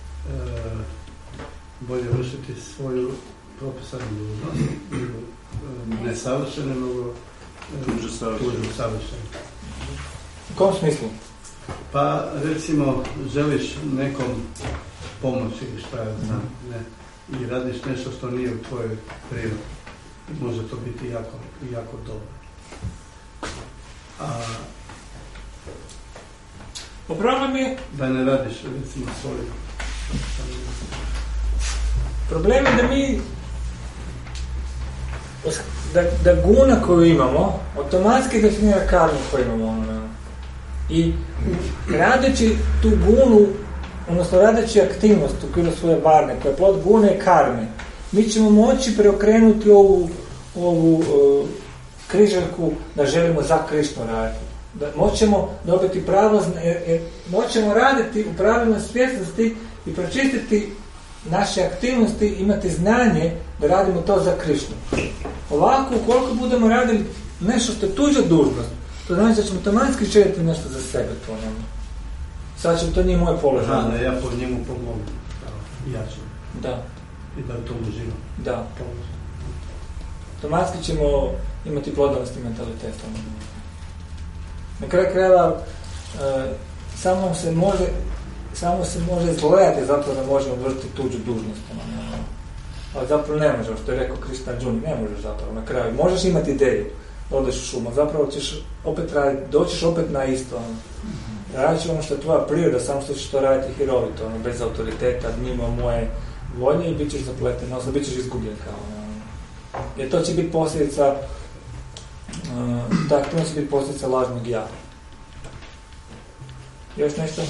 bolje vršiti svoju propisanu dužnost, ne savršene, nego tuđu savršene? U kom smislu? Pa recimo želiš nekom pomoći ili šta ja znam, ne, i radiš nešto što nije u tvojoj prirodi. Može to biti jako dobro. Problem je... Da ne radiš recimo svoju. Problem je da mi da guna koju imamo automatski definira karmu koju imamo. I radeći tu gunu, odnosno radeći aktivnost u okviru svoje varne, koja je plod gune i karme, mi ćemo moći preokrenuti ovu križaljku da želimo za Krišnu raditi. Da moćemo dobiti pravo, moćemo raditi u pravilnoj svjesnosti i pročistiti naše aktivnosti, imati znanje da radimo to za Krišnu. Ovako, ukoliko budemo radili nešto što je tuđa dužnost, to znači da ćemo automatski željeti nešto za sebe to nema. Sad ćemo, to nije moj položaj. Da ja po njemu pomogu. Ja ću. Da. I da to uživam. Da. Automatski ćemo imati plodovosti mentalitetom. Na kraju krajeva samo se može izgledati zapravo da možemo vršiti tuđu dužnost. Ali zapravo ne možeš, što je rekao Krishna Arjuni, ne možeš zapravo na kraju. Možeš imati ideju da odeš u šumu, zapravo ćeš opet raditi, doćiš opet na isto. Radit ćeš ono što je tvoja priroda, samo što ćeš to raditi hirovito, bez autoriteta, mimo moje volje i bit ćeš zapleten, odnosno bit ćeš izgubljen kao. Jer to će biti posljedica, to će biti posljedica lažnog ja. Još nešto?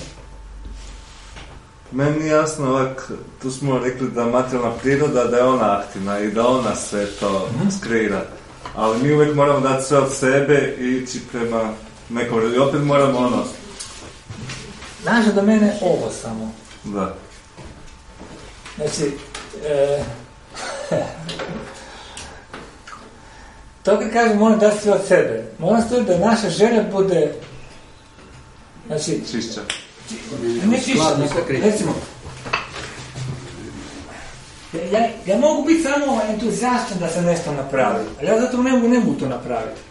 Meni je jasno, ovak, tu smo rekli da materijalna priroda, da je ona aktivna i da ona sve to skreira. Ali mi uvijek moramo dati sve od sebe i ići prema nekom, i opet moramo ono... Znaš da mene ovo samo. Da. Znači, to kad kažem moram dati sve od sebe, moram stojiti da naša želja bude, znači... Čišća. Ne čišća, recimo, ja mogu biti samo entuzijastan da se nešto napravi, ali ja zato ne mogu to napraviti.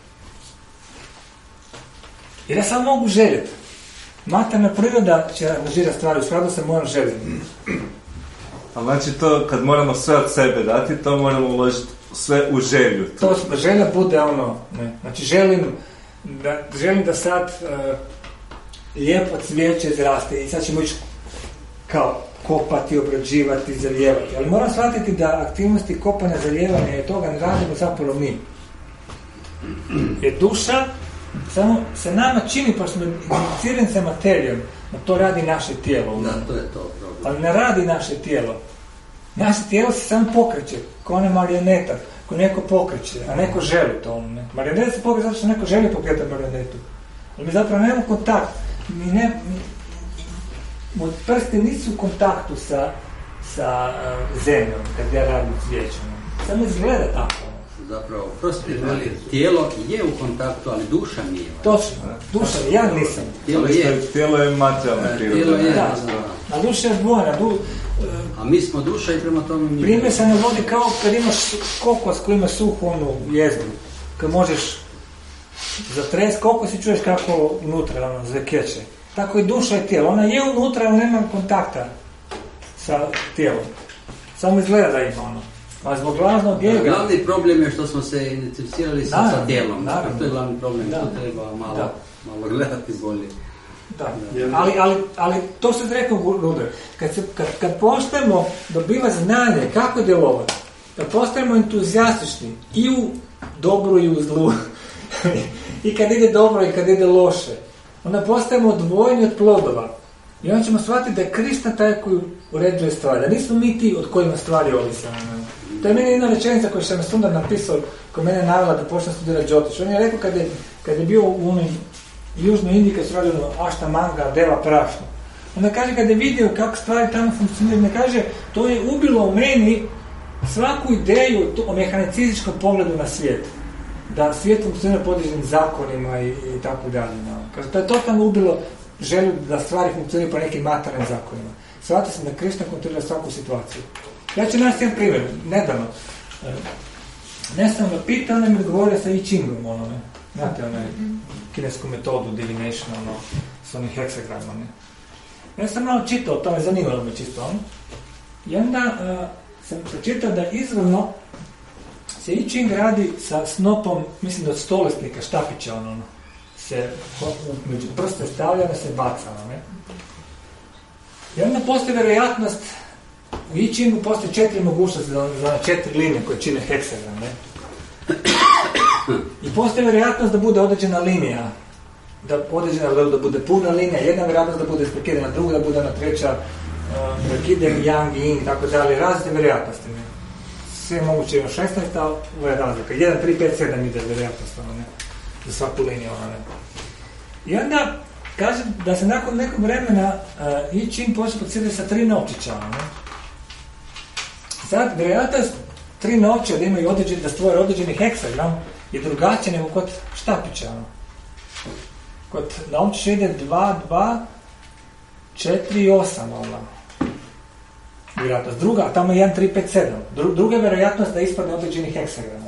Jer ja samo mogu željeti. Materijalna priroda će aranžirati stvari u skladu sa mojom željom. A znači to, kad moramo sve od sebe dati, to moramo uložiti sve u želju. To želja bude ono, ne. Znači želim da sad lijepo cvijeće izraste i sad ćemo ići kao kopati, obrađivati, zalijevati. Ali moram shvatiti da aktivnosti kopanja, zalijevanja i toga ne radimo zapravo mi. Jer duša samo se nama čini, pa smo identificirani sa materijom, da to radi naše tijelo. Da, to je to. Ali ne radi naše tijelo. Naše tijelo se samo pokreće, kao ona marioneta, ko neko pokreće, a neko želi to. Ne? Marioneta se pokreće zato što neko želi pokretati marionetu. Ali mi zapravo nemamo kontakt. Moji prsti nisu u kontaktu sa zemljom, kad ja radim cvijećem. Samo izgleda tako. Zapravo, tijelo je u kontaktu, ali duša nije. Točno, duša, ja nisam. Tijelo je materijalna priroda. A duša je dvojna. A mi smo duša i prema tome... Primjer se navodi kao kad imaš kokos koji ima suhu onu jezgru. Kad možeš zatresti kokos i čuješ kako unutra zakeće. Tako i duša je tijelo. Ona je unutra, ali nema kontakta sa tijelom. Samo izgleda da ima ono. A zbog glavnog dijela... Glavni problem je što smo se identificirali sa tijelom. To je glavni problem. To treba malo gledati bolje. Da. Ali to se rekao Rudar. Kad postanemo dobiva znanje kako djelovati, kad postanemo entuzijastični i u dobru i u zlu, i kad ide dobro i kad ide loše, onda postajemo odvojeni od plodova. I onda ćemo shvatiti da je Krishna taj koji uređuje stvari, da nismo mi ti od kojima stvari ovise. To je meni jedna rečenica koju sam Sundar napisao, koja mene navela da počnem studirati Jyotish. On je rekao kad je bio u onoj Južnoj Indiji, kad su radili Aštamanga, Deva prašno. Onda kaže, kad je vidio kako stvari tamo funkcioniraju, ne kaže, to je ubilo u meni svaku ideju o mehanicističkom pogledu na svijet. Da svijet funkcionira po određenim zakonima i tako dalje. Kaže, to je totalno ubilo želju da stvari funkcioniraju po nekim materijalnim zakonima. Shvatio sam da Krishna kontrolira svaku situaciju. Ja ću naći jedan primjer, nedavno. Nesam ga pitao, ona mi odgovorio sa I Chingom, onome. Znate, kinesku metodu divination, s onih heksagrama, ne. Ja sam malo čitao o tome, zanimalo me čisto ono. I onda sam pročitao da izravno se I Ching radi sa snopom, mislim da od stolesnika, štapića, se među prste stavlja, da se baca, ne. I onda postoji vjerojatnost, u I Chingu postoji 4 mogućnosti za 4 linije koje čine heksagram, ne. I postoji vjerojatnost da bude određena linija, da bude puna linija, jedna vjerojatnost da bude isprekidena, druga da bude na treća, prekidem, yang, yin, tako dalje, različite vjerojatnosti. Ne? Sve moguće ima 16, a ovo je razlika. 1, 3, 5, 7 ide vjerojatnost, ne? Za svaku liniju. Ne? I onda kaže da se nakon nekog vremena I Ching počne podsjetiti sa 3 novčića. Ne? Sad, vjerojatnost 3 novčića da imaju da stvore određeni heksagram je drugačije nego kod štapića. Kod novčića ide 2, 2, 4 i 8. Vjerojatnost. Druga, tamo je 1, 3, 5, 7. Druga je vjerojatnost da ispadne određeni heksagram.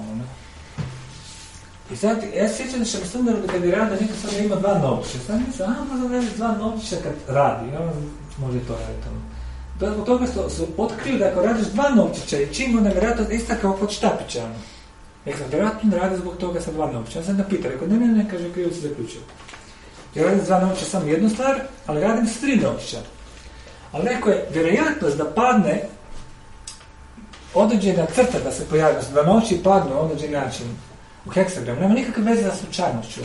I sad, ja se sjećam da sam Sundaru kad je rada, nekako sad ima 2 novčića. Sad mislim, možda radi 2 novčića kad radi. Može to raditi. Zbog toga su otkrili da ako radiš 2 novčića I Ching, onda vjerojatnost ista kao kod štapića. Vjerojatno radi zbog toga sa 2 novčića. Ja sam da pita, rekao, ne, kaže, krivo se zaključio. Ja radim 2 novčića samo jednu stvar, ali radim s 3 novčića. Ali rekao je, vjerojatnost da padne određena crta da se pojavi, da novčići padnu na određen način u heksagram, nema nikakve veze sa slučajnošću.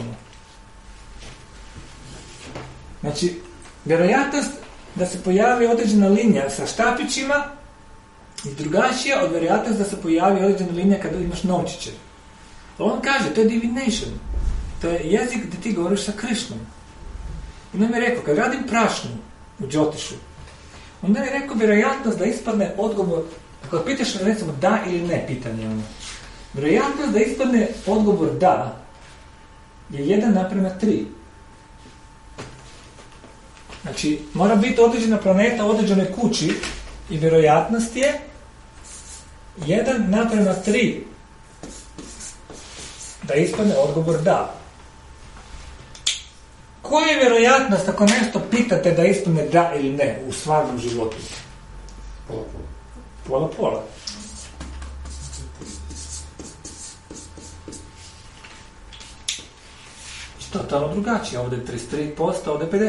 Znači, vjerojatnost da se pojavi određena linija sa štapićima je drugačija od vjerojatnosti da se pojavi određena linija kada imaš novčiće. On kaže, to je divination. To je jezik gdje ti govoriš sa Krishnom. I on mi je rekao, kad radim prašnu u Jyotishu, onda mi je rekao vjerojatnost da ispadne odgovor, ako pitaš recimo da ili ne pitanje, vjerojatnost da ispadne odgovor da je 1:3. Znači, mora biti određena planeta u određenoj kući i vjerojatnost je 1:3 da ispadne odgovor da. Koja je vjerojatnost ako nešto pitate da ispadne da ili ne u stvarnom životu? Pola. Totalno drugačije. Ovdje je 33%, ovdje je 50%.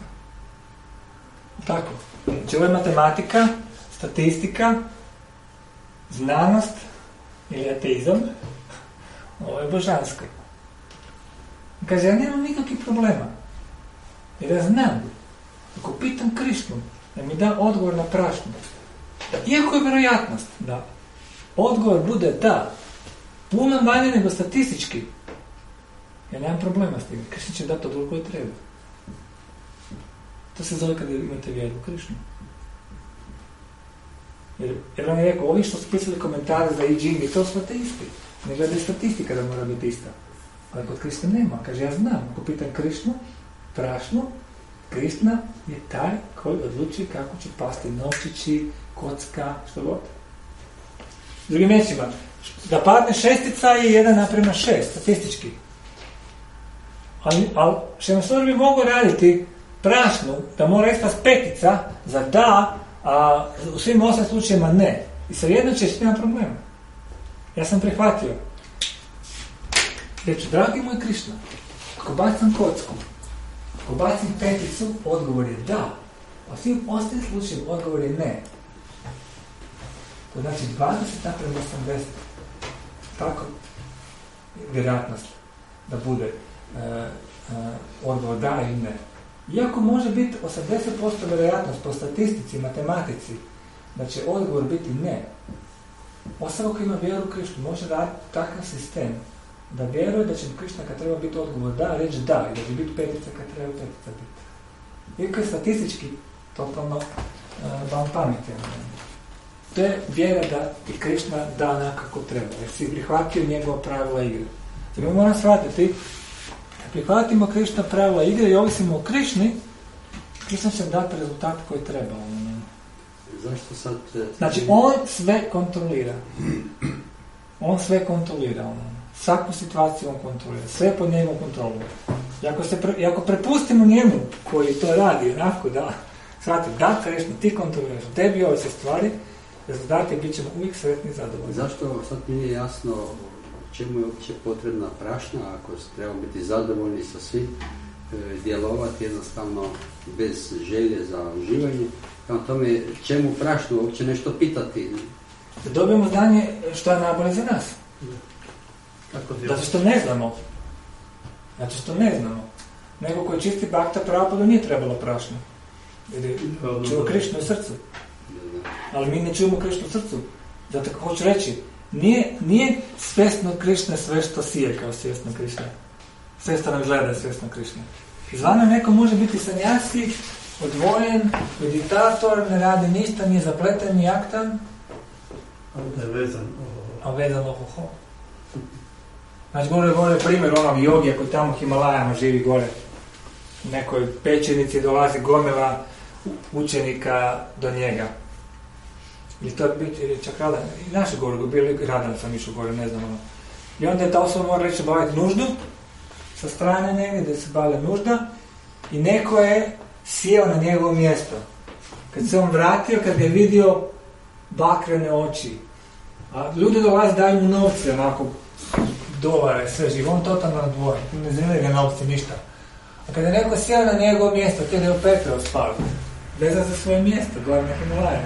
Tako. Znači, ovo je matematika, statistika, znanost ili ateizam. Ovo je božansko. Kaže, ja nemam nikakvih problema. Jer ja znam, ako pitam Krishnu, da mi da odgovor na prašnu, Iako je vjerojatnost da odgovor bude da, puno manje nego statistički, ja nemam problema s tim. Kršćan će dati odgovor koji treba. To se zove kada imate vjeru u Krišnu. Jer on je rekao, ovi što su pisali komentare za I Ching i to su ateisti. Ne gledaju statistika da mora biti ista. Ali kod Krišne nema. Kaže, ja znam, ako pitam Krišnu, prašnu, Krišna je taj koji odluči kako će pasti novčići, kocka, što god. Drugim riječima, da padne 6 je 1:6, statistički. Ali Šemesor bi mogao raditi prašnu, da mora ispast 5 za da, a u svim 8 slučajima ne. I svejedno ćeš, nema problema. Ja sam prihvatio. Reći, dragi moj Krišna, ako bacam kocku, ako bacim 5, odgovor je da. A u svim ostalim slučajima odgovor je ne. To znači 20:80. Tako vjerojatnost da bude odgovor da ili ne. Iako može biti 80% vjerojatnost po statistici, matematici, da će odgovor biti ne. Osoba koja ima vjeru u Krišnu može raditi takav sistem da vjeruje da će Krišna kad treba biti odgovor da, reći da, i da će biti 5 kad treba 5 biti. Iako je statistički totalno van pameti. To je vjera da i Krišna da onako treba, jer si prihvatio njegova pravila igre. Znači mi moramo shvatiti, prihvatimo Krišna pravila igre i ovisimo o Krišni, Krišna će dati rezultat koji treba. Zašto sad... Znači on sve kontrolira. On sve kontrolira. Svaku situaciju on kontrolira. Sve pod njegovom kontrolom. I ako prepustimo njemu koji to radi onako da shvati, da Krišna ti kontroliraš, tebi ove se stvari, rezultati bit ćemo uvijek sretni i zadovoljni. Zašto sad mi nije jasno čemu je uopće potrebna prašna, ako trebamo biti zadovoljni sa svim, djelovati jednostavno bez želje za uživanje. Prema tome, čemu prašnu uopće nešto pitati? Da dobijemo znanje što je najbolje za nas. Zato što ne znamo. Nego koji čisti Bhakta Prabhupada nije trebalo prašno. Jer čuo Krišnu u srcu. Ali mi ne čujemo Krišnu u srcu. Zato kako hoću reći, nije svjesno Krišne sve što sije kao svjesno Krišne. Sve što nam gleda svjesno Krišne. Izvana neko može biti sanjasi, odvojen, meditator, ne radi ništa, nije zapleten, nije aktan. Ali da je vezan. A vezan ohoho. Znači gore primjer onog jogija koji tamo u Himalajama živi gore. U nekoj pećinici dolazi gomila učenika do njega. Ili to biti čak radan, i naši gore, bili radan sam išao gore, ne znam ono. I onda je ta osoba mora reći baviti nuždu, sa strane negdje da se bave nužda, i neko je sjeo na njegovo mjesto. Kad se on vratio, kad je vidio bakrene oči, a ljudi dolaze daju mu novce, onako, dolare, sve živo, on totalno nadvojen, ne zanimaju ga novci, ništa. A kad je neko sjeo na njegovo mjesto, htio da je Petrov spali, vezan za svoje mjesto, gore na Himalajama.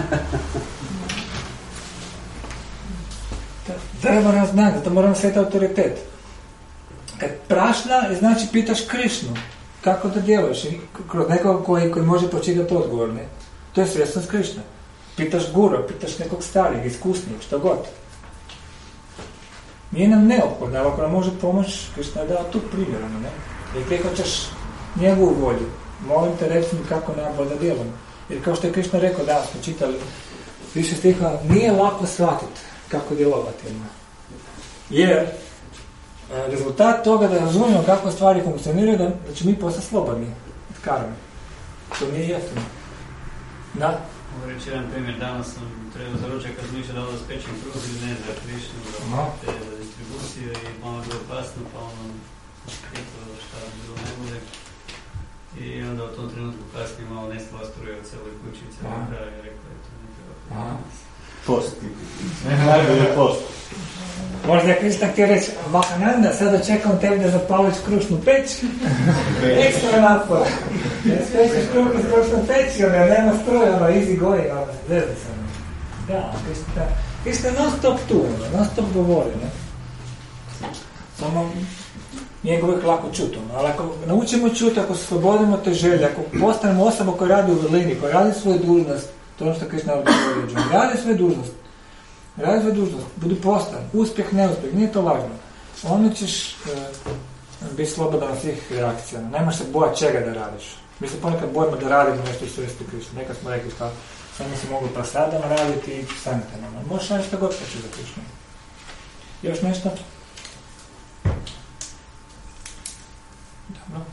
Treba nas znati, zato moramo sveti autoritet. Kad prašna, znači pitaš Krišnu, kako da djeluješ, kroz nekog koji može pročitati odgovor, ne? To je svjesnost Krišna. Pitaš guru, pitaš nekog starijeg, iskusnijeg, što god. Nije nam neophodno, ali ako nam može pomoći, Krišna je dao tu primjerano, ne? Jer prihvaćaš njegovu volju. Molim te, reci mi kako najbolje da djelujem. Jer kao što je Krišna rekao, da smo čitali više stiha, nije lako shvatiti kako djelovati. Jer rezultat toga da razumijemo kako stvari funkcioniraju, da će mi postati slobodni od karme. To nije jeftino. Da? Mogu reći jedan primjer, danas sam trebao za ručak razmišljati da ovo spečem kruh ili ne za Krišnu, za distribuciju i malo je bilo kasno, pa ono pitao šta bi bilo najbolje. I onda u tom trenutku kasnije malo nestala struja u celoj kući i celoj kraju i rekao je to ne treba. Post. Najbolje post. Možda je Krišna htio reći, Mahananda, sada čekam tebi da zapališ krušnu peć. Ekstra napor. Spečeš kruh iz krušnu peć, nema struja, easy going, zezde sam. Da, Krišna je non stop tu, non stop govori. Samo njega uvijek lako čuti. Ali ako naučimo čuti, ako se slobodimo te želje, ako postanemo osoba koja radi u vrlini, koja radi svoju dužnost, To je ono što Krišna ovdje govori. Radi sve dužnost, budu postan, uspjeh, neuspjeh, nije to važno. Onda ćeš biti slobodan od svih reakcija. Nemaš se bojati čega da radiš. Mi se ponekad bojimo da radimo nešto u svesti Krišna. Nekad smo rekli šta, samo se mogu prasadama raditi i sanktanama. Možeš raditi što god hoćeš za Krišnu. Još nešto?